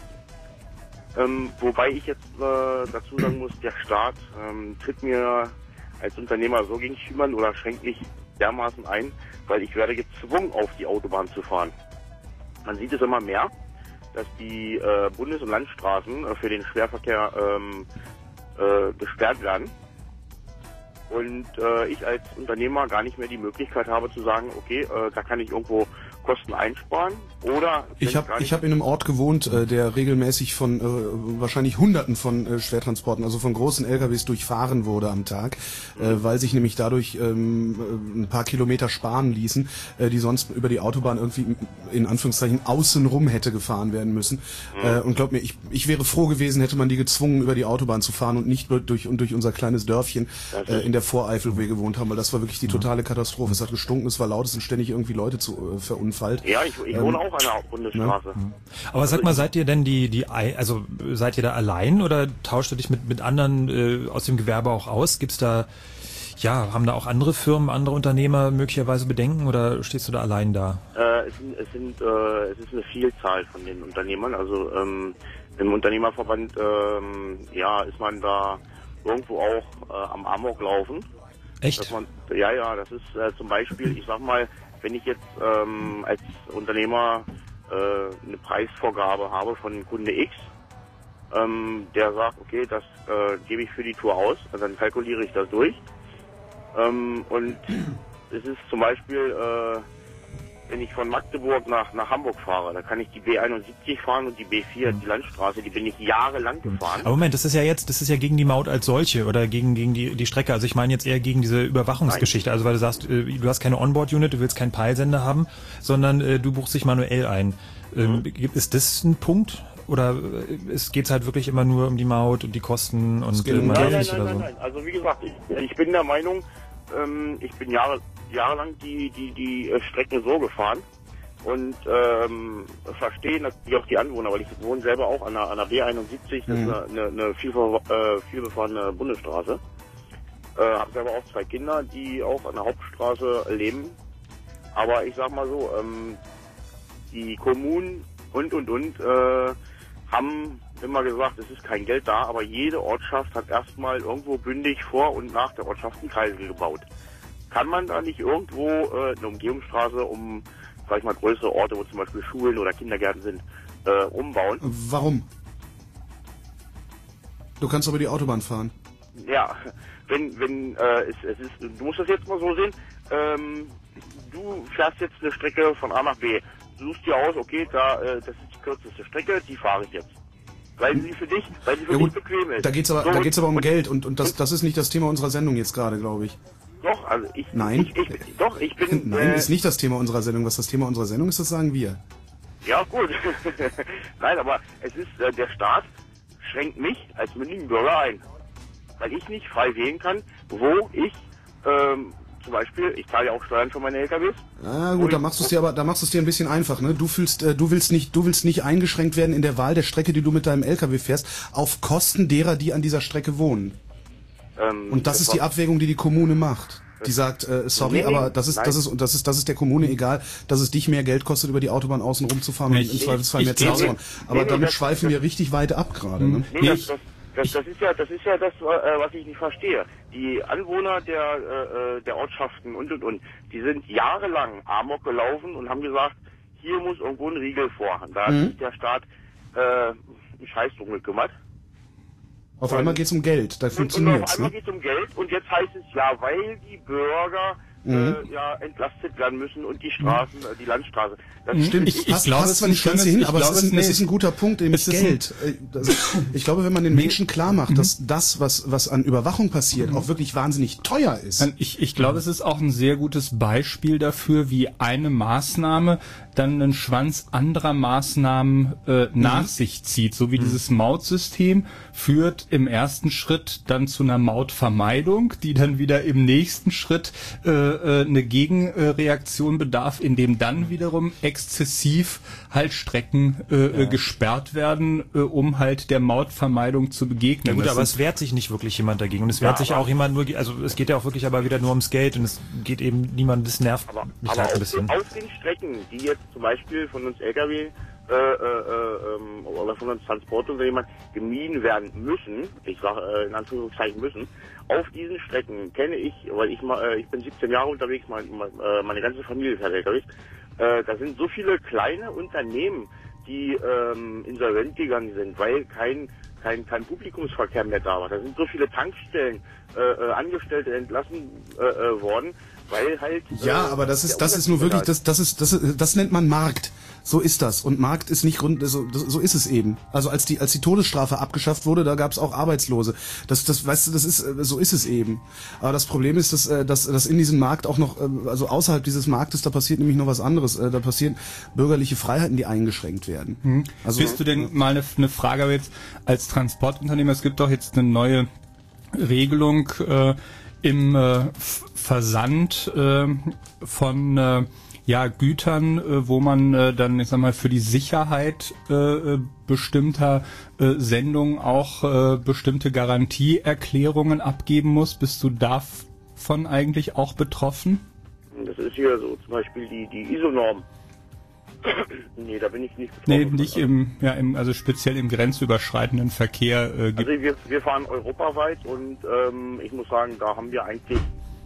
Wobei ich jetzt dazu sagen muss, der Staat tritt mir als Unternehmer so gegen Schimmern oder schränkt mich dermaßen ein, weil ich werde gezwungen, auf die Autobahn zu fahren. man sieht es immer mehr, dass die Bundes- und Landstraßen für den Schwerverkehr gesperrt werden. Und ich als Unternehmer gar nicht mehr die Möglichkeit habe zu sagen, okay, da kann ich irgendwo Kosten einsparen oder... Ich hab in einem Ort gewohnt, der regelmäßig von wahrscheinlich Hunderten von Schwertransporten, also von großen LKWs durchfahren wurde am Tag, weil sich nämlich dadurch ein paar Kilometer sparen ließen, die sonst über die Autobahn irgendwie in Anführungszeichen außenrum hätte gefahren werden müssen. Und glaub mir, ich wäre froh gewesen, hätte man die gezwungen, über die Autobahn zu fahren und nicht durch unser kleines Dörfchen in der Voreifel, wo wir gewohnt haben, weil das war wirklich die totale Katastrophe. Es hat gestunken, es war laut, es sind ständig irgendwie Leute verunfallt. Ja, ich wohne auch an der Bundesstraße. Ja. Aber sag mal, seid ihr denn also seid ihr da allein oder tauscht ihr dich mit anderen aus dem Gewerbe auch aus? Gibt's da, haben da auch andere Firmen, andere Unternehmer möglicherweise Bedenken oder stehst du da allein da? Es ist eine Vielzahl von den Unternehmern. Also im Unternehmerverband ist man da irgendwo auch am Amok laufen. Echt? Das ist zum Beispiel, ich sag mal, wenn ich jetzt als Unternehmer eine Preisvorgabe habe von Kunde X, der sagt, okay, das gebe ich für die Tour aus, also dann kalkuliere ich das durch. Und es ist zum Beispiel, wenn ich von Magdeburg nach Hamburg fahre, da kann ich die B71 fahren und die B4, die Landstraße, die bin ich jahrelang gefahren. Aber Moment, das ist ja gegen die Maut als solche oder gegen die Strecke. Also ich meine jetzt eher gegen diese Überwachungsgeschichte. Also weil du sagst, du hast keine Onboard-Unit, du willst keinen Peilsender haben, sondern du buchst dich manuell ein. Ist das ein Punkt? Oder geht's halt wirklich immer nur um die Maut und die Kosten und Geld oder so? Nein. Also wie gesagt, ich bin der Meinung, ich bin jahrelang die Strecken so gefahren und verstehe natürlich auch die Anwohner, weil ich wohne selber auch an der B71, das ist eine viel befahrene Bundesstraße. Habe selber auch 2 Kinder, die auch an der Hauptstraße leben. Aber ich sag mal so, die Kommunen und haben immer gesagt, es ist kein Geld da, aber jede Ortschaft hat erstmal irgendwo bündig vor und nach der Ortschaft einen Kreisel gebaut. Kann man da nicht irgendwo eine Umgehungsstraße sag ich mal, größere Orte, wo zum Beispiel Schulen oder Kindergärten sind, umbauen? Warum? Du kannst über die Autobahn fahren. Ja, wenn es ist, du musst das jetzt mal so sehen, du fährst jetzt eine Strecke von A nach B, du suchst dir aus, okay, das ist die kürzeste Strecke, die fahre ich jetzt. Weil sie für dich bequem ist. Da geht's aber um Geld und das ist nicht das Thema unserer Sendung jetzt gerade, glaube ich. Doch, also Nein. Ich bin... Nein, ist nicht das Thema unserer Sendung. Was das Thema unserer Sendung ist, das sagen wir. Ja, gut. Nein, aber es ist, der Staat schränkt mich als mündigen Bürger ein. Weil ich nicht frei wählen kann, wo ich, zum Beispiel, ich zahle ja auch Steuern für meine LKWs. Ah, gut, da machst du es dir ein bisschen einfach, ne? Du willst nicht eingeschränkt werden in der Wahl der Strecke, die du mit deinem LKW fährst, auf Kosten derer, die an dieser Strecke wohnen. Und das ist die Abwägung, die Kommune macht. Die sagt, sorry, aber das ist der Kommune egal, dass es dich mehr Geld kostet, über die Autobahn außen rumzufahren und im Zweifelsfall mehr zu bezahlen. Aber damit schweifen wir richtig weit ab gerade. Ne? Das ist ja das, was ich nicht verstehe. Die Anwohner der Ortschaften und, die sind jahrelang Amok gelaufen und haben gesagt, hier muss irgendwo ein Riegel vor. Da hat sich der Staat einen Scheiß drum gekümmert. Auf einmal geht's um Geld, da funktioniert's. Auf einmal geht's um Geld und jetzt heißt es weil die Bürger entlastet werden müssen und die Straßen, die Landstraße. Das Stimmt, ich glaube, es nicht ganz hin, aber es ist ein guter Punkt, eben das Geld. Ich glaube, wenn man den Menschen klar macht, dass das, was an Überwachung passiert, auch wirklich wahnsinnig teuer ist. Ich glaube, es ist auch ein sehr gutes Beispiel dafür, wie eine Maßnahme dann einen Schwanz anderer Maßnahmen nach sich zieht. So wie dieses Mautsystem führt im ersten Schritt dann zu einer Mautvermeidung, die dann wieder im nächsten Schritt eine Gegenreaktion bedarf, indem dann wiederum exzessiv halt Strecken gesperrt werden, um halt der Mautvermeidung zu begegnen. Ja gut, aber es wehrt sich nicht wirklich jemand dagegen und es wehrt sich auch jemand nur, also es geht ja auch wirklich aber wieder nur ums Geld und es geht eben niemand, das nervt mich halt ein bisschen. Auf den Strecken, die jetzt zum Beispiel von uns LKW oder von uns Transportunternehmern gemieden werden müssen, ich sage in Anführungszeichen müssen, auf diesen Strecken kenne ich, weil ich bin 17 Jahre unterwegs, meine ganze Familie fährt LKW, Da sind so viele kleine Unternehmen, die insolvent gegangen sind, weil kein Publikumsverkehr mehr da war. Da sind so viele Tankstellen, Angestellte entlassen worden, weil halt... Ja, aber das ist nur wirklich, das nennt man Markt. So ist das. Und Markt ist nicht so ist es eben. Also als die Todesstrafe abgeschafft wurde, da gab es auch Arbeitslose. Weißt du, so ist es eben. Aber das Problem ist, dass in diesem Markt auch noch, also außerhalb dieses Marktes, da passiert nämlich noch was anderes. Da passieren bürgerliche Freiheiten, die eingeschränkt werden. Also, bist du denn mal eine Frage jetzt als Transportunternehmer? Es gibt doch jetzt eine neue Regelung im Versand von Gütern, wo man dann, ich sag mal, für die Sicherheit bestimmter Sendungen auch bestimmte Garantieerklärungen abgeben muss. Bist du davon eigentlich auch betroffen? Das ist hier so zum Beispiel die ISO-Norm. Nee, da bin ich nicht betroffen. Nee, nicht also speziell im grenzüberschreitenden Verkehr. Also wir fahren europaweit und ich muss sagen, da haben wir eigentlich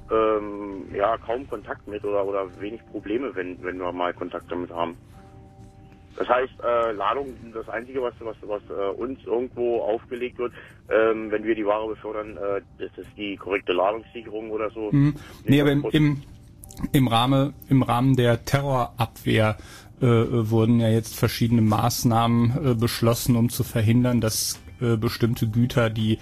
kaum Kontakt mit oder wenig Probleme, wenn wir mal Kontakt damit haben. Das heißt, Ladung, das Einzige, was uns irgendwo aufgelegt wird, wenn wir die Ware befördern, das ist die korrekte Ladungssicherung oder so. Nee, aber im Rahmen der Terrorabwehr wurden ja jetzt verschiedene Maßnahmen beschlossen, um zu verhindern, dass bestimmte Güter, die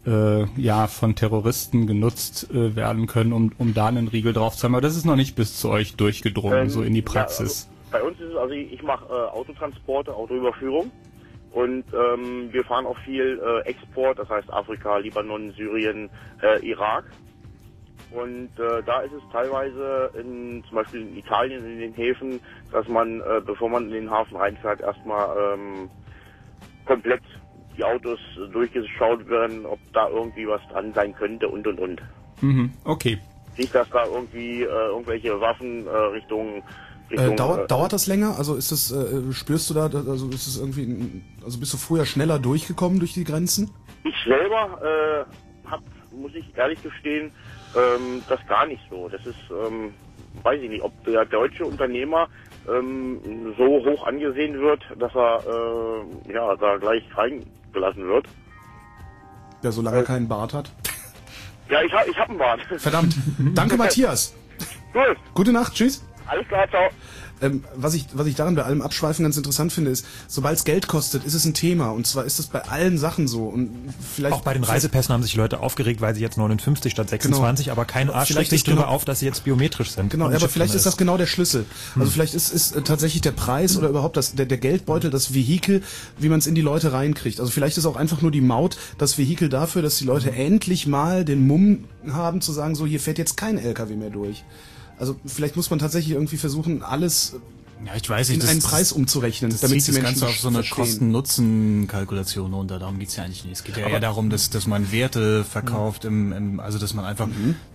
von Terroristen genutzt werden können, um da einen Riegel drauf zu haben. Aber das ist noch nicht bis zu euch durchgedrungen, so in die Praxis. Ja, also bei uns ist es, also ich mache Autotransporte, Autoüberführung und wir fahren auch viel Export, das heißt Afrika, Libanon, Syrien, Irak. Und da ist es teilweise zum Beispiel in Italien in den Häfen, dass man, bevor man in den Hafen reinfährt, erstmal komplett die Autos durchgeschaut werden, ob da irgendwie was dran sein könnte und. Okay. Nicht, dass da irgendwie irgendwelche Waffen Richtung dauert das länger? Also ist das, spürst du da, also ist es irgendwie, also bist du früher schneller durchgekommen durch die Grenzen? Ich selber muss ich ehrlich gestehen, das gar nicht so. Das ist, weiß ich nicht, ob der deutsche Unternehmer so hoch angesehen wird, dass er da gleich reingelassen wird. Ja, solange er keinen Bart hat. Ja, ich hab einen Bart. Verdammt. Danke, Matthias. Gut. Gute Nacht. Tschüss. Alles klar, ciao. Was ich daran bei allem Abschweifen ganz interessant finde, ist, sobald es Geld kostet, ist es ein Thema. Und zwar ist es bei allen Sachen so. Und vielleicht auch bei den Reisepässen haben sich Leute aufgeregt, weil sie jetzt 59 statt 26, aber kein Arsch schlägt sich darüber auf, dass sie jetzt biometrisch sind. Genau, aber vielleicht ist das genau der Schlüssel. Also vielleicht ist tatsächlich der Preis oder überhaupt der Geldbeutel, das Vehikel, wie man es in die Leute reinkriegt. Also vielleicht ist auch einfach nur die Maut das Vehikel dafür, dass die Leute endlich mal den Mumm haben zu sagen, so hier fährt jetzt kein LKW mehr durch. Also vielleicht muss man tatsächlich irgendwie versuchen, alles in einen Preis umzurechnen, damit die Menschen das Ganze auf so eine Kosten-Nutzen-Kalkulation runter. Darum geht's ja eigentlich nicht. Es geht ja eher darum, dass man Werte verkauft, also dass man einfach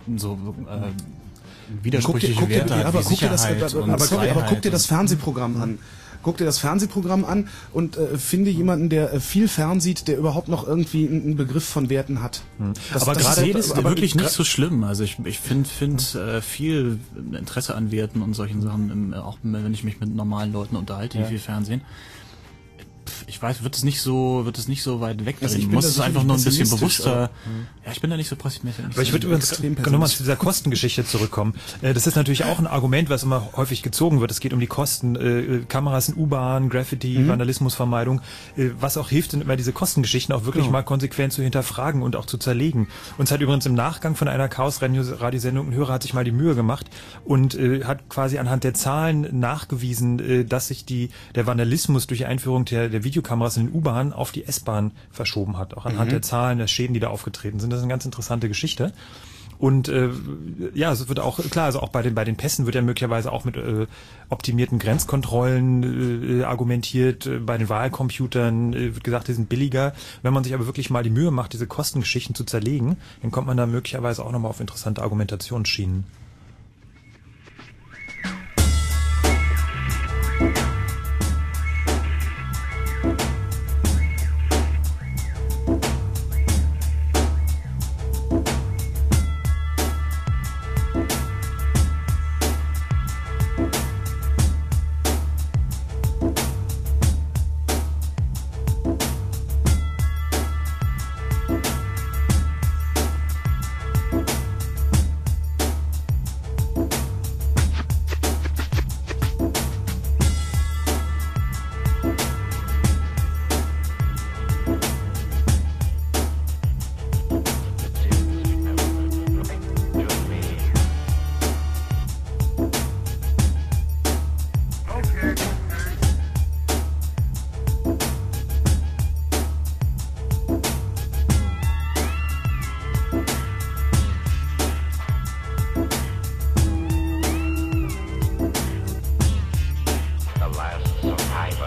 widersprüchliche Werte hat, wie Sicherheit und Freiheit. Aber guck dir das Fernsehprogramm an. Guck dir das Fernsehprogramm an und finde jemanden, der viel fernsieht, der überhaupt noch irgendwie einen Begriff von Werten hat. Aber gerade ist wirklich nicht so schlimm. Also ich finde viel Interesse an Werten und solchen Sachen, auch wenn ich mich mit normalen Leuten unterhalte, die viel Fernsehen. Ich weiß, wird es nicht so weit weg. Also ich muss es einfach nur ein bisschen bewusster. Ja, ich bin da nicht so pessimistisch. Aber ich würde übrigens nochmal zu dieser Kostengeschichte zurückkommen. Das ist natürlich auch ein Argument, was immer häufig gezogen wird. Es geht um die Kosten. Kameras in U-Bahn, Graffiti, Vandalismusvermeidung. Was auch hilft, sind immer diese Kostengeschichten auch wirklich mal konsequent zu hinterfragen und auch zu zerlegen. Uns hat übrigens im Nachgang von einer Chaos-Radiosendung ein Hörer hat sich mal die Mühe gemacht und hat quasi anhand der Zahlen nachgewiesen, dass sich der Vandalismus durch die Einführung der Videokameras in den U-Bahnen auf die S-Bahn verschoben hat. Auch anhand der Zahlen, der Schäden, die da aufgetreten sind. Das ist eine ganz interessante Geschichte. Und es wird auch, klar, also auch bei den Pässen wird ja möglicherweise auch mit optimierten Grenzkontrollen argumentiert. Bei den Wahlcomputern wird gesagt, die sind billiger. Wenn man sich aber wirklich mal die Mühe macht, diese Kostengeschichten zu zerlegen, dann kommt man da möglicherweise auch nochmal auf interessante Argumentationsschienen. last survivor.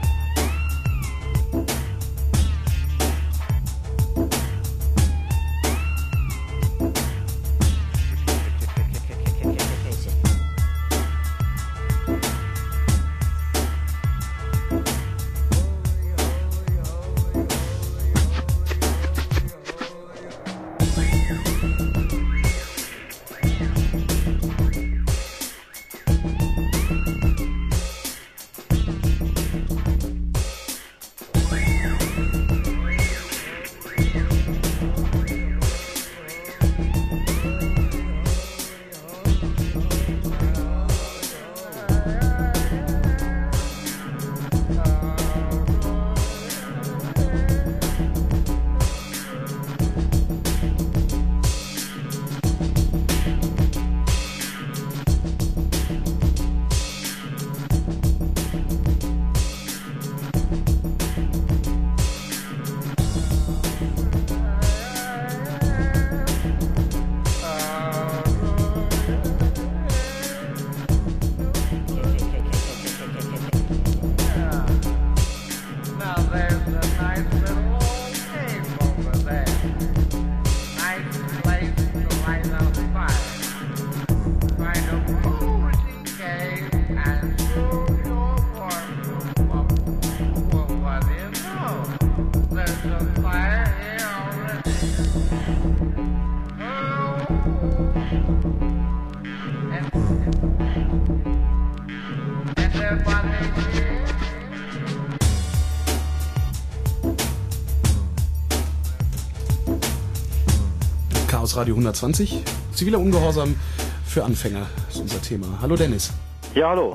Chaos Radio 120. Ziviler Ungehorsam für Anfänger ist unser Thema. Hallo Dennis. Ja, hallo.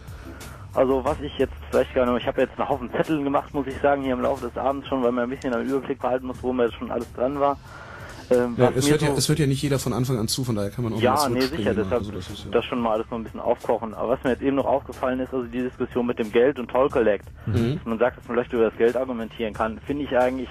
Also was ich jetzt vielleicht gar nicht, ich habe jetzt einen Haufen Zettel gemacht, muss ich sagen, hier im Laufe des Abends schon, weil man ein bisschen einen Überblick behalten muss, wo mir schon alles dran war. Ja, es hört ja nicht jeder von Anfang an zu, von daher kann man auch ja, nee, sicher, deshalb also das schon mal alles noch ein bisschen aufkochen. Aber was mir jetzt eben noch aufgefallen ist, also die Diskussion mit dem Geld und Toll Collect, dass man sagt, dass man vielleicht über das Geld argumentieren kann, finde ich eigentlich,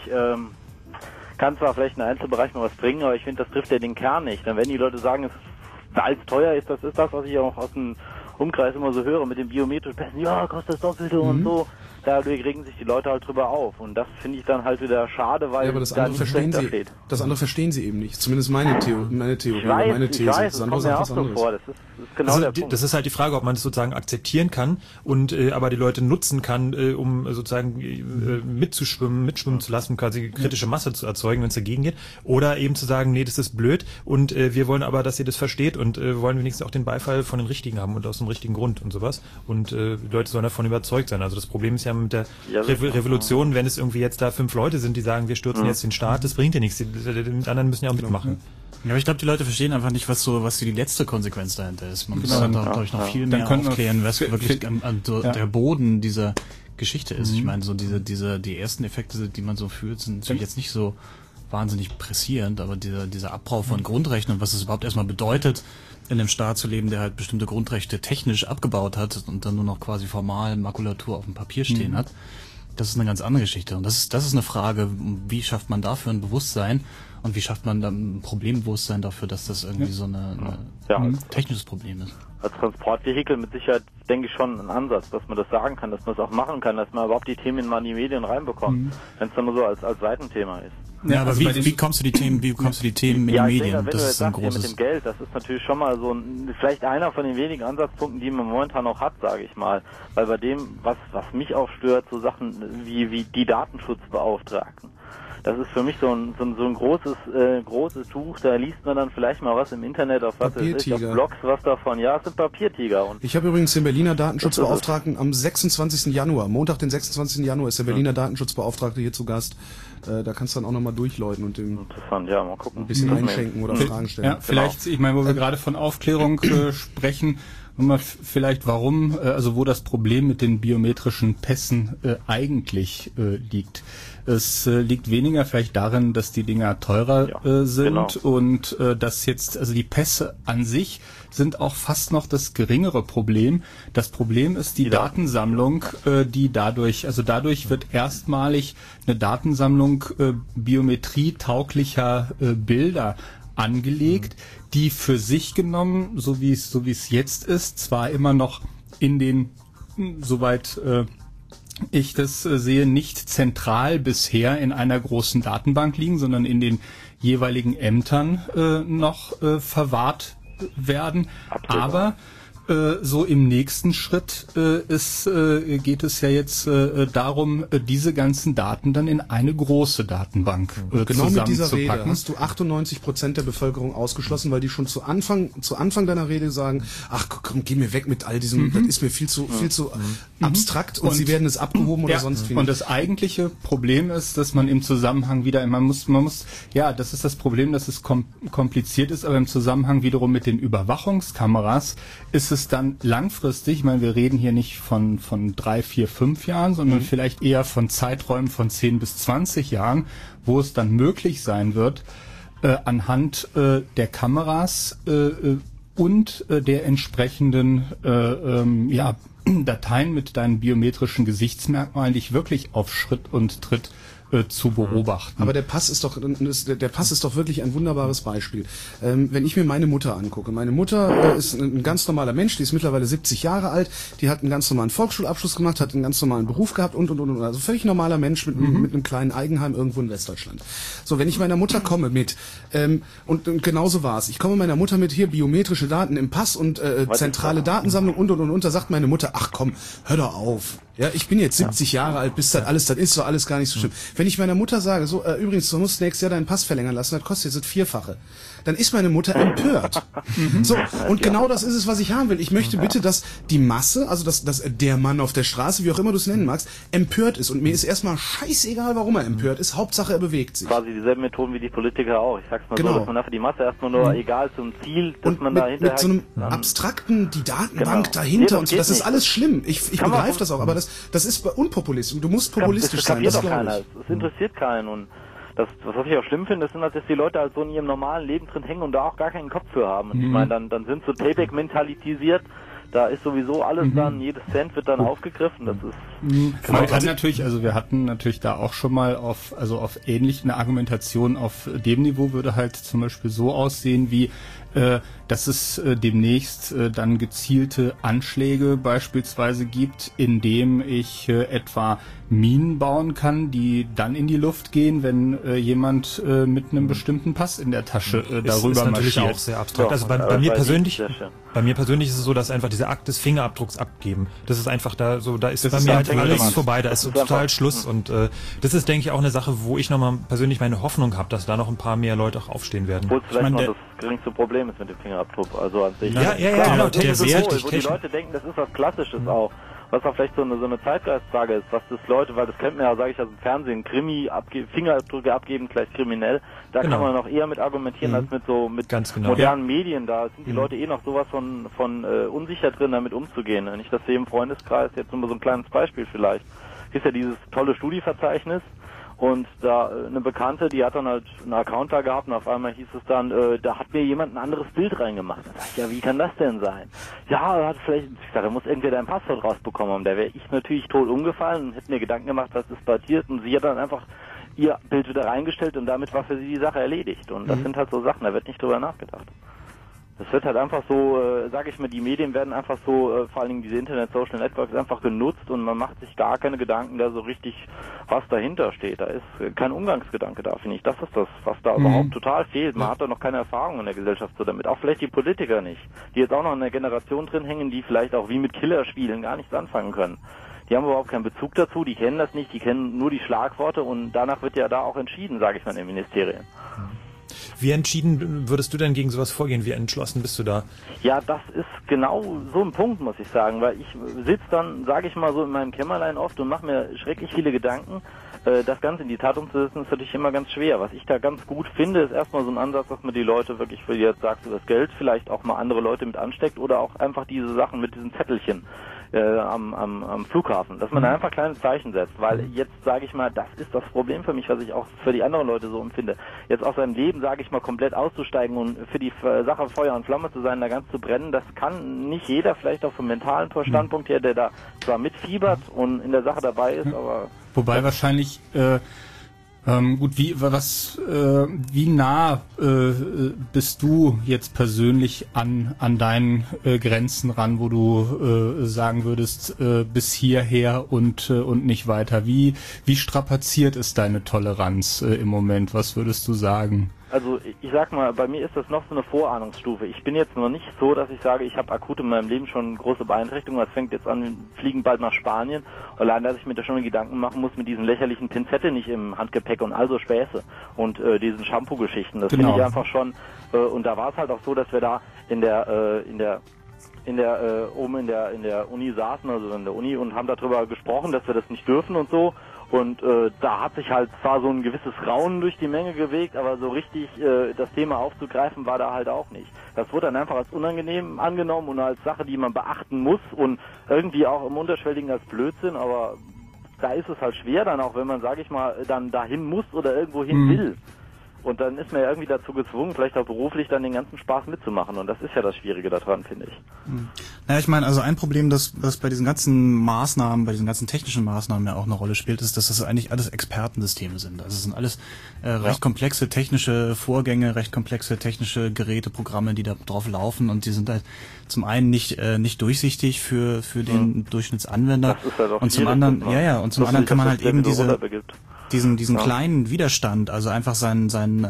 kann zwar vielleicht in einem Einzelbereich mal was bringen, aber ich finde, das trifft ja den Kern nicht. Denn wenn die Leute sagen, es ist als teuer ist, das, was ich auch aus dem Umkreis immer so höre mit dem biometrischen Pässen, ja, kostet das Doppelte und so. Dadurch regen sich die Leute halt drüber auf. Und das finde ich dann halt wieder schade, weil ja, aber das da andere steht. Das andere verstehen sie eben nicht. Zumindest meine Theorie, meine These. Ich weiß, das kommt mir auch so vor. Das ist genau also der Punkt. Das ist halt die Frage, ob man es sozusagen akzeptieren kann und aber die Leute nutzen kann, um sozusagen mitschwimmen zu lassen, quasi kritische Masse zu erzeugen, wenn es dagegen geht. Oder eben zu sagen, nee, das ist blöd und wir wollen aber, dass ihr das versteht und wollen wenigstens auch den Beifall von den Richtigen haben und aus dem richtigen Grund und sowas. Und die Leute sollen davon überzeugt sein. Also das Problem ist ja mit der Revolution, wenn es irgendwie jetzt da 5 Leute sind, die sagen, wir stürzen jetzt den Staat, das bringt ja nichts. Die anderen müssen ja auch mitmachen. Ja, aber ich glaube, die Leute verstehen einfach nicht, was die letzte Konsequenz dahinter ist. Man muss da, glaube ich, noch viel mehr aufklären, was wirklich der Boden dieser Geschichte ist. Ich meine, so die ersten Effekte, die man so fühlt, sind natürlich jetzt nicht so wahnsinnig pressierend, aber dieser Abbau von Grundrechten und was es überhaupt erstmal bedeutet, in einem Staat zu leben, der halt bestimmte Grundrechte technisch abgebaut hat und dann nur noch quasi formal Makulatur auf dem Papier stehen hat, das ist eine ganz andere Geschichte. Und das ist eine Frage, wie schafft man dafür ein Bewusstsein und wie schafft man dann ein Problembewusstsein dafür, dass das irgendwie so ein technisches Problem ist. Als Transportvehikel mit Sicherheit, denke ich, schon ein Ansatz, dass man das sagen kann, dass man es auch machen kann, dass man überhaupt die Themen mal in die Medien reinbekommt, wenn es dann nur so als Seitenthema ist. Ja, aber wie kommst du die Themen in die Medien? Das ist ein großes. Mit dem Geld, das ist natürlich schon mal so vielleicht einer von den wenigen Ansatzpunkten, die man momentan noch hat, sage ich mal. Weil bei dem, was mich auch stört, so Sachen wie die Datenschutzbeauftragten. Das ist für mich so ein großes Tuch, da liest man dann vielleicht mal was im Internet, auf was es ist, auf Blogs, was davon, ja, es sind Papiertiger. Und ich habe übrigens den Berliner Datenschutzbeauftragten am 26. Januar, Montag, den 26. Januar ist der Berliner Datenschutzbeauftragte hier zu Gast. Da kannst du dann auch nochmal durchläuten und dem interessant, ja, mal gucken. Ein bisschen einschenken oder Fragen stellen. Ja, vielleicht, ich meine, wo wir gerade von Aufklärung sprechen, vielleicht warum, also wo das Problem mit den biometrischen Pässen eigentlich liegt. Es liegt weniger vielleicht darin, dass die Dinger teurer sind und dass jetzt, also die Pässe an sich sind auch fast noch das geringere Problem. Das Problem ist die Datensammlung, die dadurch wird erstmalig eine Datensammlung biometrietauglicher Bilder angelegt, die für sich genommen, so wie es jetzt ist, zwar immer noch in den soweit ich das sehe, nicht zentral bisher in einer großen Datenbank liegen, sondern in den jeweiligen Ämtern noch verwahrt werden. Absolut. Aber so im nächsten Schritt geht es ja jetzt darum, diese ganzen Daten dann in eine große Datenbank genau mit dieser Rede hast du 98% der Bevölkerung ausgeschlossen, weil die schon zu Anfang deiner Rede sagen, ach komm, geh mir weg mit all diesem, das ist mir viel zu abstrakt und sie werden es abgehoben oder sonst wie. Und das eigentliche Problem ist, dass man im Zusammenhang wieder, man muss, ja, das ist das Problem, dass es kompliziert ist, aber im Zusammenhang wiederum mit den Überwachungskameras ist es dann langfristig, ich meine, wir reden hier nicht von 3, 4, 5 Jahren, sondern vielleicht eher von Zeiträumen von 10 bis 20 Jahren, wo es dann möglich sein wird, anhand der Kameras und der entsprechenden Dateien mit deinen biometrischen Gesichtsmerkmalen dich wirklich auf Schritt und Tritt zu beobachten. Aber der Pass ist doch wirklich ein wunderbares Beispiel. Wenn ich mir meine Mutter angucke, meine Mutter ist ein ganz normaler Mensch, die ist mittlerweile 70 Jahre alt, die hat einen ganz normalen Volksschulabschluss gemacht, hat einen ganz normalen Beruf gehabt und. Also völlig normaler Mensch mit einem kleinen Eigenheim irgendwo in Westdeutschland. So, wenn ich meiner Mutter komme mit, und genauso war es, ich komme meiner Mutter mit hier biometrische Daten im Pass und zentrale Datensammlung und, da sagt meine Mutter, ach komm, hör doch auf. Ja, ich bin jetzt 70 Jahre alt, bis das ist doch alles gar nicht so schlimm. Wenn ich meiner Mutter sage, so, übrigens, du musst nächstes Jahr deinen Pass verlängern lassen, das kostet jetzt das Vierfache, dann ist meine Mutter empört. So, und genau das ist es, was ich haben will. Ich möchte bitte, dass die Masse, also dass der Mann auf der Straße, wie auch immer du es nennen magst, empört ist. Und mir ist erstmal scheißegal, warum er empört ist. Hauptsache, er bewegt sich. Quasi dieselben Methoden wie die Politiker auch. Ich sag's mal so, dass man dafür die Masse erstmal nur egal zum Ziel, dass und man da hinterher... mit so einem abstrakten, die Datenbank dahinter und so, das ist alles schlimm. Ich begreife das auch, aber das ist unpopulistisch. Du musst populistisch sein, das glaube ich. Das interessiert keinen und was ich auch schlimm finde, ist, dass die Leute halt so in ihrem normalen Leben drin hängen und da auch gar keinen Kopf für haben. Und ich meine, dann sind so Payback-mentalisiert, da ist sowieso alles dann, jedes Cent wird dann aufgegriffen, das ist... Man kann natürlich, also wir hatten natürlich da auch schon mal auf ähnlich eine Argumentation auf dem Niveau würde halt zum Beispiel so aussehen wie, dass es demnächst dann gezielte Anschläge beispielsweise gibt, indem ich etwa Minen bauen kann, die dann in die Luft gehen, wenn jemand mit einem bestimmten Pass in der Tasche darüber ist natürlich marschiert. Auch sehr abstrakt. Also bei mir persönlich ist es so, dass einfach dieser Akt des Fingerabdrucks abgeben, das ist einfach da ist bei mir halt alles vorbei, da ist so total Schluss und das ist, denke ich, auch eine Sache, wo ich nochmal persönlich meine Hoffnung habe, dass da noch ein paar mehr Leute auch aufstehen werden. Obwohl es vielleicht noch das geringste Problem ist mit dem Fingerabdruck, also an sich. Ja, genau, der Wert, wo die Leute denken, das ist was Klassisches auch. Was auch vielleicht so eine Zeitgeistfrage ist, was das Leute, weil das kennt man ja, sage ich aus dem Fernsehen, Fingerabdrücke abgeben gleich kriminell, da kann man noch eher mit argumentieren als mit modernen Medien, da sind die Leute noch sowas von unsicher drin, damit umzugehen. Wenn ich das sehe im Freundeskreis, jetzt nur so ein kleines Beispiel vielleicht, ist ja dieses tolle Studieverzeichnis, und da eine Bekannte, die hat dann halt einen Account da gehabt und auf einmal hieß es dann, da hat mir jemand ein anderes Bild reingemacht. Da sag ich, ja, wie kann das denn sein? Ja, ich sag, da muss irgendwer dein Passwort rausbekommen haben. Da wäre ich natürlich tot umgefallen und hätte mir Gedanken gemacht, was ist passiert, und sie hat dann einfach ihr Bild wieder reingestellt und damit war für sie die Sache erledigt. Und das sind halt so Sachen, da wird nicht drüber nachgedacht. Das wird halt einfach so, sage ich mal, die Medien werden einfach so, vor allen Dingen diese Internet-Social Networks einfach genutzt und man macht sich gar keine Gedanken da so richtig, was dahinter steht. Da ist kein Umgangsgedanke da, finde ich. Das ist das, was da überhaupt total fehlt. Man hat da noch keine Erfahrung in der Gesellschaft so damit. Auch vielleicht die Politiker nicht, die jetzt auch noch in der Generation drin hängen, die vielleicht auch wie mit Killerspielen gar nichts anfangen können. Die haben überhaupt keinen Bezug dazu, die kennen das nicht, die kennen nur die Schlagworte und danach wird ja da auch entschieden, sage ich mal, in den Ministerien. Wie entschieden würdest du denn gegen sowas vorgehen? Wie entschlossen bist du da? Ja, das ist genau so ein Punkt, muss ich sagen, weil ich sitze dann, sage ich mal so, in meinem Kämmerlein oft und mache mir schrecklich viele Gedanken. Das Ganze in die Tat umzusetzen, ist natürlich immer ganz schwer. Was ich da ganz gut finde, ist erstmal so ein Ansatz, dass man die Leute wirklich, wie du jetzt sagst, über das Geld vielleicht auch mal andere Leute mit ansteckt oder auch einfach diese Sachen mit diesen Zettelchen am Flughafen, dass man da einfach kleine Zeichen setzt, weil jetzt, sage ich mal, das ist das Problem für mich, was ich auch für die anderen Leute so empfinde. Jetzt aus seinem Leben, sage ich mal, komplett auszusteigen und für die Sache Feuer und Flamme zu sein, da ganz zu brennen, das kann nicht jeder, vielleicht auch vom mentalen Standpunkt her, der da zwar mitfiebert und in der Sache dabei ist, aber... Wobei wahrscheinlich Gut, wie nah bist du jetzt persönlich an deinen Grenzen ran, wo du sagen würdest, bis hierher und nicht weiter? Wie strapaziert ist deine Toleranz im Moment? Was würdest du sagen? Also ich sag mal, bei mir ist das noch so eine Vorahnungsstufe. Ich bin jetzt noch nicht so, dass ich sage, ich habe akut in meinem Leben schon große Beeinträchtigungen. Es fängt jetzt an, wir fliegen bald nach Spanien. Allein, dass ich mir da schon Gedanken machen muss mit diesen lächerlichen Pinzette nicht im Handgepäck und also Späße und diesen Shampoo-Geschichten. Das finde ich einfach schon. Und da war es halt auch so, dass wir da oben in der Uni saßen, also in der Uni, und haben darüber gesprochen, dass wir das nicht dürfen und so. Und da hat sich halt zwar so ein gewisses Raunen durch die Menge bewegt, aber so richtig das Thema aufzugreifen war da halt auch nicht. Das wurde dann einfach als unangenehm angenommen und als Sache, die man beachten muss und irgendwie auch im Unterschwelligen als Blödsinn, aber da ist es halt schwer dann auch, wenn man, sage ich mal, dann dahin muss oder irgendwo hin will. Und dann ist man ja irgendwie dazu gezwungen, vielleicht auch beruflich dann den ganzen Spaß mitzumachen. Und das ist ja das Schwierige daran, finde ich. Naja, ich meine, also ein Problem, das bei diesen ganzen Maßnahmen, bei diesen ganzen technischen Maßnahmen ja auch eine Rolle spielt, ist, dass das eigentlich alles Expertensysteme sind. Also es sind alles recht komplexe technische Vorgänge, recht komplexe technische Geräte, Programme, die da drauf laufen. Und die sind halt zum einen nicht durchsichtig für den Durchschnittsanwender. Das ist halt auch und zum anderen, und zum anderen kann man halt eben diesen kleinen Widerstand, also einfach sein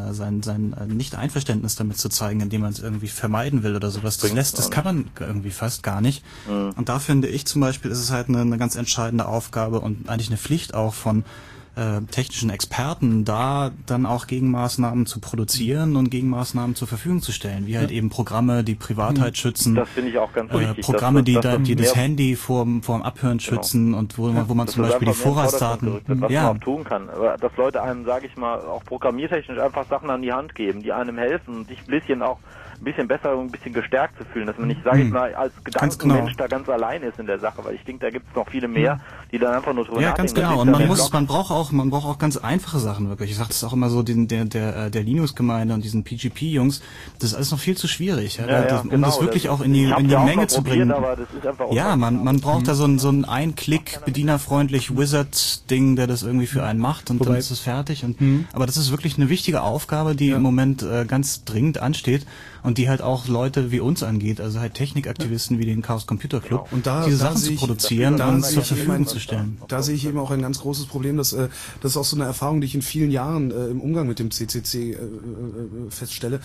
Nicht-Einverständnis damit zu zeigen, indem man es irgendwie vermeiden will oder sowas, das kann man irgendwie fast gar nicht. Und da finde ich zum Beispiel, ist es halt eine ganz entscheidende Aufgabe und eigentlich eine Pflicht auch von technischen Experten, da dann auch Gegenmaßnahmen zu produzieren und Gegenmaßnahmen zur Verfügung zu stellen, wie halt eben Programme, die Privatheit schützen. Das finde ich auch ganz wichtig. Programme, die das Handy vorm Abhören schützen und wo man zum Beispiel die Vorratsdaten was man auch tun kann. Aber dass Leute einem, sage ich mal, auch programmiertechnisch einfach Sachen an die Hand geben, die einem helfen und sich ein bisschen besser und ein bisschen gestärkt zu fühlen, dass man nicht, sage ich mal, als Gedankenmensch da ganz allein ist in der Sache, weil ich denke, da gibt es noch viele mehr, die dann einfach nur drüber nachdenken. Ja, ganz genau. Und man braucht auch ganz einfache Sachen wirklich. Ich sage das auch immer so der Linux-Gemeinde und diesen PGP-Jungs, das ist alles noch viel zu schwierig, um das wirklich auch in die Menge zu bringen. Ja, man braucht da so ein Ein-Klick, bedienerfreundlich Wizard-Ding, der das irgendwie für einen macht und dann ist es fertig. Aber das ist wirklich eine wichtige Aufgabe, die im Moment ganz dringend ansteht. Und die halt auch Leute wie uns angeht, also halt Technikaktivisten wie den Chaos Computer Club, und diese Sachen zu produzieren und zur Verfügung zu stellen. Da sehe ich eben auch ein ganz großes Problem, das ist auch so eine Erfahrung, die ich in vielen Jahren im Umgang mit dem CCC feststelle,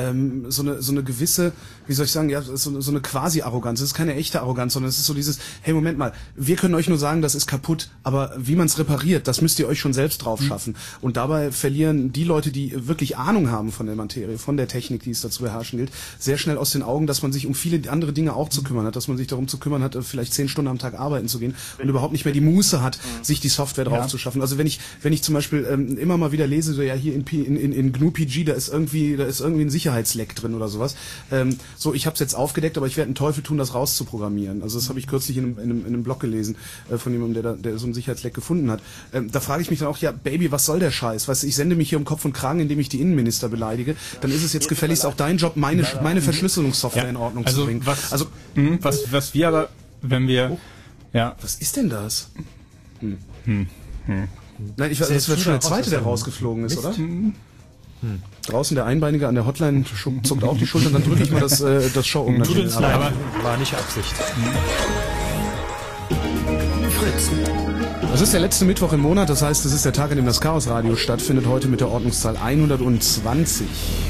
so eine gewisse, wie soll ich sagen, so eine Quasi-Arroganz. Es ist keine echte Arroganz, sondern es ist so dieses, hey, Moment mal, wir können euch nur sagen, das ist kaputt, aber wie man es repariert, das müsst ihr euch schon selbst drauf schaffen. Und dabei verlieren die Leute, die wirklich Ahnung haben von der Materie, von der Technik, die es dazu beherrschen gilt, sehr schnell aus den Augen, dass man sich um viele andere Dinge auch zu kümmern hat, dass man sich darum zu kümmern hat, vielleicht 10 Stunden am Tag arbeiten zu gehen und überhaupt nicht mehr die Muße hat, sich die Software drauf zu schaffen. Also wenn ich zum Beispiel immer mal wieder lese, so ja hier in GNU-PG, da ist irgendwie ein Sicherheitsleck drin oder sowas. Ich habe es jetzt aufgedeckt, aber ich werde einen Teufel tun, das rauszuprogrammieren. Also das habe ich kürzlich in einem Blog gelesen von jemandem, der so ein Sicherheitsleck gefunden hat. Da frage ich mich dann auch, ja Baby, was soll der Scheiß? Weißt du, ich sende mich hier um Kopf und Kragen, indem ich die Innenminister beleidige. Dann ist es jetzt gefälligst auch dein Job, meine Verschlüsselungssoftware in Ordnung zu bringen. Was wir aber, wenn wir... Ja. Was ist denn das? Nein, das wird schon der zweite, der rausgeflogen ist, oder? Draußen der Einbeinige an der Hotline zuckt auch die Schulter, dann drücke ich mal das Show um. Aber war nicht Absicht. Fritz. Das ist der letzte Mittwoch im Monat, das heißt, es ist der Tag, an dem das Chaos Radio stattfindet, heute mit der Ordnungszahl 120.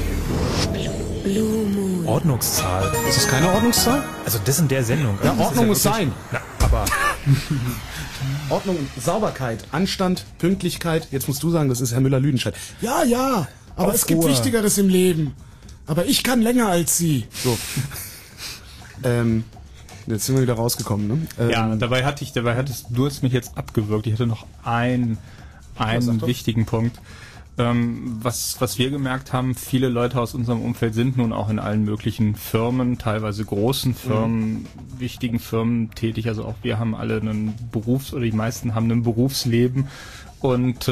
Ordnungszahl. Ist das keine Ordnungszahl? Also das in der Sendung. Ja, Ordnung muss sein. Na, aber Ordnung und Sauberkeit, Anstand, Pünktlichkeit. Jetzt musst du sagen, das ist Herr Müller-Lüdenscheid. Ja, aber es gibt Wichtigeres im Leben. Aber ich kann länger als Sie. So. Jetzt sind wir wieder rausgekommen, ne? Ja, dabei du hast mich jetzt abgewürgt. Ich hatte noch einen wichtigen Punkt. Was wir gemerkt haben, viele Leute aus unserem Umfeld sind nun auch in allen möglichen Firmen, teilweise großen Firmen, wichtigen Firmen tätig. Also auch wir haben alle die meisten haben ein Berufsleben und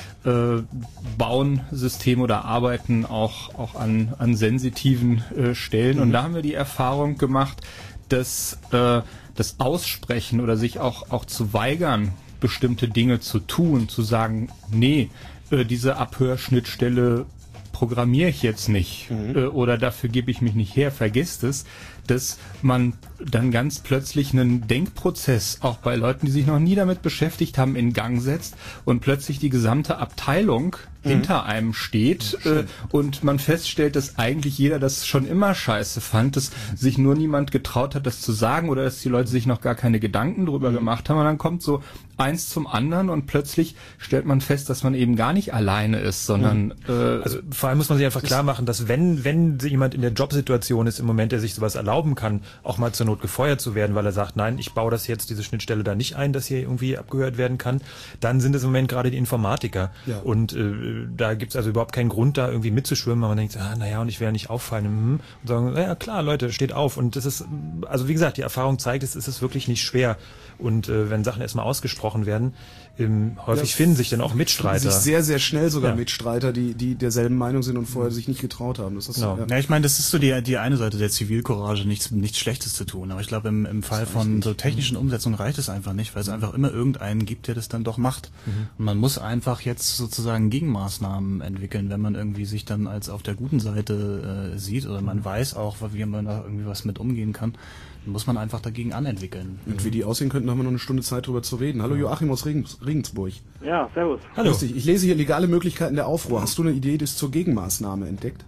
bauen Systeme oder arbeiten auch an sensitiven Stellen. Und da haben wir die Erfahrung gemacht, dass das Aussprechen oder sich auch zu weigern, bestimmte Dinge zu tun, zu sagen, nee, diese Abhörschnittstelle programmiere ich jetzt nicht oder dafür gebe ich mich nicht her, vergesst es, dass man dann ganz plötzlich einen Denkprozess auch bei Leuten, die sich noch nie damit beschäftigt haben, in Gang setzt und plötzlich die gesamte Abteilung hinter einem steht und man feststellt, dass eigentlich jeder das schon immer scheiße fand, dass sich nur niemand getraut hat, das zu sagen oder dass die Leute sich noch gar keine Gedanken drüber gemacht haben und dann kommt so eins zum anderen und plötzlich stellt man fest, dass man eben gar nicht alleine ist, sondern also vor allem muss man sich einfach klar machen, dass wenn jemand in der Jobsituation ist im Moment, der sich sowas erlauben kann, auch mal zur Not gefeuert zu werden, weil er sagt, nein, ich baue das jetzt, diese Schnittstelle da nicht ein, dass hier irgendwie abgehört werden kann, dann sind es im Moment gerade die Informatiker. Ja. Und da gibt es also überhaupt keinen Grund, da irgendwie mitzuschwimmen, aber man denkt, naja, und ich will ja nicht auffallen. Und sagen, ja klar, Leute, steht auf. Und das ist, also wie gesagt, die Erfahrung zeigt, es ist wirklich nicht schwer. Und wenn Sachen erstmal ausgesprochen werden, häufig finden sich dann auch Mitstreiter. Sich sehr, sehr schnell sogar Mitstreiter, die derselben Meinung sind und vorher sich nicht getraut haben. Das ist genau. Ja, ich meine, das ist so die eine Seite der Zivilcourage, nichts Schlechtes zu tun. Aber ich glaube, im Fall von so technischen Umsetzungen reicht es einfach nicht, weil es einfach immer irgendeinen gibt, der das dann doch macht. Und man muss einfach jetzt sozusagen Gegenmaßnahmen entwickeln, wenn man irgendwie sich dann als auf der guten Seite sieht oder man weiß auch, wie man da irgendwie was mit umgehen kann. Muss man einfach dagegen anentwickeln. Und wie die aussehen könnten, haben wir noch eine Stunde Zeit, drüber zu reden. Hallo Joachim aus Regensburg. Ja, servus. Hallo. Ich lese hier legale Möglichkeiten der Aufruhr. Hast du eine Idee zur Gegenmaßnahme entdeckt?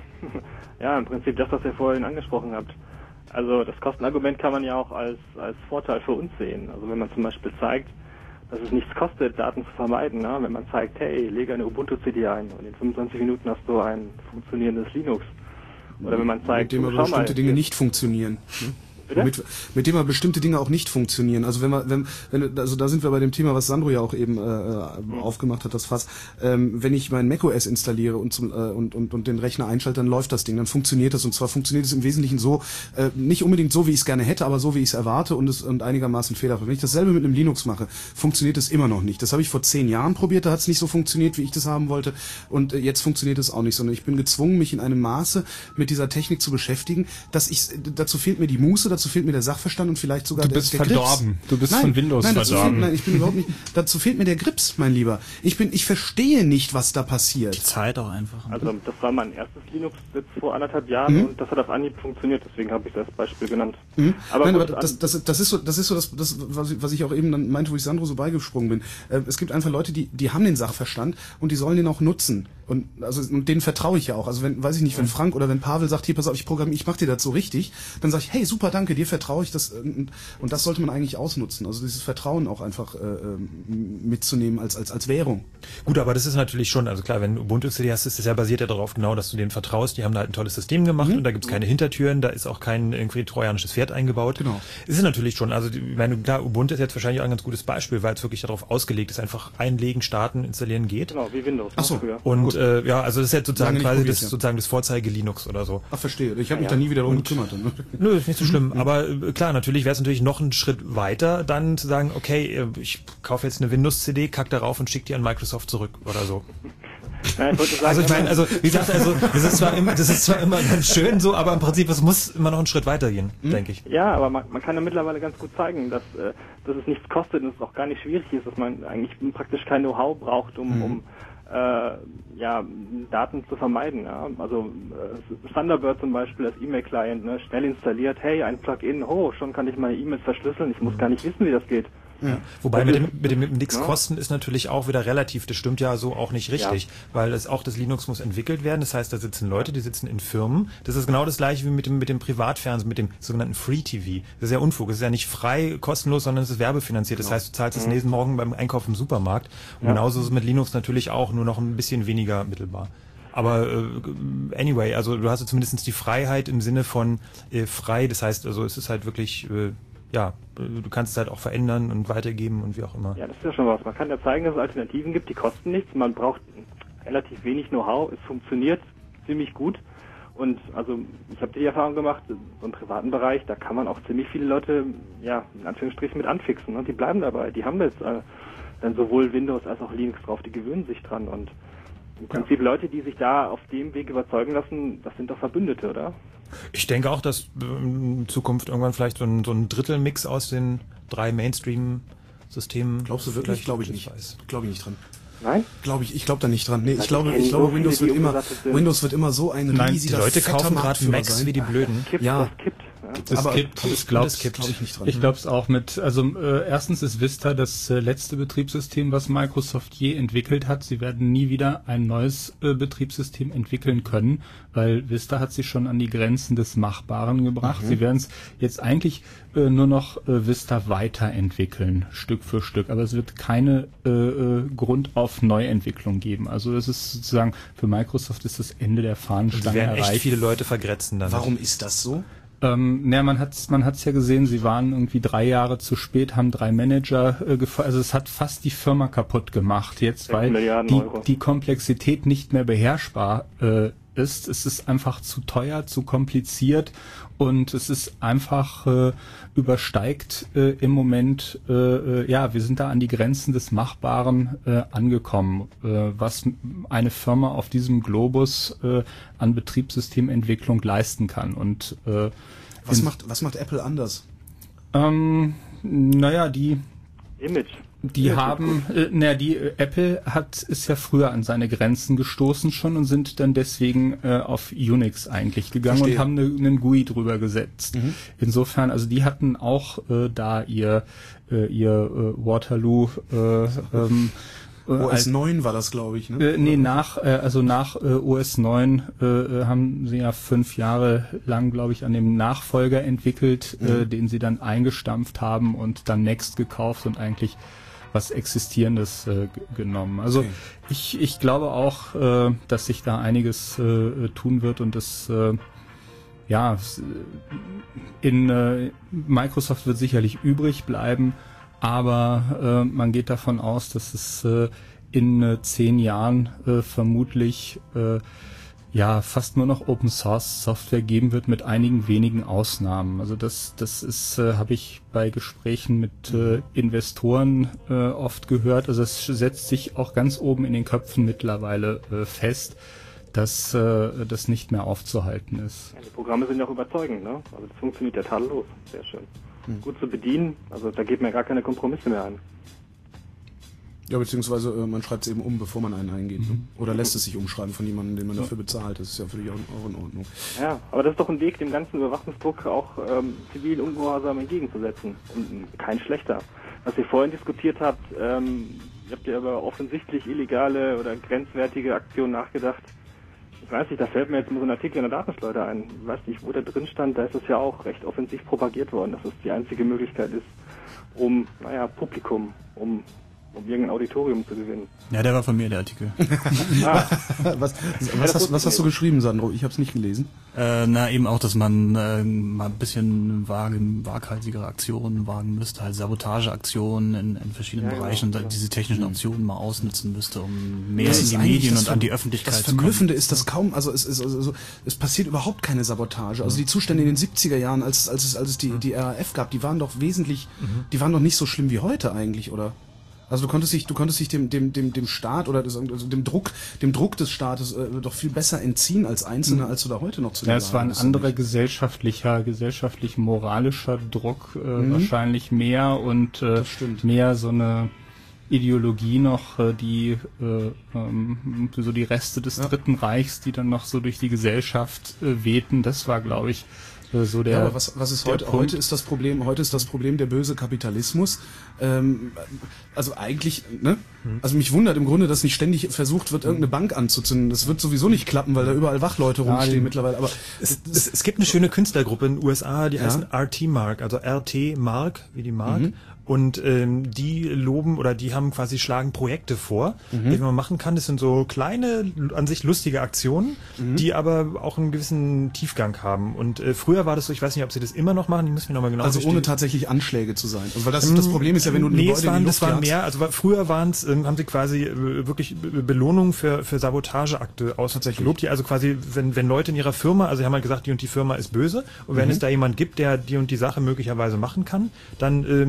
Ja, im Prinzip das, was ihr vorhin angesprochen habt. Also das Kostenargument kann man ja auch als Vorteil für uns sehen. Also wenn man zum Beispiel zeigt, dass es nichts kostet, Daten zu vermeiden. Ne? Wenn man zeigt, hey, lege eine Ubuntu-CD ein und in 25 Minuten hast du ein funktionierendes Linux. Oder wenn man zeigt, mit dem aber bestimmte Dinge nicht funktionieren. Ne? Mit dem aber bestimmte Dinge auch nicht funktionieren. Also also da sind wir bei dem Thema, was Sandro ja auch eben aufgemacht hat, das Fass. Wenn ich mein macOS installiere und den Rechner einschalte, dann läuft das Ding, dann funktioniert das. Und zwar funktioniert es im Wesentlichen so, nicht unbedingt so, wie ich es gerne hätte, aber so, wie ich es erwarte und einigermaßen fehlerfrei. Wenn ich dasselbe mit einem Linux mache, funktioniert es immer noch nicht. Das habe ich vor 10 Jahren probiert, da hat es nicht so funktioniert, wie ich das haben wollte. Und jetzt funktioniert es auch nicht, sondern ich bin gezwungen, mich in einem Maße mit dieser Technik zu beschäftigen, dazu fehlt mir die Muße, dazu fehlt mir der Sachverstand und vielleicht sogar der Grips. Du bist verdorben. Du bist von Windows verdorben. Nein, ich bin überhaupt nicht. Dazu fehlt mir der Grips, mein Lieber. Ich verstehe nicht, was da passiert. Die Zeit auch einfach. Also das war mein erstes Linux jetzt vor 1,5 Jahren und das hat auf Anhieb funktioniert, deswegen habe ich das Beispiel genannt. Aber das ist so das, was ich auch eben dann meinte, wo ich Sandro so beigesprungen bin. Es gibt einfach Leute, die haben den Sachverstand und die sollen den auch nutzen. Und denen vertraue ich ja auch. Also wenn Frank oder wenn Pavel sagt, hier pass auf, ich mache dir das so richtig, dann sage ich, hey, super, danke, dir vertraue ich das. Und das sollte man eigentlich ausnutzen. Also dieses Vertrauen auch einfach mitzunehmen als Währung. Gut, aber das ist natürlich schon, also klar, wenn Ubuntu CD hast, ist das ja basiert ja darauf genau, dass du denen vertraust. Die haben da halt ein tolles System gemacht und da gibt's keine Hintertüren, da ist auch kein irgendwie trojanisches Pferd eingebaut. Genau. Es ist natürlich schon, also ich meine, klar, Ubuntu ist jetzt wahrscheinlich auch ein ganz gutes Beispiel, weil es wirklich darauf ausgelegt ist, einfach einlegen, starten, installieren geht. Genau, wie Windows. Ach so. Und also das ist jetzt sozusagen quasi das Vorzeige-Linux oder so. Ach, verstehe. Ich habe mich da nie wieder drum gekümmert. Nö, ist nicht so schlimm. Aber klar, natürlich wäre es natürlich noch einen Schritt weiter, dann zu sagen, okay, ich kaufe jetzt eine Windows-CD, kack darauf und schicke die an Microsoft zurück oder so. Ja, ich wollte sagen, also ich meine, wie gesagt, das ist zwar immer ganz schön so, aber im Prinzip, es muss immer noch einen Schritt weitergehen, denke ich. Ja, aber man kann ja mittlerweile ganz gut zeigen, dass es nichts kostet und es auch gar nicht schwierig ist, dass man eigentlich praktisch kein Know-how braucht, um Daten zu vermeiden. Ja? Also Thunderbird zum Beispiel als E-Mail-Client, ne, schnell installiert, hey, ein Plugin, schon kann ich meine E-Mails verschlüsseln, ich muss gar nicht wissen, wie das geht. Ja. Wobei mit dem nix kosten ist natürlich auch wieder relativ, das stimmt ja so auch nicht richtig, weil das Linux muss entwickelt werden, das heißt, da sitzen Leute, die sitzen in Firmen, das ist genau das gleiche wie mit dem Privatfernsehen, mit dem sogenannten Free TV, das ist ja Unfug, das ist ja nicht frei, kostenlos, sondern es ist werbefinanziert, das heißt, du zahlst es nächsten Morgen beim Einkauf im Supermarkt und genauso ist es mit Linux natürlich auch, nur noch ein bisschen weniger mittelbar. Aber anyway, also du hast ja zumindest die Freiheit im Sinne von frei, das heißt, also es ist halt wirklich du kannst es halt auch verändern und weitergeben und wie auch immer. Ja, das ist ja schon was. Man kann ja zeigen, dass es Alternativen gibt, die kosten nichts. Man braucht relativ wenig Know-how. Es funktioniert ziemlich gut. Und also ich habe die Erfahrung gemacht, so im privaten Bereich, da kann man auch ziemlich viele Leute, in Anführungsstrichen mit anfixen. Und die bleiben dabei. Die haben jetzt dann sowohl Windows als auch Linux drauf. Die gewöhnen sich dran. Und im Prinzip Leute, die sich da auf dem Weg überzeugen lassen, das sind doch Verbündete, oder? Ich denke auch, dass in Zukunft irgendwann vielleicht so ein Drittelmix aus den 3 Mainstream-Systemen... Glaubst du wirklich? Glaube ich nicht. Glaube ich nicht dran. Nein? Ich glaube da nicht dran. Nee, ich glaube Windows wird immer so ein riesiger, die Leute fetter kaufen gerade Marktführer Macs sein. wie die Blöden. Ja. Das kippt. Ich glaube ich nicht dran. Ich glaube es auch mit, also erstens ist Vista das letzte Betriebssystem, was Microsoft je entwickelt hat. Sie werden nie wieder ein neues Betriebssystem entwickeln können, weil Vista hat sich schon an die Grenzen des Machbaren gebracht. Sie werden es jetzt eigentlich nur noch Vista weiterentwickeln, Stück für Stück. Aber es wird keine Grund auf Neuentwicklung geben. Also das ist sozusagen, für Microsoft ist das Ende der Fahnenstange erreicht. Echt viele Leute vergrätzen dann. Warum ist das so? Man hat's ja gesehen, sie waren irgendwie 3 Jahre zu spät, haben 3 Manager also es hat fast die Firma kaputt gemacht jetzt, weil die Komplexität nicht mehr beherrschbar ist. Es ist einfach zu teuer, zu kompliziert und es ist einfach übersteigt im Moment, wir sind da an die Grenzen des Machbaren angekommen, was eine Firma auf diesem Globus an Betriebssystementwicklung leisten kann. Und was macht Apple anders? Image. Apple ist ja früher an seine Grenzen gestoßen schon und sind dann deswegen auf Unix eigentlich gegangen. Verstehe. Und haben einen GUI drüber gesetzt. Insofern, also die hatten auch da ihr Waterloo OS 9 war das, glaube ich, ne? Nach OS 9 haben sie ja 5 Jahre lang, glaube ich, an dem Nachfolger entwickelt, den sie dann eingestampft haben und dann Next gekauft und eigentlich was Existierendes genommen. Also okay. Ich glaube auch, dass sich da einiges tun wird und das in Microsoft wird sicherlich übrig bleiben, aber man geht davon aus, dass es in 10 Jahren vermutlich fast nur noch Open Source Software geben wird mit einigen wenigen Ausnahmen. Also das ist, habe ich bei Gesprächen mit Investoren oft gehört. Also es setzt sich auch ganz oben in den Köpfen mittlerweile fest, dass das nicht mehr aufzuhalten ist. Ja, die Programme sind ja auch überzeugend, ne? Also das funktioniert ja tadellos. Sehr schön. Gut zu bedienen, also da geht mir gar keine Kompromisse mehr ein. Ja, beziehungsweise man schreibt es eben um, bevor man einen eingeht. Ne? Oder lässt es sich umschreiben von jemandem, den man dafür bezahlt. Das ist ja völlig auch in Ordnung. Ja, aber das ist doch ein Weg, dem ganzen Überwachungsdruck auch zivilen Ungehorsam entgegenzusetzen. Und kein schlechter. Was ihr vorhin diskutiert habt, ihr habt ja über offensichtlich illegale oder grenzwertige Aktionen nachgedacht. Ich weiß nicht, da fällt mir jetzt mal so ein Artikel in der Datenschleuder ein. Ich weiß nicht, wo der drin stand, da ist es ja auch recht offensiv propagiert worden, dass es die einzige Möglichkeit ist, um Publikum, um irgendein Auditorium zu gewinnen. Ja, der war von mir, der Artikel. Was hast du geschrieben, Sandro? Ich habe es nicht gelesen. Eben auch, dass man mal ein bisschen waghalsigere Aktionen wagen müsste, halt Sabotageaktionen in verschiedenen Bereichen und diese technischen Optionen mal ausnutzen müsste, um mehr in die Medien und an die Öffentlichkeit zu kommen. Das Verblüffende ist, dass kaum, es passiert überhaupt keine Sabotage. Also die Zustände in den 70er Jahren, als es die RAF gab, die waren doch nicht so schlimm wie heute eigentlich, oder? Also du konntest dich dem Staat oder dem Druck des Staates doch viel besser entziehen als Einzelne, als du da heute noch zu es war ein anderer gesellschaftlich-moralischer Druck wahrscheinlich mehr und mehr so eine Ideologie noch, die so die Reste des Dritten Reichs, die dann noch so durch die Gesellschaft wehten. Das war, glaube ich, so der. Ja, aber was ist heute? Heute ist das Problem der böse Kapitalismus. Also eigentlich, ne? Also mich wundert im Grunde, dass nicht ständig versucht wird, irgendeine Bank anzuzünden. Das wird sowieso nicht klappen, weil da überall Wachleute rumstehen mittlerweile. Aber es gibt eine schöne Künstlergruppe in den USA, die heißen RT Mark, also RT Mark, wie die Mark. Und die loben oder die haben quasi schlagen Projekte vor, die man machen kann. Das sind so kleine, an sich lustige Aktionen, die aber auch einen gewissen Tiefgang haben. Und früher war das so, ich weiß nicht, ob sie das immer noch machen, die müssen wir nochmal genau ohne tatsächlich Anschläge zu sein. Also, weil das Problem ist ja, wenn du ein Gebäude in die Luft das waren mehr, also früher haben sie quasi wirklich Belohnungen für Sabotageakte ausgelobt, die also quasi, wenn Leute in ihrer Firma, also sie haben halt gesagt, die und die Firma ist böse und wenn es da jemand gibt, der die und die Sache möglicherweise machen kann, dann sozusagen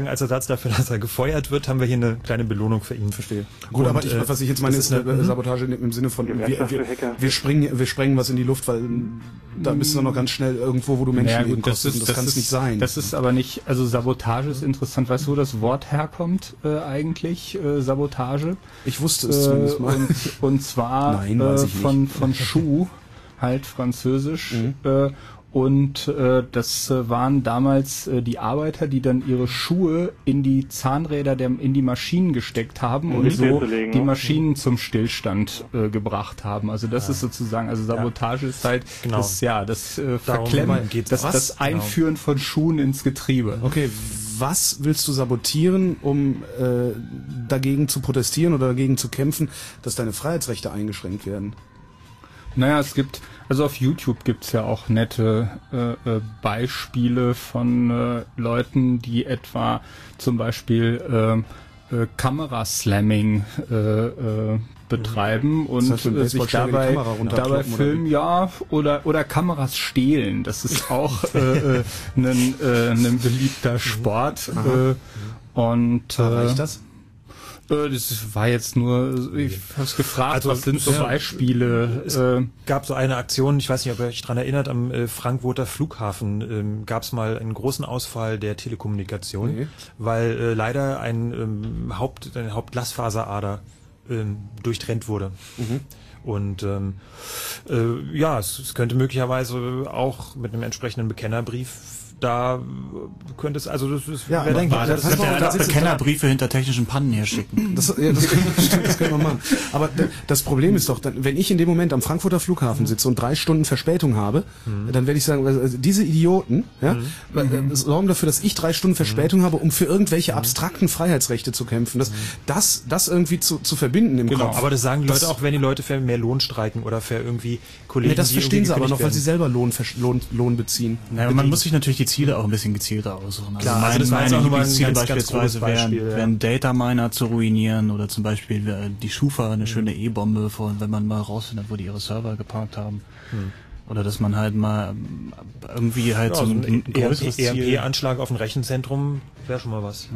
sozusagen als Ersatz dafür, dass er gefeuert wird, haben wir hier eine kleine Belohnung für ihn. Verstehe. Gut, aber was ich jetzt meine, ist Sabotage im Sinne von, wir sprengen was in die Luft, weil da bist du noch ganz schnell irgendwo, wo du Menschenleben kostest. Das kann es nicht sein. Das ist aber nicht, also Sabotage ist interessant. Weißt du, wo das Wort herkommt eigentlich, Sabotage? Ich wusste es zumindest mal. Und zwar von Schuh, halt französisch. Und das waren damals die Arbeiter, die dann ihre Schuhe in die Zahnräder in die Maschinen gesteckt haben und so die Maschinen zum Stillstand gebracht haben. Also das ist sozusagen, also Sabotage ist halt das Verklemmen, das Einführen von Schuhen ins Getriebe. Okay, was willst du sabotieren, um dagegen zu protestieren oder dagegen zu kämpfen, dass deine Freiheitsrechte eingeschränkt werden? Naja, also auf YouTube gibt's ja auch nette Beispiele von Leuten, die etwa zum Beispiel Kameraslamming betreiben und sich dabei filmen, oder Kameras stehlen. Das ist auch ein beliebter Sport. Reicht das? Das war jetzt nur, ich hab's gefragt, also, was sind so Beispiele? Es gab so eine Aktion, ich weiß nicht, ob ihr euch dran erinnert, am Frankfurter Flughafen gab es mal einen großen Ausfall der Telekommunikation, weil leider eine Hauptglasfaserader durchtrennt wurde. Und es könnte möglicherweise auch mit einem entsprechenden Bekennerbrief da könnte es, also das ist, wer denkt, das könnte Bekennerbriefe hinter technischen Pannen hier schicken. Das können wir machen. Aber das Problem ist doch, wenn ich in dem Moment am Frankfurter Flughafen sitze und 3 Stunden Verspätung habe, dann werde ich sagen, also diese Idioten sorgen dafür, dass ich 3 Stunden Verspätung habe, um für irgendwelche abstrakten Freiheitsrechte zu kämpfen. Das irgendwie zu verbinden im Kopf. Aber das sagen die Leute auch, wenn die Leute für mehr Lohn streiken oder für irgendwie Kollegen, das verstehen sie aber noch, weil sie selber Lohn beziehen. Naja, man muss sich natürlich die Ziele auch ein bisschen gezielter aussuchen. Klar, also meine Lieblingsziele beispielsweise wären Dataminer zu ruinieren oder zum Beispiel die Schufa eine schöne E-Bombe, wenn man mal rausfindet, wo die ihre Server geparkt haben. Oder dass man halt mal irgendwie halt so ein größeres ERP-Anschlag auf ein Rechenzentrum wäre schon mal was.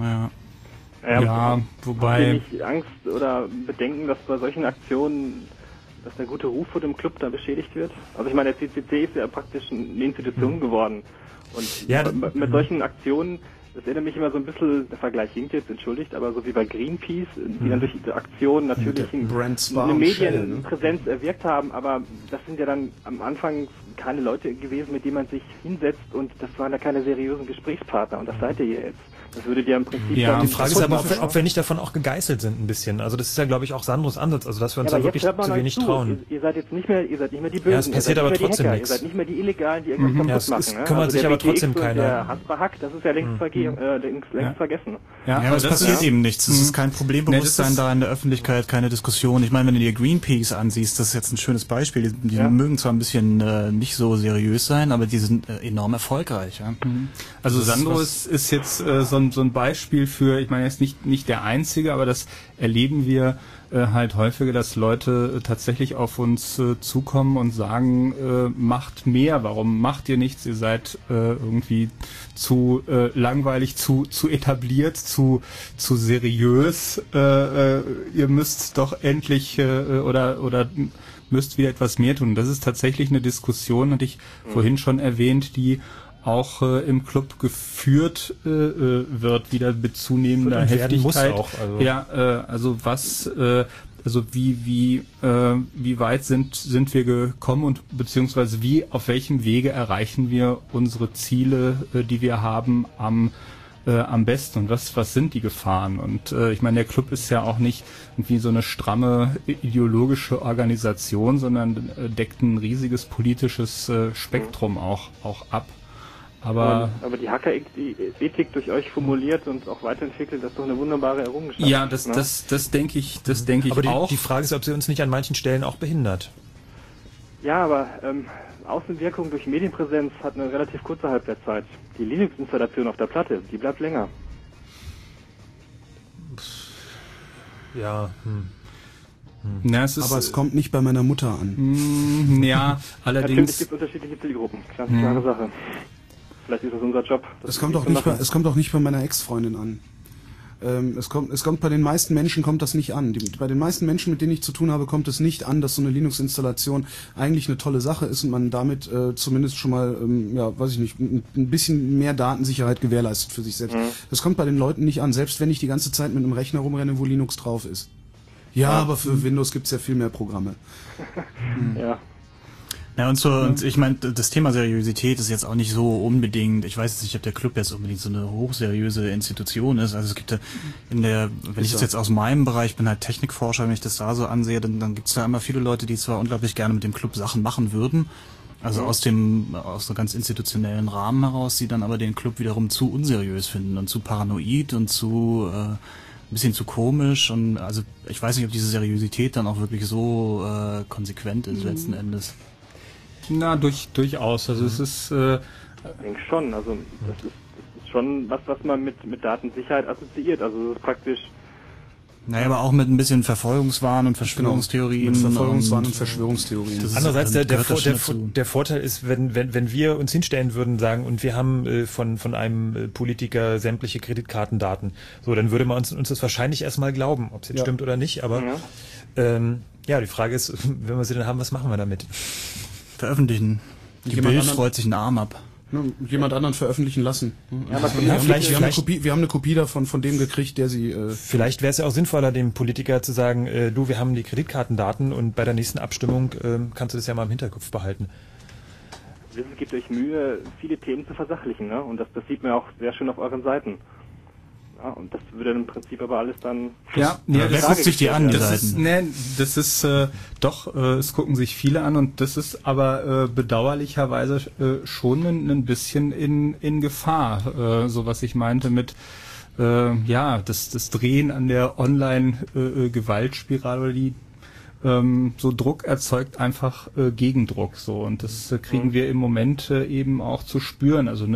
Wobei... Habt ihr nicht Angst oder Bedenken, dass bei solchen Aktionen dass der gute Ruf vor dem Club da beschädigt wird? Also ich meine, der CCC ist ja praktisch eine Institution geworden. Und mit solchen Aktionen, das erinnert mich immer so ein bisschen, der Vergleich hinkt jetzt, entschuldigt, aber so wie bei Greenpeace, die dann durch diese Aktion natürlich eine Medienpräsenz erwirkt haben, aber das sind ja dann am Anfang keine Leute gewesen, mit denen man sich hinsetzt und das waren ja keine seriösen Gesprächspartner und das seid ihr jetzt. Das würde dir im Prinzip... Ja, die Frage ist aber, ob wir nicht davon auch gegeißelt sind ein bisschen. Also das ist ja, glaube ich, auch Sandros Ansatz, also dass wir uns da wirklich zu wenig trauen. Ihr seid jetzt nicht mehr die Bösen. Ja, es passiert aber trotzdem nichts. Ihr seid nicht mehr die Illegalen, die irgendwas kaputt machen. Es kümmert sich aber trotzdem keiner. Der Hasperhack, das ist ja längst vergessen. Ja, aber es passiert eben nichts. Es ist kein Problembewusstsein da in der Öffentlichkeit, keine Diskussion. Ich meine, wenn du dir Greenpeace ansiehst, das ist jetzt ein schönes Beispiel. Die mögen zwar ein bisschen nicht so seriös sein, aber die sind enorm erfolgreich. Ja? Also Sandro ist jetzt so ein Beispiel für, ich meine jetzt nicht der einzige, aber das erleben wir halt häufiger, dass Leute tatsächlich auf uns zukommen und sagen, macht mehr, warum macht ihr nichts, ihr seid irgendwie zu langweilig, zu etabliert, zu seriös, ihr müsst doch endlich oder müsst wieder etwas mehr tun. Das ist tatsächlich eine Diskussion, hatte ich vorhin schon erwähnt, die auch im Club geführt wird, wieder mit zunehmender Heftigkeit. Muss auch, also. Ja, also wie weit sind wir gekommen und beziehungsweise auf welchem Wege erreichen wir unsere Ziele, die wir haben, am besten und was sind die Gefahren? Und ich meine, der Club ist ja auch nicht irgendwie so eine stramme ideologische Organisation, sondern deckt ein riesiges politisches Spektrum auch ab. Aber die Hacker-Ethik durch euch formuliert und auch weiterentwickelt, das ist doch eine wunderbare Errungenschaft. Ja, das denke ich aber auch. Die Frage ist, ob sie uns nicht an manchen Stellen auch behindert. Ja, aber Außenwirkung durch Medienpräsenz hat eine relativ kurze Halbwertszeit. Die Linux-Installation auf der Platte, die bleibt länger. Ja, Na, aber es kommt nicht bei meiner Mutter an. Ja, allerdings... Natürlich gibt es unterschiedliche Zielgruppen, ganz klare Sache. Vielleicht ist das unser Job. Es kommt auch nicht bei meiner Ex-Freundin an. Es kommt bei den meisten Menschen kommt das nicht an. Bei den meisten Menschen, mit denen ich zu tun habe, kommt es nicht an, dass so eine Linux-Installation eigentlich eine tolle Sache ist und man damit zumindest schon mal, weiß ich nicht, ein bisschen mehr Datensicherheit gewährleistet für sich selbst. Das kommt bei den Leuten nicht an, selbst wenn ich die ganze Zeit mit einem Rechner rumrenne, wo Linux drauf ist. Ja, aber für Windows gibt's ja viel mehr Programme. Ja. Ja, und ich meine, das Thema Seriosität ist jetzt auch nicht so unbedingt, ich weiß jetzt nicht, ob der Club jetzt unbedingt so eine hochseriöse Institution ist, also es gibt ja wenn ich das jetzt aus meinem Bereich bin, halt Technikforscher, wenn ich das da so ansehe, dann gibt es da immer viele Leute, die zwar unglaublich gerne mit dem Club Sachen machen würden, also aus so ganz institutionellen Rahmen heraus, die dann aber den Club wiederum zu unseriös finden und zu paranoid und zu ein bisschen zu komisch und also ich weiß nicht, ob diese Seriosität dann auch wirklich so konsequent ist letzten Endes. Na, durchaus. Also es ist... Ich denke schon. Also das ist schon was man mit Datensicherheit assoziiert. Also das ist praktisch... Naja, aber auch mit ein bisschen Verfolgungswahn und Verschwörungstheorien. Mit Verfolgungswahn und Verschwörungstheorien. Andererseits, der Vorteil ist, wenn wir uns hinstellen würden, sagen, und wir haben von einem Politiker sämtliche Kreditkartendaten, so, dann würde man uns das wahrscheinlich erstmal glauben, ob es jetzt stimmt oder nicht, aber die Frage ist, wenn wir sie dann haben, was machen wir damit? Veröffentlichen. Die Bild freut sich einen Arm ab. Jemand anderen veröffentlichen lassen. Ja, wir haben eine Kopie davon von dem gekriegt, der sie... Vielleicht wäre es ja auch sinnvoller, dem Politiker zu sagen, wir haben die Kreditkartendaten und bei der nächsten Abstimmung kannst du das ja mal im Hinterkopf behalten. Es gibt euch Mühe, viele Themen zu versachlichen, ne? Und das sieht man auch sehr schön auf euren Seiten. Ja, und das würde im Prinzip aber alles dann... Ja, wer guckt sich die an, die Seiten? Es gucken sich viele an und das ist aber bedauerlicherweise schon ein bisschen in Gefahr. So was ich meinte mit das Drehen an der Online-Gewaltspirale oder die so Druck erzeugt einfach Gegendruck. So und das kriegen wir im Moment eben auch zu spüren. Also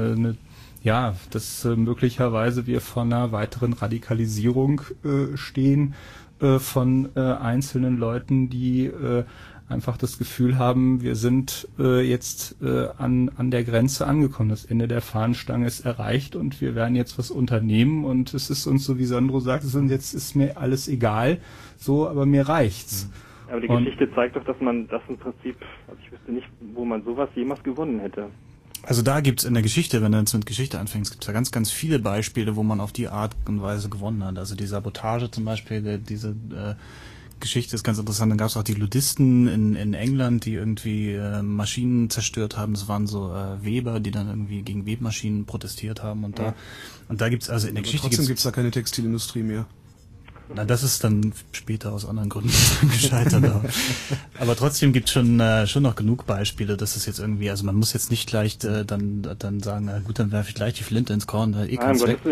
dass möglicherweise wir vor einer weiteren Radikalisierung stehen von einzelnen Leuten, die einfach das Gefühl haben, wir sind jetzt an der Grenze angekommen. Das Ende der Fahnenstange ist erreicht und wir werden jetzt was unternehmen und es ist uns, so wie Sandro sagt, jetzt ist mir alles egal, so, aber mir reicht's. Aber die Geschichte zeigt doch, dass man das im Prinzip, also ich wüsste nicht, wo man sowas jemals gewonnen hätte. Also da gibt's in der Geschichte, wenn du jetzt mit Geschichte anfängst, gibt's da ganz, ganz viele Beispiele, wo man auf die Art und Weise gewonnen hat. Also die Sabotage zum Beispiel, diese Geschichte ist ganz interessant. Dann gab's auch die Ludisten in England, die irgendwie Maschinen zerstört haben. Das waren so Weber, die dann irgendwie gegen Webmaschinen protestiert haben. Und da gibt's also in der Geschichte... Trotzdem gibt's da keine Textilindustrie mehr. Na, das ist dann später aus anderen Gründen gescheitert. Aber trotzdem gibt es schon noch genug Beispiele, dass es jetzt irgendwie, also man muss jetzt nicht gleich dann sagen, na gut, dann werfe ich gleich die Flinte ins Korn, kann's weg.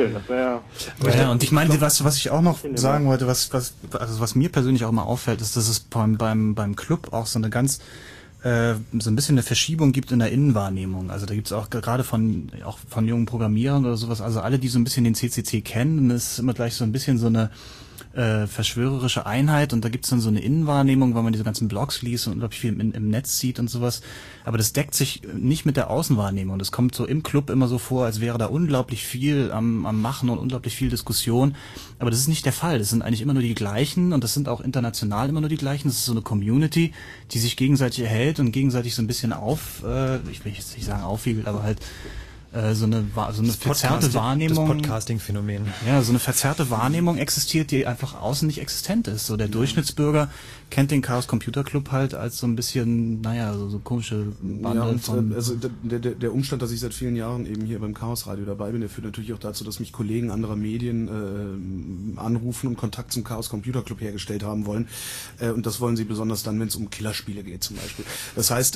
Und ich meine, was ich auch noch sagen wollte, was mir persönlich auch mal auffällt, ist, dass es beim Club auch so eine ganz so ein bisschen eine Verschiebung gibt in der Innenwahrnehmung. Also da gibt es auch gerade von jungen Programmierern oder sowas, also alle, die so ein bisschen den CCC kennen, ist immer gleich so ein bisschen so eine verschwörerische Einheit und da gibt's dann so eine Innenwahrnehmung, weil man diese ganzen Blogs liest und unglaublich viel im Netz sieht und sowas. Aber das deckt sich nicht mit der Außenwahrnehmung. Das kommt so im Club immer so vor, als wäre da unglaublich viel am Machen und unglaublich viel Diskussion. Aber das ist nicht der Fall. Das sind eigentlich immer nur die gleichen und das sind auch international immer nur die gleichen. Das ist so eine Community, die sich gegenseitig erhält und gegenseitig so ein bisschen ich will jetzt nicht sagen aufwiegelt, aber halt so eine verzerrte Wahrnehmung. Das Podcasting-Phänomen. Ja, so eine verzerrte Wahrnehmung existiert, die einfach außen nicht existent ist. So der Durchschnittsbürger kennt den Chaos Computer Club halt als so ein bisschen, so komische Bande von... Also der Umstand, dass ich seit vielen Jahren eben hier beim Chaos Radio dabei bin, der führt natürlich auch dazu, dass mich Kollegen anderer Medien anrufen und Kontakt zum Chaos Computer Club hergestellt haben wollen. Und das wollen sie besonders dann, wenn es um Killerspiele geht zum Beispiel. Das heißt,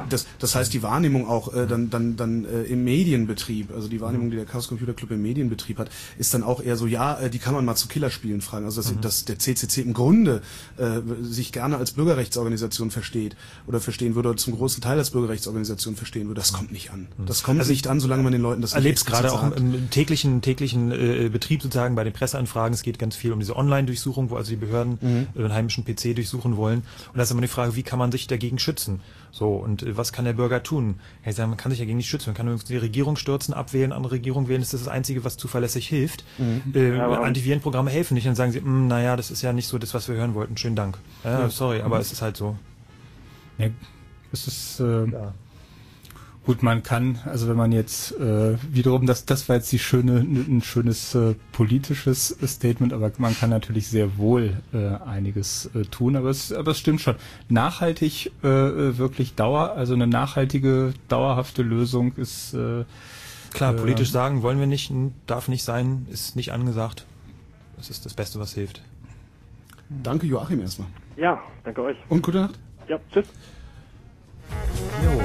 die Wahrnehmung auch dann im Medienbetrieb, also die Wahrnehmung, die der Chaos Computer Club im Medienbetrieb hat, ist dann auch eher so, die kann man mal zu Killerspielen fragen. Also dass der CCC im Grunde sich gerne als Bürgerrechtsorganisation versteht oder verstehen würde oder zum großen Teil als Bürgerrechtsorganisation verstehen würde, das kommt nicht an. Das kommt nicht an, solange man den Leuten das nicht erlebst gerade auch im täglichen Betrieb sozusagen bei den Presseanfragen. Es geht ganz viel um diese Online-Durchsuchung, wo also die Behörden den heimischen PC durchsuchen wollen. Und da ist immer die Frage, wie kann man sich dagegen schützen? So, und was kann der Bürger tun? Man kann sich dagegen nicht schützen. Man kann die Regierung Regierung stürzen, abwählen, andere Regierung wählen, ist das Einzige, was zuverlässig hilft. Antivirenprogramme helfen nicht, dann sagen sie, naja, das ist ja nicht so das, was wir hören wollten, schönen Dank. Sorry, aber es ist halt so. Ja, es ist gut, man kann, also wenn man jetzt wiederum, das war jetzt ein schönes politisches Statement, aber man kann natürlich sehr wohl einiges tun, aber es stimmt schon. Nachhaltig wirklich also eine nachhaltige, dauerhafte Lösung ist klar, politisch sagen wollen wir nicht, darf nicht sein, ist nicht angesagt. Das ist das Beste, was hilft. Danke Joachim erstmal. Ja, danke euch. Und gute Nacht. Ja, tschüss. Jo.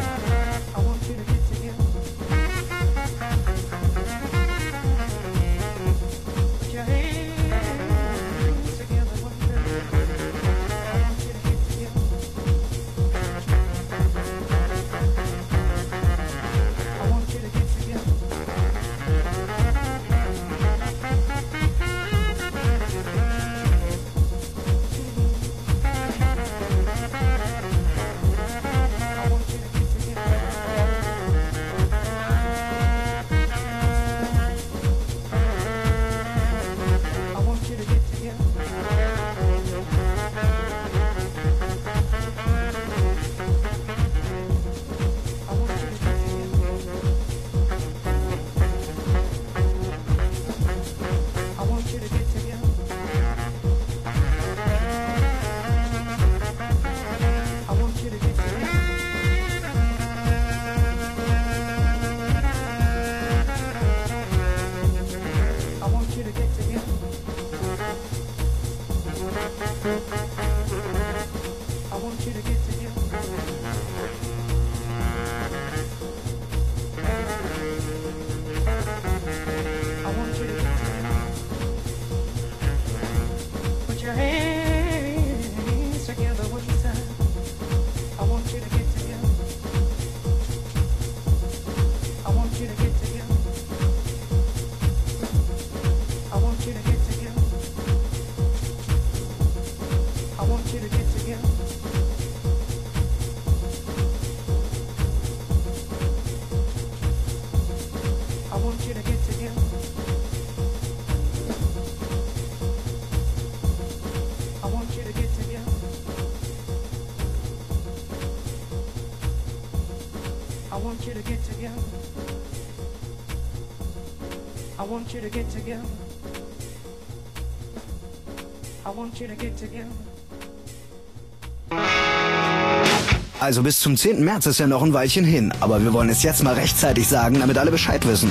Also bis zum 10. März ist ja noch ein Weilchen hin, aber wir wollen es jetzt mal rechtzeitig sagen, damit alle Bescheid wissen.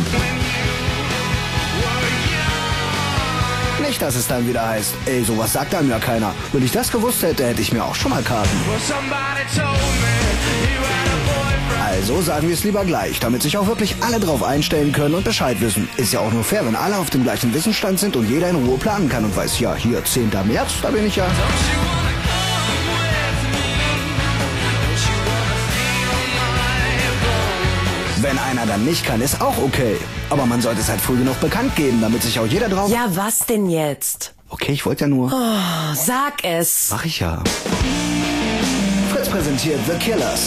Nicht, dass es dann wieder heißt, ey, sowas sagt einem ja keiner. Wenn ich das gewusst hätte, hätte ich mir auch schon mal Karten. Also sagen wir es lieber gleich, damit sich auch wirklich alle drauf einstellen können und Bescheid wissen. Ist ja auch nur fair, wenn alle auf dem gleichen Wissensstand sind und jeder in Ruhe planen kann und weiß, ja, hier 10. März, da bin ich ja. Wenn einer dann nicht kann, ist auch okay. Aber man sollte es halt früh genug bekannt geben, damit sich auch jeder drauf... Ja, was denn jetzt? Okay, ich wollte ja nur... Oh, sag es. Mach ich ja. Fritz präsentiert The Killers.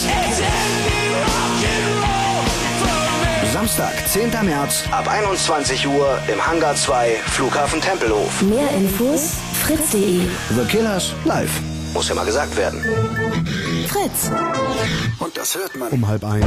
Samstag, 10. März, ab 21 Uhr im Hangar 2, Flughafen Tempelhof. Mehr Infos, fritz.de. The Killers live. Muss ja mal gesagt werden. Fritz. Und das hört man. Um 12:30.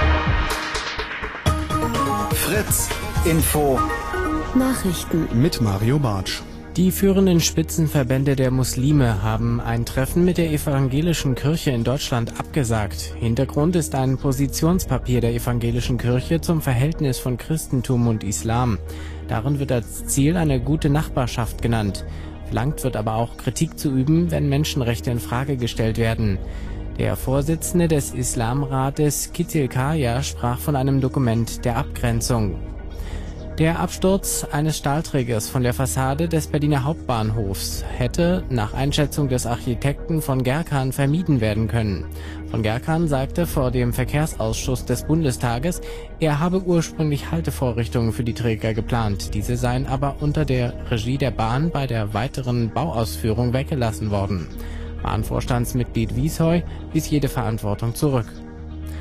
Fritz Info. Nachrichten. Mit Mario Bartsch. Die führenden Spitzenverbände der Muslime haben ein Treffen mit der evangelischen Kirche in Deutschland abgesagt. Hintergrund ist ein Positionspapier der evangelischen Kirche zum Verhältnis von Christentum und Islam. Darin wird als Ziel eine gute Nachbarschaft genannt. Verlangt wird aber auch, Kritik zu üben, wenn Menschenrechte in Frage gestellt werden. Der Vorsitzende des Islamrates, Kitil Kaya, sprach von einem Dokument der Abgrenzung. Der Absturz eines Stahlträgers von der Fassade des Berliner Hauptbahnhofs hätte nach Einschätzung des Architekten von Gerkan vermieden werden können. Von Gerkan sagte vor dem Verkehrsausschuss des Bundestages, er habe ursprünglich Haltevorrichtungen für die Träger geplant. Diese seien aber unter der Regie der Bahn bei der weiteren Bauausführung weggelassen worden. Bahnvorstandsmitglied Wiesheu wies jede Verantwortung zurück.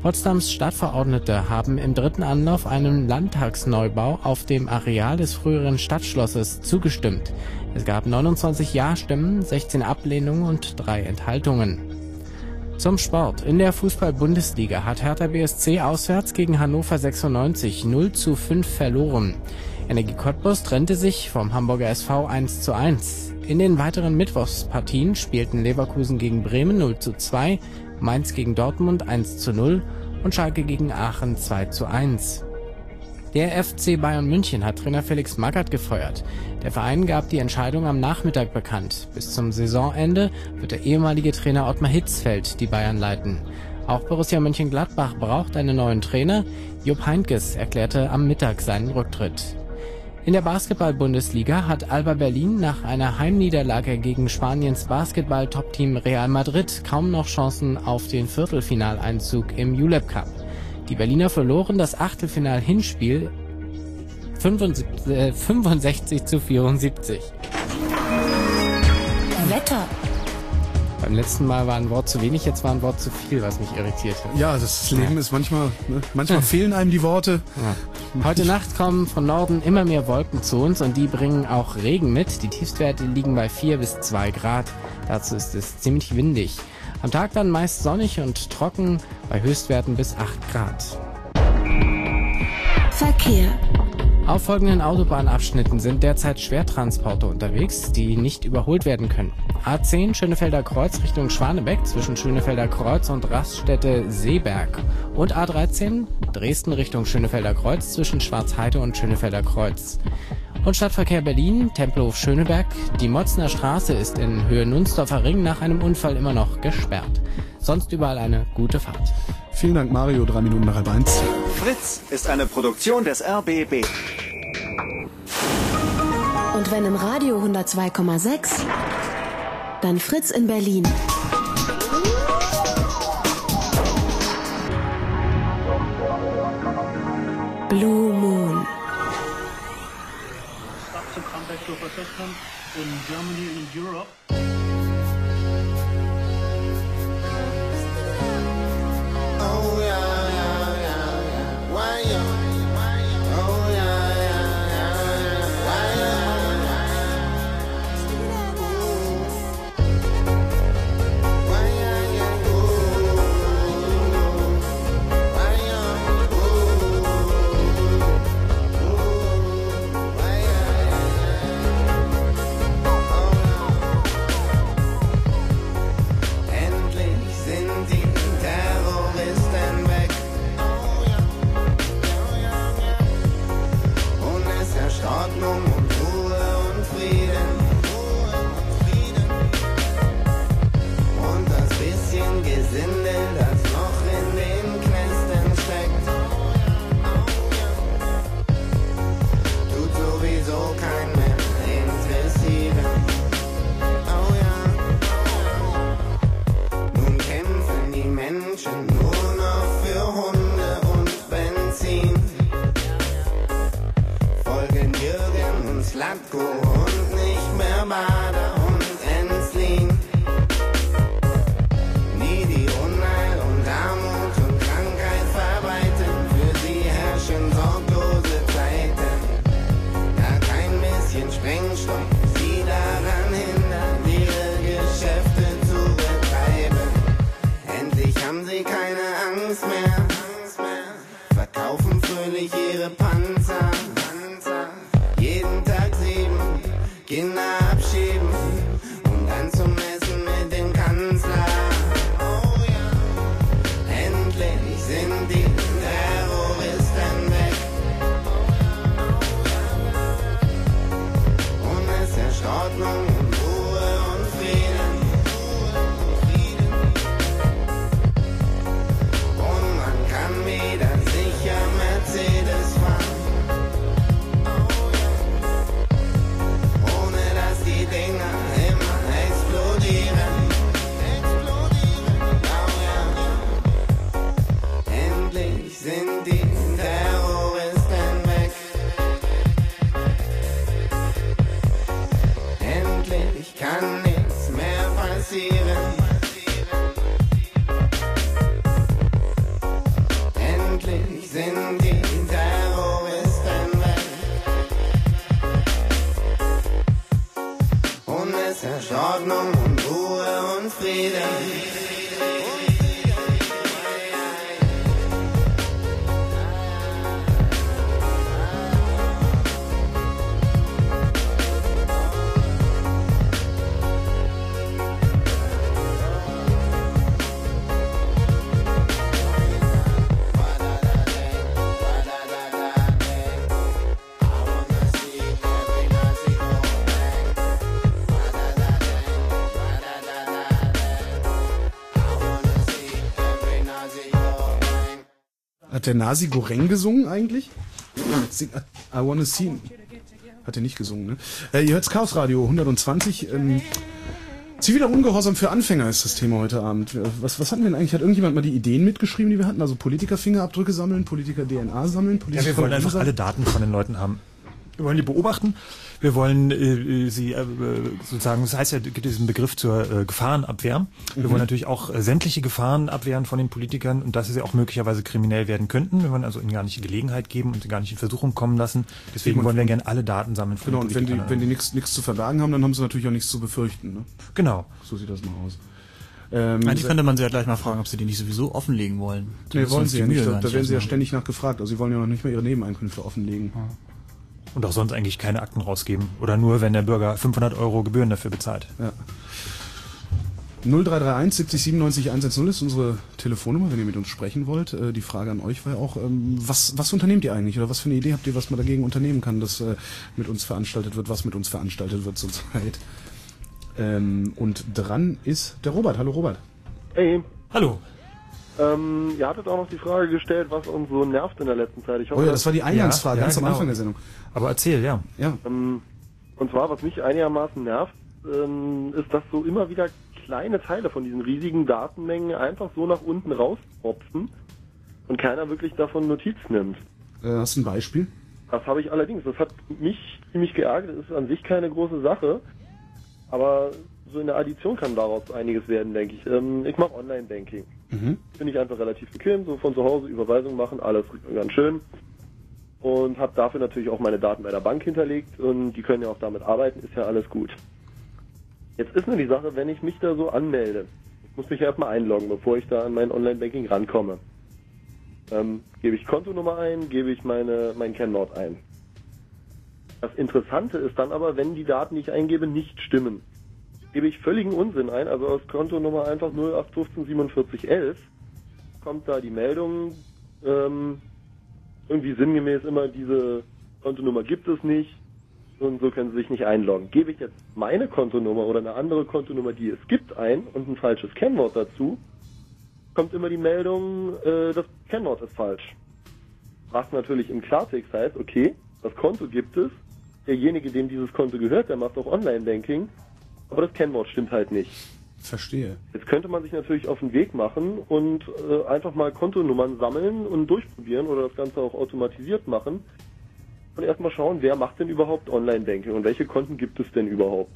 Potsdams Stadtverordnete haben im dritten Anlauf einem Landtagsneubau auf dem Areal des früheren Stadtschlosses zugestimmt. Es gab 29 Ja-Stimmen, 16 Ablehnungen und 3 Enthaltungen. Zum Sport. In der Fußball-Bundesliga hat Hertha BSC auswärts gegen Hannover 96 0:5 verloren. Energie Cottbus trennte sich vom Hamburger SV 1:1. In den weiteren Mittwochspartien spielten Leverkusen gegen Bremen 0:2, Mainz gegen Dortmund 1:0 und Schalke gegen Aachen 2:1. Der FC Bayern München hat Trainer Felix Magath gefeuert. Der Verein gab die Entscheidung am Nachmittag bekannt. Bis zum Saisonende wird der ehemalige Trainer Ottmar Hitzfeld die Bayern leiten. Auch Borussia Mönchengladbach braucht einen neuen Trainer. Jupp Heynckes erklärte am Mittag seinen Rücktritt. In der Basketball-Bundesliga hat Alba Berlin nach einer Heimniederlage gegen Spaniens Basketball-Top-Team Real Madrid kaum noch Chancen auf den Viertelfinaleinzug im ULEB Cup. Die Berliner verloren das Achtelfinal-Hinspiel 65:74. Wetter. Beim letzten Mal war ein Wort zu wenig, jetzt war ein Wort zu viel, was mich irritiert hat. Ja, das Leben ist manchmal fehlen einem die Worte. Ja. Heute Nacht kommen von Norden immer mehr Wolken zu uns und die bringen auch Regen mit. Die Tiefstwerte liegen bei 4 bis 2 Grad. Dazu ist es ziemlich windig. Am Tag dann meist sonnig und trocken, bei Höchstwerten bis 8 Grad. Verkehr. Auf folgenden Autobahnabschnitten sind derzeit Schwertransporter unterwegs, die nicht überholt werden können. A10 Schönefelder Kreuz Richtung Schwanebeck zwischen Schönefelder Kreuz und Raststätte Seeberg. Und A13 Dresden Richtung Schönefelder Kreuz zwischen Schwarzheide und Schönefelder Kreuz. Und Stadtverkehr Berlin, Tempelhof Schöneberg. Die Motzner Straße ist in Höhe Nunsdorfer Ring nach einem Unfall immer noch gesperrt. Sonst überall eine gute Fahrt. Vielen Dank, Mario. 3 Minuten nach 1:30. Fritz ist eine Produktion des RBB. Und wenn im Radio 102,6, dann Fritz in Berlin. Blue Moon. In Germany and in Europe. Oh yeah, yeah, yeah, yeah. Why yeah? Oh yeah, yeah, yeah, yeah. Why yeah? Why yeah, yeah. Why Endlich sind die Terroristen weg. Und es herrscht Ordnung und Ruhe und Frieden. Und das bisschen Gesindel, das noch in den Knästen steckt, tut sowieso kein mehr interessieren. Oh ja. Nun kämpfen die Menschen nur noch für Hunde und Benzin. Folgen Jürgen und Slatko und nicht mehr Bader und Enslin. Nie die Unheil und Armut und Krankheit verbreiten. Für sie herrschen sorglose Zeiten. Da kein bisschen Sprengstoff sie daran hindert, ihre Geschäfte zu betreiben. Endlich haben sie keine Angst mehr. Verkaufen fröhlich ihre Panzer. Jeden Tag 7 Kinder abschieben und dann zum Essen mit dem Kanzler. Oh ja. Endlich sind die Terroristen weg. Und es herrscht Ordnung und Ruhe und Frieden. Und man kann wieder sicher Mercedes fahren. Ohne dass die Dinger immer explodieren. Oh ja. Endlich sind die Terroristen weg. Endlich kann nichts mehr passieren. herrscht Ordnung und Ruhe und Frieden. Hat der Nasi Goreng gesungen eigentlich? I wanna see. Hat er nicht gesungen, ne? Ihr hört's Chaos Radio 120. Ziviler Ungehorsam für Anfänger ist das Thema heute Abend. Was hatten wir denn eigentlich? Hat irgendjemand mal die Ideen mitgeschrieben, die wir hatten? Also Politiker-Fingerabdrücke sammeln, Politiker-DNA sammeln, Politiker. Ja, wir wollen einfach alle Daten von den Leuten haben. Wir wollen die beobachten. Wir wollen sie sozusagen, das heißt ja, gibt diesen Begriff zur Gefahrenabwehr. Wir wollen natürlich auch sämtliche Gefahren abwehren von den Politikern und dass sie auch möglicherweise kriminell werden könnten. Wir wollen also ihnen gar nicht die Gelegenheit geben und sie gar nicht in Versuchung kommen lassen. Deswegen wollen wir gerne alle Daten sammeln von den Politikern. Und wenn die nichts zu verbergen haben, dann haben sie natürlich auch nichts zu befürchten. Ne? Genau. So sieht das mal aus. Eigentlich könnte man sie ja gleich mal fragen, ob sie die nicht sowieso offenlegen wollen. Nee, wollen sie ja nicht. Da werden sie ja ständig nachgefragt. Also sie wollen ja noch nicht mal ihre Nebeneinkünfte offenlegen. Ja. Und auch sonst eigentlich keine Akten rausgeben. Oder nur, wenn der Bürger 500 € Gebühren dafür bezahlt. Ja. 0331 70 97 110 ist unsere Telefonnummer, wenn ihr mit uns sprechen wollt. Die Frage an euch war auch, was unternehmt ihr eigentlich? Oder was für eine Idee habt ihr, was man dagegen unternehmen kann, dass mit uns veranstaltet wird, was mit uns veranstaltet wird zurzeit? Und dran ist der Robert. Hallo Robert. Hey. Hallo. Ihr hattet auch noch die Frage gestellt, was uns so nervt in der letzten Zeit. Ich hoffe, das war die Eingangsfrage, ganz am Anfang der Sendung. Aber erzähl, ja. Und zwar, was mich einigermaßen nervt, ist, dass so immer wieder kleine Teile von diesen riesigen Datenmengen einfach so nach unten rauspopsen und keiner wirklich davon Notiz nimmt. Hast du ein Beispiel? Das habe ich allerdings. Das hat mich ziemlich geärgert. Das ist an sich keine große Sache, aber so in der Addition kann daraus einiges werden, denke ich. Ich mache Online-Banking. Finde ich einfach relativ bequem, so von zu Hause Überweisung machen, alles ganz schön. Und habe dafür natürlich auch meine Daten bei der Bank hinterlegt und die können ja auch damit arbeiten, ist ja alles gut. Jetzt ist nur die Sache, wenn ich mich da so anmelde, ich muss mich ja erstmal einloggen, bevor ich da an mein Online-Banking rankomme. Gebe ich Kontonummer ein, gebe ich mein Kennwort ein. Das Interessante ist dann aber, wenn die Daten, die ich eingebe, nicht stimmen. Gebe ich völligen Unsinn ein, also aus Kontonummer einfach 0815 47 11, kommt da die Meldung, irgendwie sinngemäß immer, diese Kontonummer gibt es nicht und so können Sie sich nicht einloggen. Gebe ich jetzt meine Kontonummer oder eine andere Kontonummer, die es gibt, ein und ein falsches Kennwort dazu, kommt immer die Meldung, das Kennwort ist falsch. Was natürlich im Klartext heißt, okay, das Konto gibt es, derjenige, dem dieses Konto gehört, der macht auch Online-Banking, aber das Kennwort stimmt halt nicht. Verstehe. Jetzt könnte man sich natürlich auf den Weg machen und einfach mal Kontonummern sammeln und durchprobieren oder das Ganze auch automatisiert machen und erstmal schauen, wer macht denn überhaupt Online-Banking und welche Konten gibt es denn überhaupt.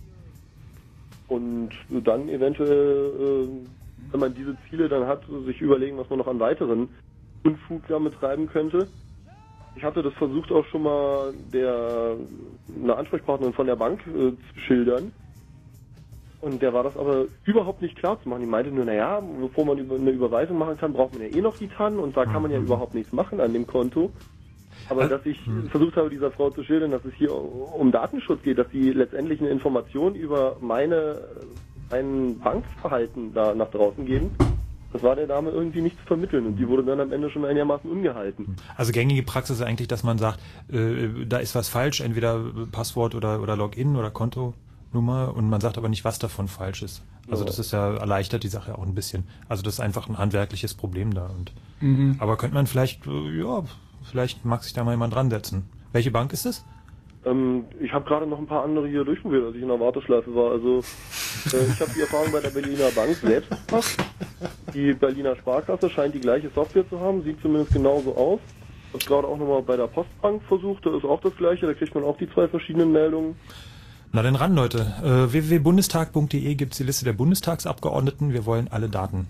Und dann eventuell, wenn man diese Ziele dann hat, sich überlegen, was man noch an weiteren Unfug damit treiben könnte. Ich hatte das versucht auch schon mal einer Ansprechpartnerin von der Bank zu schildern. Und der war das aber überhaupt nicht klar zu machen. Die meinte nur, naja, bevor man eine Überweisung machen kann, braucht man ja eh noch die TAN und da kann man ja überhaupt nichts machen an dem Konto. Aber dass ich versucht habe, dieser Frau zu schildern, dass es hier um Datenschutz geht, dass sie letztendlich eine Information über mein Bankverhalten da nach draußen geben, das war der Dame irgendwie nicht zu vermitteln und die wurde dann am Ende schon einigermaßen ungehalten. Also gängige Praxis ist eigentlich, dass man sagt, da ist was falsch, entweder Passwort oder Login oder Kontonummer und man sagt aber nicht, was davon falsch ist. Also das ist ja, erleichtert die Sache auch ein bisschen. Also das ist einfach ein handwerkliches Problem da. Aber könnte man vielleicht mag sich da mal jemand dran setzen. Welche Bank ist es? Ich habe gerade noch ein paar andere hier durchprobiert, als ich in der Warteschleife war. Also ich habe die Erfahrung bei der Berliner Bank selbst gemacht. Die Berliner Sparkasse scheint die gleiche Software zu haben, sieht zumindest genauso aus. Ich habe gerade auch nochmal bei der Postbank versucht, da ist auch das gleiche, da kriegt man auch die 2 verschiedenen Meldungen. Na dann ran, Leute. www.bundestag.de gibt es die Liste der Bundestagsabgeordneten. Wir wollen alle Daten.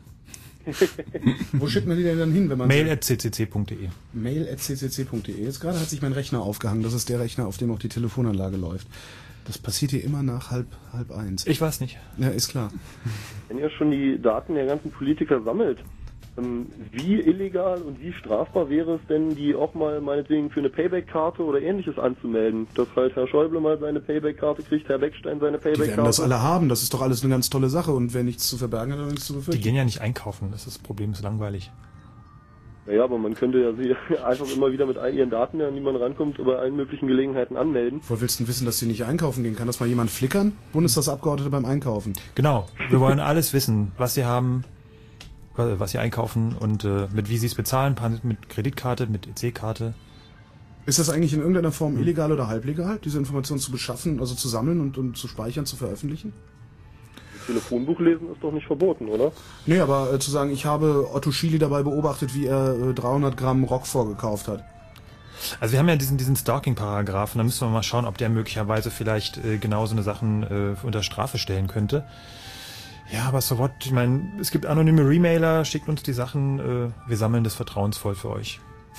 Wo schickt man die denn dann hin, wenn man mail@ccc.de. Mail@ccc.de. Jetzt gerade hat sich mein Rechner aufgehangen. Das ist der Rechner, auf dem auch die Telefonanlage läuft. Das passiert hier immer nach halb eins. Ich weiß nicht. Ja, ist klar. Wenn ihr schon die Daten der ganzen Politiker sammelt, wie illegal und wie strafbar wäre es denn, die auch mal meinetwegen für eine Payback-Karte oder ähnliches anzumelden? Dass halt Herr Schäuble mal seine Payback-Karte kriegt, Herr Beckstein seine Payback-Karte. Die werden das alle haben, das ist doch alles eine ganz tolle Sache und wer nichts zu verbergen hat, hat nichts zu befürchten. Die gehen ja nicht einkaufen, das Problem ist langweilig. Naja, aber man könnte ja sie einfach immer wieder mit all ihren Daten, an die man rankommt, bei allen möglichen Gelegenheiten anmelden. Woher willst du denn wissen, dass sie nicht einkaufen gehen? Kann das mal jemand flickern? Bundestagsabgeordnete beim Einkaufen. Genau, wir wollen alles wissen, was sie haben, was sie einkaufen und mit wie sie es bezahlen, mit Kreditkarte, mit EC-Karte. Ist das eigentlich in irgendeiner Form illegal oder halblegal, diese Informationen zu beschaffen, also zu sammeln und zu speichern, zu veröffentlichen? Telefonbuch lesen ist doch nicht verboten, oder? Nee, aber zu sagen, ich habe Otto Schily dabei beobachtet, wie er 300 Gramm Roquefort gekauft hat. Also wir haben ja diesen Stalking-Paragraphen, da müssen wir mal schauen, ob der möglicherweise vielleicht genau so eine Sachen unter Strafe stellen könnte. Ja, aber so what, ich meine, es gibt anonyme Remailer, schickt uns die Sachen, wir sammeln das vertrauensvoll für euch.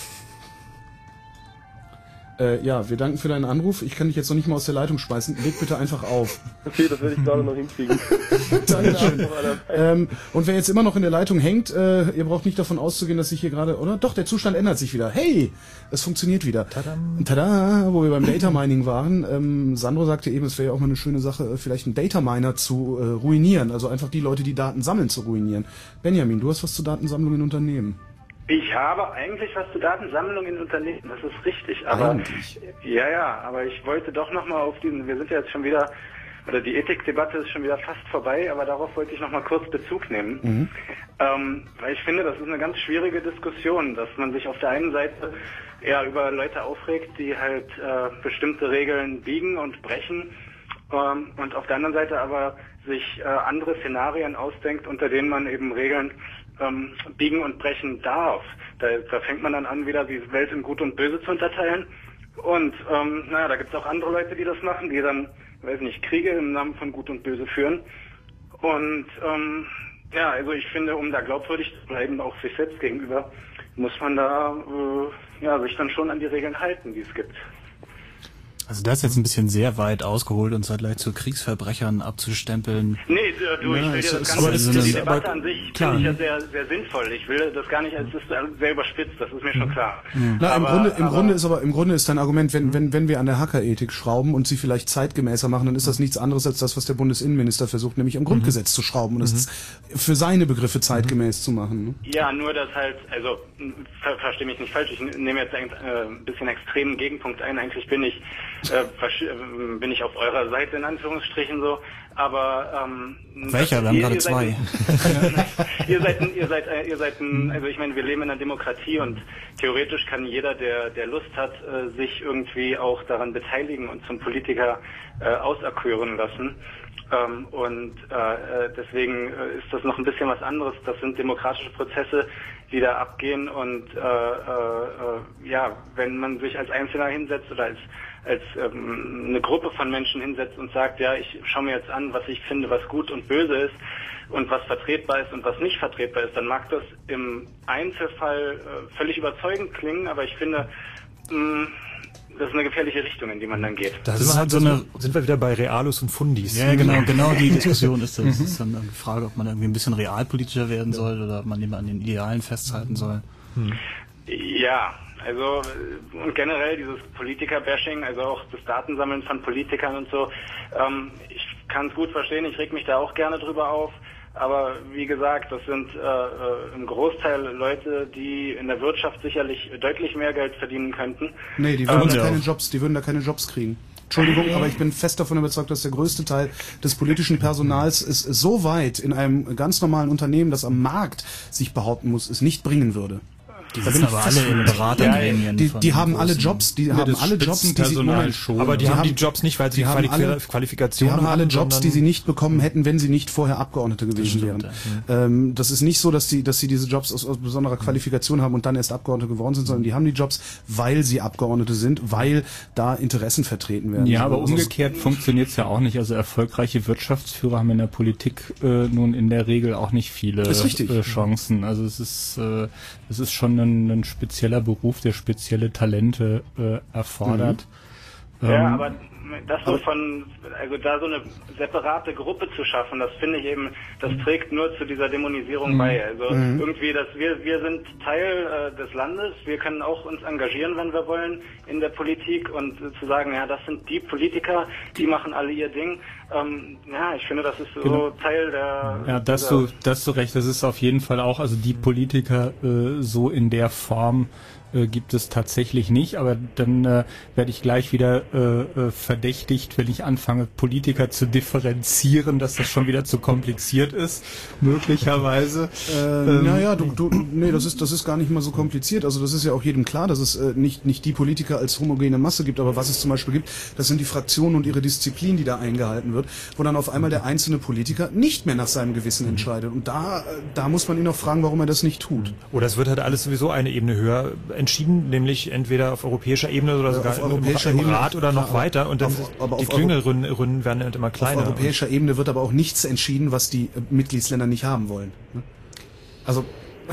Ja, wir danken für deinen Anruf. Ich kann dich jetzt noch nicht mal aus der Leitung schmeißen. Leg bitte einfach auf. Okay, das werde ich gerade noch hinkriegen. Dankeschön. Und wer jetzt immer noch in der Leitung hängt, ihr braucht nicht davon auszugehen, dass sich hier gerade, oder? Doch, der Zustand ändert sich wieder. Hey, es funktioniert wieder. Tadam. Tada, wo wir beim Data Mining waren. Sandro sagte eben, es wäre ja auch mal eine schöne Sache, vielleicht einen Data Miner zu ruinieren. Also einfach die Leute, die Daten sammeln, zu ruinieren. Benjamin, du hast was zur Datensammlung in Unternehmen. Ich habe eigentlich was zur Datensammlung in Unternehmen, das ist richtig, aber eigentlich. Ja, aber ich wollte doch nochmal auf diesen, wir sind ja jetzt schon wieder, oder die Ethikdebatte ist schon wieder fast vorbei, aber darauf wollte ich nochmal kurz Bezug nehmen, weil ich finde, das ist eine ganz schwierige Diskussion, dass man sich auf der einen Seite eher über Leute aufregt, die halt bestimmte Regeln biegen und brechen, und auf der anderen Seite aber sich andere Szenarien ausdenkt, unter denen man eben Regeln biegen und brechen darf. Da fängt man dann an, wieder die Welt in Gut und Böse zu unterteilen. Und da gibt es auch andere Leute, die das machen, die dann, weiß nicht, Kriege im Namen von Gut und Böse führen. Und also ich finde, um da glaubwürdig zu bleiben, auch sich selbst gegenüber, muss man da sich dann schon an die Regeln halten, die es gibt. Also das ist jetzt ein bisschen sehr weit ausgeholt, uns halt gleich zu Kriegsverbrechern abzustempeln. Nee, ich will dir das gar nicht, die Debatte an sich finde ich ja sehr, sehr sinnvoll. Ich will das gar nicht, als ist sehr überspitzt, das ist mir schon klar. Na, im Grunde ist dein Argument, wenn wir an der Hackerethik schrauben und sie vielleicht zeitgemäßer machen, dann ist das nichts anderes als das, was der Bundesinnenminister versucht, nämlich am Grundgesetz zu schrauben und es für seine Begriffe zeitgemäß zu machen. Ne? Ja, nur das halt, also verstehe mich nicht falsch, ich nehme jetzt ein bisschen extremen Gegenpunkt ein, eigentlich bin ich auf eurer Seite in Anführungsstrichen so, aber welcher? Wir haben gerade zwei. Ihr seid also ich meine, wir leben in einer Demokratie und theoretisch kann jeder, der Lust hat, sich irgendwie auch daran beteiligen und zum Politiker auserkoren lassen. Deswegen ist das noch ein bisschen was anderes. Das sind demokratische Prozesse, die da abgehen und wenn man sich als Einzelner hinsetzt oder als eine Gruppe von Menschen hinsetzt und sagt, ja, ich schaue mir jetzt an, was ich finde, was gut und böse ist und was vertretbar ist und was nicht vertretbar ist, dann mag das im Einzelfall völlig überzeugend klingen, aber ich finde, das ist eine gefährliche Richtung, in die man dann geht. Da sind wir wieder bei Realos und Fundis. Ja, genau die Diskussion ist das. Das ist dann eine Frage, ob man irgendwie ein bisschen realpolitischer werden soll oder ob man immer an den Idealen festhalten soll. Ja, also und generell dieses Politiker-Bashing, also auch das Datensammeln von Politikern und so, ich kann es gut verstehen, ich reg mich da auch gerne drüber auf, aber wie gesagt, das sind im Großteil Leute, die in der Wirtschaft sicherlich deutlich mehr Geld verdienen könnten. Nee, die würden da keine Jobs kriegen. Entschuldigung, aber ich bin fest davon überzeugt, dass der größte Teil des politischen Personals es so weit in einem ganz normalen Unternehmen, das am Markt sich behaupten muss, es nicht bringen würde. Die sind aber alle in Beratergremien. Die haben alle Jobs, die haben die Jobs nicht, weil sie Qualifikationen haben. Die haben alle Jobs, die sie nicht bekommen hätten, wenn sie nicht vorher Abgeordnete gewesen wären. Das ist nicht so, dass sie diese Jobs aus besonderer Qualifikation haben und dann erst Abgeordnete geworden sind, sondern die haben die Jobs, weil sie Abgeordnete sind, weil da Interessen vertreten werden. Ja, aber umgekehrt funktioniert es ja auch nicht. Also erfolgreiche Wirtschaftsführer haben in der Politik nun in der Regel auch nicht viele Chancen. Also es ist schon ein spezieller Beruf, der spezielle Talente erfordert. Ja, aber da so eine separate Gruppe zu schaffen, das finde ich eben, das trägt nur zu dieser Dämonisierung bei. Also irgendwie, dass wir sind Teil des Landes, wir können auch uns engagieren, wenn wir wollen, in der Politik, und zu sagen, ja, das sind die Politiker, die machen alle ihr Ding. Ich finde, das ist so Teil der... Ja, da hast du recht, das ist auf jeden Fall auch, also die Politiker so in der Form gibt es tatsächlich nicht, aber dann werde ich gleich wieder verdächtigt, wenn ich anfange, Politiker zu differenzieren, dass das schon wieder zu kompliziert ist, möglicherweise. Das ist gar nicht mal so kompliziert. Also das ist ja auch jedem klar, dass es nicht die Politiker als homogene Masse gibt, aber was es zum Beispiel gibt, das sind die Fraktionen und ihre Disziplin, die da eingehalten wird, wo dann auf einmal der einzelne Politiker nicht mehr nach seinem Gewissen entscheidet. Und da muss man ihn auch fragen, warum er das nicht tut. Oder es wird halt alles sowieso eine Ebene höher entschieden, nämlich entweder auf europäischer Ebene oder sogar im Rat oder noch weiter, und dann die Klüngelrunden werden halt immer kleiner. Auf europäischer Ebene wird aber auch nichts entschieden, was die Mitgliedsländer nicht haben wollen. Also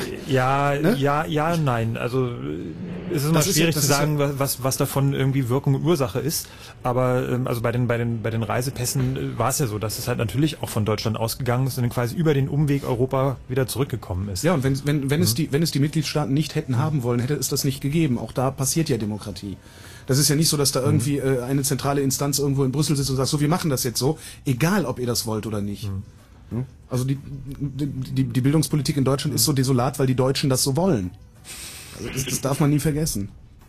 nein. Also es ist immer schwierig zu sagen, was davon irgendwie Wirkung und Ursache ist. Aber also bei den Reisepässen war es ja so, dass es halt natürlich auch von Deutschland ausgegangen ist und dann quasi über den Umweg Europa wieder zurückgekommen ist. Ja, und wenn es die Mitgliedstaaten nicht hätten haben wollen, hätte es das nicht gegeben. Auch da passiert ja Demokratie. Das ist ja nicht so, dass da irgendwie eine zentrale Instanz irgendwo in Brüssel sitzt und sagt, so, wir machen das jetzt so, egal ob ihr das wollt oder nicht. Also die Bildungspolitik in Deutschland ist so desolat, weil die Deutschen das so wollen. Also das darf man nie vergessen.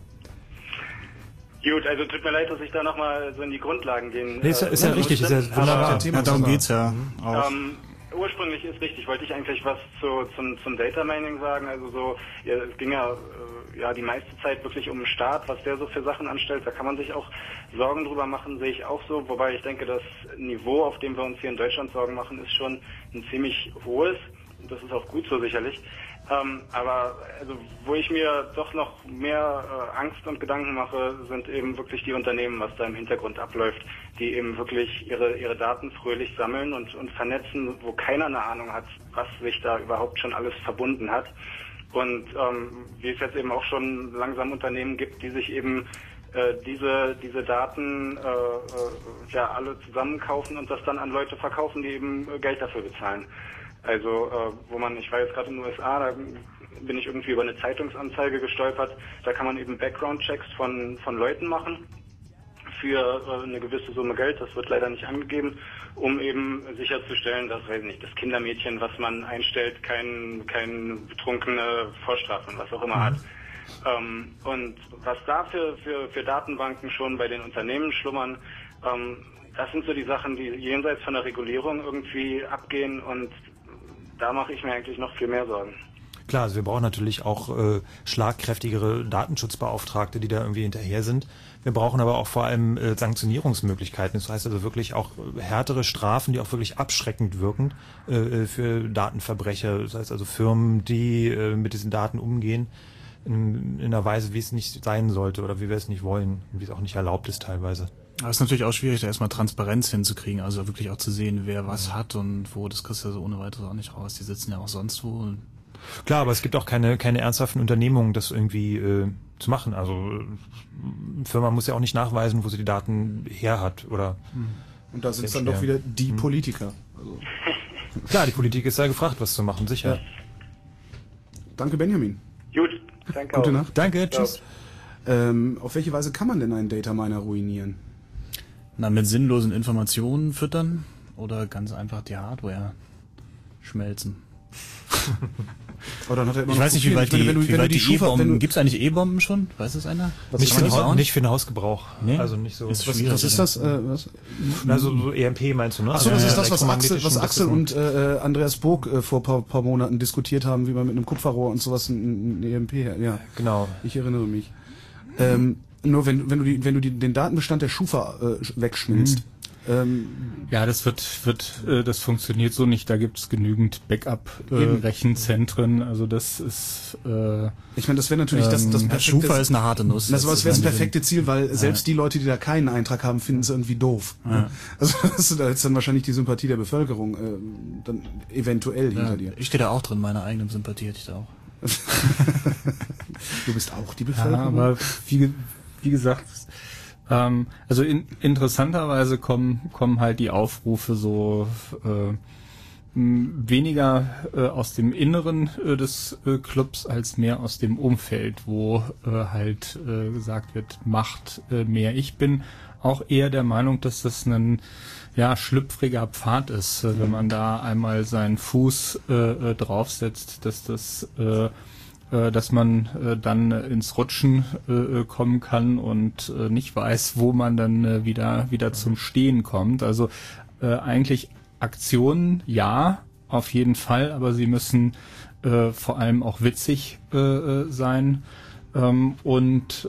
Gut, also tut mir leid, dass ich da nochmal so in die Grundlagen gehen. Nee, ist ja richtig, ist ja wunderbar. Darum geht's ja auch. Ursprünglich ist richtig, wollte ich eigentlich was zum Data Mining sagen. Also so, es ging ja die meiste Zeit wirklich um den Staat, was der so für Sachen anstellt. Da kann man sich auch Sorgen drüber machen, sehe ich auch so. Wobei ich denke, das Niveau, auf dem wir uns hier in Deutschland Sorgen machen, ist schon ein ziemlich hohes. Das ist auch gut so sicherlich. Aber also, wo ich mir doch noch mehr Angst und Gedanken mache, sind eben wirklich die Unternehmen, was da im Hintergrund abläuft, die eben wirklich ihre Daten fröhlich sammeln und vernetzen, wo keiner eine Ahnung hat, was sich da überhaupt schon alles verbunden hat. Und wie es jetzt eben auch schon langsam Unternehmen gibt, die sich eben diese Daten alle zusammenkaufen und das dann an Leute verkaufen, die eben Geld dafür bezahlen. Also ich war jetzt gerade in den USA, da bin ich irgendwie über eine Zeitungsanzeige gestolpert, da kann man eben Background-Checks von Leuten machen für eine gewisse Summe Geld, das wird leider nicht angegeben, um eben sicherzustellen, dass, weiß nicht, das Kindermädchen, was man einstellt, kein betrunkene Vorstrafe und was auch immer hat. Und was da für Datenbanken schon bei den Unternehmen schlummern, das sind so die Sachen, die jenseits von der Regulierung irgendwie abgehen, und da mache ich mir eigentlich noch viel mehr Sorgen. Klar, also wir brauchen natürlich auch schlagkräftigere Datenschutzbeauftragte, die da irgendwie hinterher sind. Wir brauchen aber auch vor allem Sanktionierungsmöglichkeiten. Das heißt also wirklich auch härtere Strafen, die auch wirklich abschreckend wirken für Datenverbrecher. Das heißt also Firmen, die mit diesen Daten umgehen, in einer Weise, wie es nicht sein sollte oder wie wir es nicht wollen und wie es auch nicht erlaubt ist teilweise. Aber es ist natürlich auch schwierig, da erstmal Transparenz hinzukriegen, also wirklich auch zu sehen, wer was hat und wo, das kriegst du ja so ohne weiteres auch nicht raus. Die sitzen ja auch sonst wo. Klar, aber es gibt auch keine ernsthaften Unternehmungen, das irgendwie zu machen. Also eine Firma muss ja auch nicht nachweisen, wo sie die Daten her hat. Oder und da sind es dann doch wieder die Politiker. Also. Klar, die Politik ist ja gefragt, was zu machen, sicher. Ja. Danke, Benjamin. Gut, danke Gute auch. Nacht. Danke, tschüss. Auf welche Weise kann man denn einen Data Miner ruinieren? Na, mit sinnlosen Informationen füttern oder ganz einfach die Hardware schmelzen. Aber dann hat er immer ich noch weiß nicht, wie weit die E-Bomben, gibt's eigentlich E-Bomben schon? Weiß es einer? Nicht für den Hausgebrauch. Nee? Also nicht so. Was ist das? Was? Also so EMP meinst du, ne? Achso, das ist das, was Axel und Andreas Burg vor paar Monaten diskutiert haben, wie man mit einem Kupferrohr und sowas ein EMP, ja. Genau. Ich erinnere mich. Nur wenn du den Datenbestand der Schufa wegschmilzt. Ja, das das funktioniert so nicht. Da gibt's genügend Backup-Rechenzentren. Also das ist. Ich meine, das wäre natürlich das perfekte. Schufa ist eine harte Nuss. Das wäre das perfekte Ziel, weil selbst die Leute, die da keinen Eintrag haben, finden es irgendwie doof. Ja. Also da ist dann wahrscheinlich die Sympathie der Bevölkerung dann eventuell hinter dir. Ich stehe da auch drin. Meine eigene Sympathie hätte ich da auch. Du bist auch die Bevölkerung. Ja, aber wie gesagt. Also interessanterweise kommen halt die Aufrufe so weniger aus dem Inneren des Clubs als mehr aus dem Umfeld, wo halt gesagt wird, macht mehr. Ich bin auch eher der Meinung, dass das ein schlüpfriger Pfad ist, wenn man da einmal seinen Fuß draufsetzt, dass man dann ins Rutschen kommen kann und nicht weiß, wo man dann wieder zum Stehen kommt. Also eigentlich Aktionen, ja, auf jeden Fall, aber sie müssen vor allem auch witzig sein und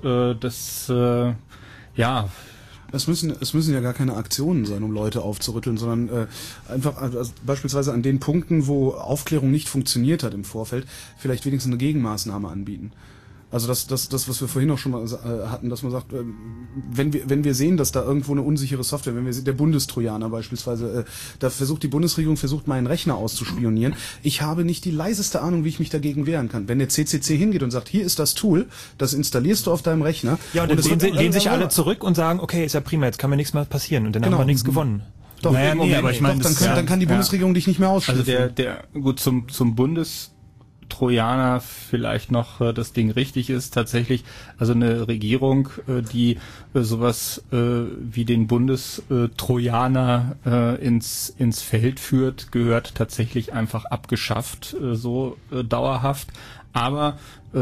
Es müssen ja gar keine Aktionen sein, um Leute aufzurütteln, sondern einfach beispielsweise an den Punkten, wo Aufklärung nicht funktioniert hat im Vorfeld, vielleicht wenigstens eine Gegenmaßnahme anbieten. Also das, was wir vorhin auch schon mal hatten, dass man sagt, wenn wir sehen, dass da irgendwo eine unsichere Software, wenn wir sehen, der Bundestrojaner beispielsweise, da versucht die Bundesregierung meinen Rechner auszuspionieren. Ich habe nicht die leiseste Ahnung, wie ich mich dagegen wehren kann. Wenn der CCC hingeht und sagt, hier ist das Tool, das installierst du auf deinem Rechner. Ja, und dann lehnen sich alle zurück und sagen, okay, ist ja prima, jetzt kann mir nichts mehr passieren und dann haben wir nichts gewonnen. Doch, aber ich meine, dann kann die Bundesregierung dich nicht mehr ausschließen. Also zum Bundestrojaner vielleicht noch das Ding richtig ist, tatsächlich, also eine Regierung, die sowas wie den Bundestrojaner ins Feld führt, gehört tatsächlich einfach abgeschafft, so dauerhaft. Aber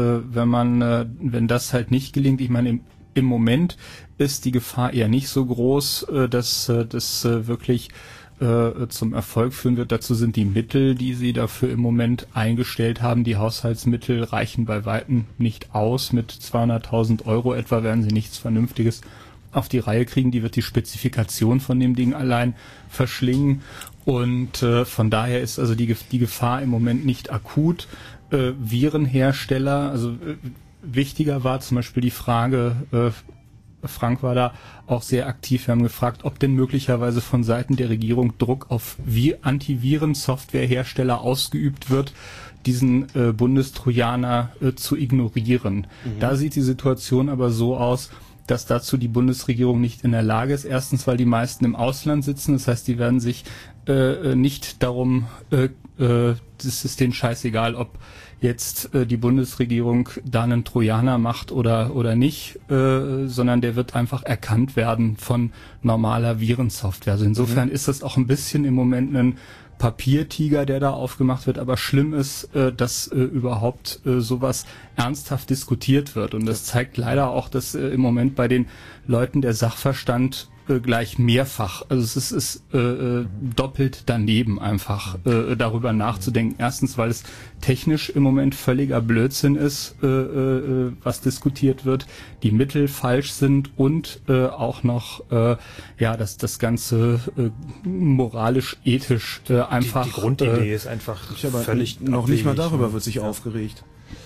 wenn das halt nicht gelingt, ich meine, im Moment ist die Gefahr eher nicht so groß, dass das wirklich zum Erfolg führen wird. Dazu sind die Mittel, die sie dafür im Moment eingestellt haben. Die Haushaltsmittel reichen bei Weitem nicht aus. Mit 200.000 € etwa werden sie nichts Vernünftiges auf die Reihe kriegen. Die wird die Spezifikation von dem Ding allein verschlingen. Und von daher ist also die Gefahr im Moment nicht akut. Virenhersteller, also wichtiger war zum Beispiel die Frage, Frank war da auch sehr aktiv. Wir haben gefragt, ob denn möglicherweise von Seiten der Regierung Druck auf Antiviren-Softwarehersteller ausgeübt wird, diesen Bundestrojaner zu ignorieren. Da sieht die Situation aber so aus, dass dazu die Bundesregierung nicht in der Lage ist. Erstens, weil die meisten im Ausland sitzen. Das heißt, die werden sich nicht darum, das ist denen scheißegal, ob jetzt die Bundesregierung da einen Trojaner macht oder nicht, sondern der wird einfach erkannt werden von normaler Virensoftware. Also insofern ist das auch ein bisschen im Moment ein Papiertiger, der da aufgemacht wird, aber schlimm ist, dass überhaupt sowas ernsthaft diskutiert wird. Und das zeigt leider auch, dass im Moment bei den Leuten der Sachverstand gleich mehrfach, also es ist doppelt daneben einfach darüber nachzudenken. Erstens, weil es technisch im Moment völliger Blödsinn ist, was diskutiert wird, die Mittel falsch sind und auch noch dass das Ganze moralisch-ethisch einfach... Die Grundidee ist einfach völlig... Noch nicht mal darüber wird sich aufgeregt.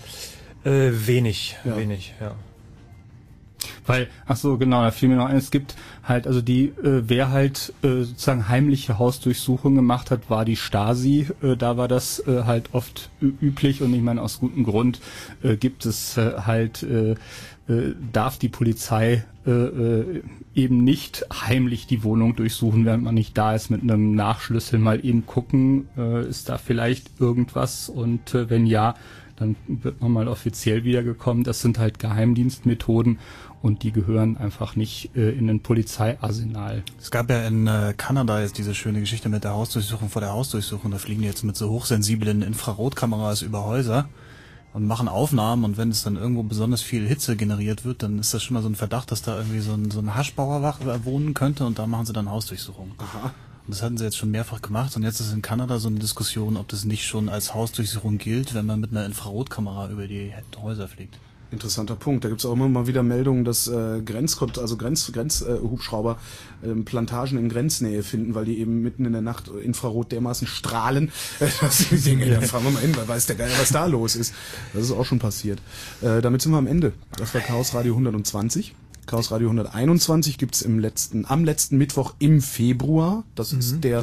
Wenig, ja. Weil, da fiel mir noch ein, es gibt halt, also wer halt sozusagen heimliche Hausdurchsuchungen gemacht hat, war die Stasi. Da war das halt oft üblich und ich meine, aus gutem Grund gibt es darf die Polizei eben nicht heimlich die Wohnung durchsuchen, während man nicht da ist, mit einem Nachschlüssel mal eben gucken, ist da vielleicht irgendwas und wenn ja, dann wird man mal offiziell wiedergekommen. Das sind halt Geheimdienstmethoden und die gehören einfach nicht in ein Polizeiarsenal. Es gab ja in Kanada jetzt diese schöne Geschichte mit der Hausdurchsuchung vor der Hausdurchsuchung. Da fliegen die jetzt mit so hochsensiblen Infrarotkameras über Häuser und machen Aufnahmen und wenn es dann irgendwo besonders viel Hitze generiert wird, dann ist das schon mal so ein Verdacht, dass da irgendwie so ein Haschbauer wohnen könnte und da machen sie dann Hausdurchsuchungen. Aha. Und das hatten sie jetzt schon mehrfach gemacht und jetzt ist in Kanada so eine Diskussion, ob das nicht schon als Hausdurchsuchung gilt, wenn man mit einer Infrarotkamera über die Häuser fliegt. Interessanter Punkt. Da gibt es auch immer mal wieder Meldungen, dass Grenzhubschrauber Plantagen in Grenznähe finden, weil die eben mitten in der Nacht Infrarot dermaßen strahlen, dass die Dinge, da fahren wir mal hin, weil weiß der Geier, was da los ist. Das ist auch schon passiert. Damit sind wir am Ende. Das war Chaos Radio 120. Chaos Radio 121 gibt's am letzten Mittwoch im Februar. Das ist der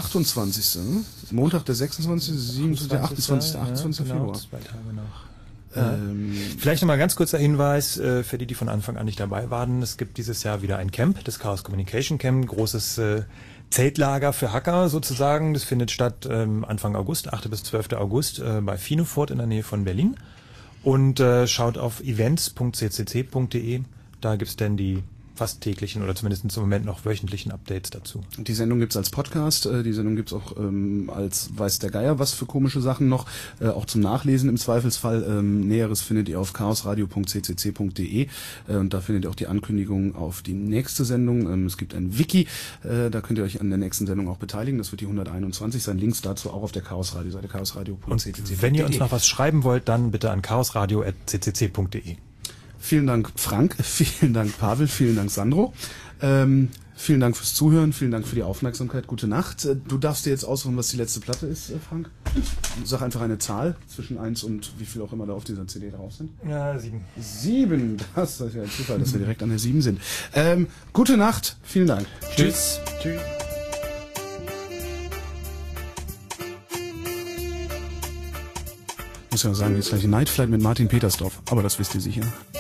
28. Montag, der 26., 27., der 28. Februar. 2 Tage noch. Vielleicht nochmal ganz kurzer Hinweis für die von Anfang an nicht dabei waren. Es gibt dieses Jahr wieder ein Camp, das Chaos Communication Camp, großes Zeltlager für Hacker sozusagen. Das findet statt Anfang August, 8. bis 12. August bei Finofort in der Nähe von Berlin. Und schaut auf events.ccc.de. Da gibt's dann die fast täglichen oder zumindest im Moment noch wöchentlichen Updates dazu. Die Sendung gibt's als Podcast, die Sendung gibt's auch als weiß der Geier was für komische Sachen noch, auch zum Nachlesen im Zweifelsfall. Näheres findet ihr auf chaosradio.ccc.de und da findet ihr auch die Ankündigung auf die nächste Sendung. Es gibt ein Wiki, da könnt ihr euch an der nächsten Sendung auch beteiligen. Das wird die 121 sein. Links dazu auch auf der Chaosradio-Seite chaosradio.ccc.de. Und wenn ihr uns noch was schreiben wollt, dann bitte an chaosradio@ccc.de. Vielen Dank, Frank. Vielen Dank, Pavel. Vielen Dank, Sandro. Vielen Dank fürs Zuhören. Vielen Dank für die Aufmerksamkeit. Gute Nacht. Du darfst dir jetzt aussuchen, was die letzte Platte ist, Frank. Sag einfach eine Zahl zwischen 1 und wie viel auch immer da auf dieser CD drauf sind. Ja, 7. 7. Das ist ja ein Zufall, dass wir direkt an der 7 sind. Gute Nacht. Vielen Dank. Tschüss. Tschüss. Ich muss ja sagen, jetzt gleich die Night Flight mit Martin Petersdorf. Aber das wisst ihr sicher.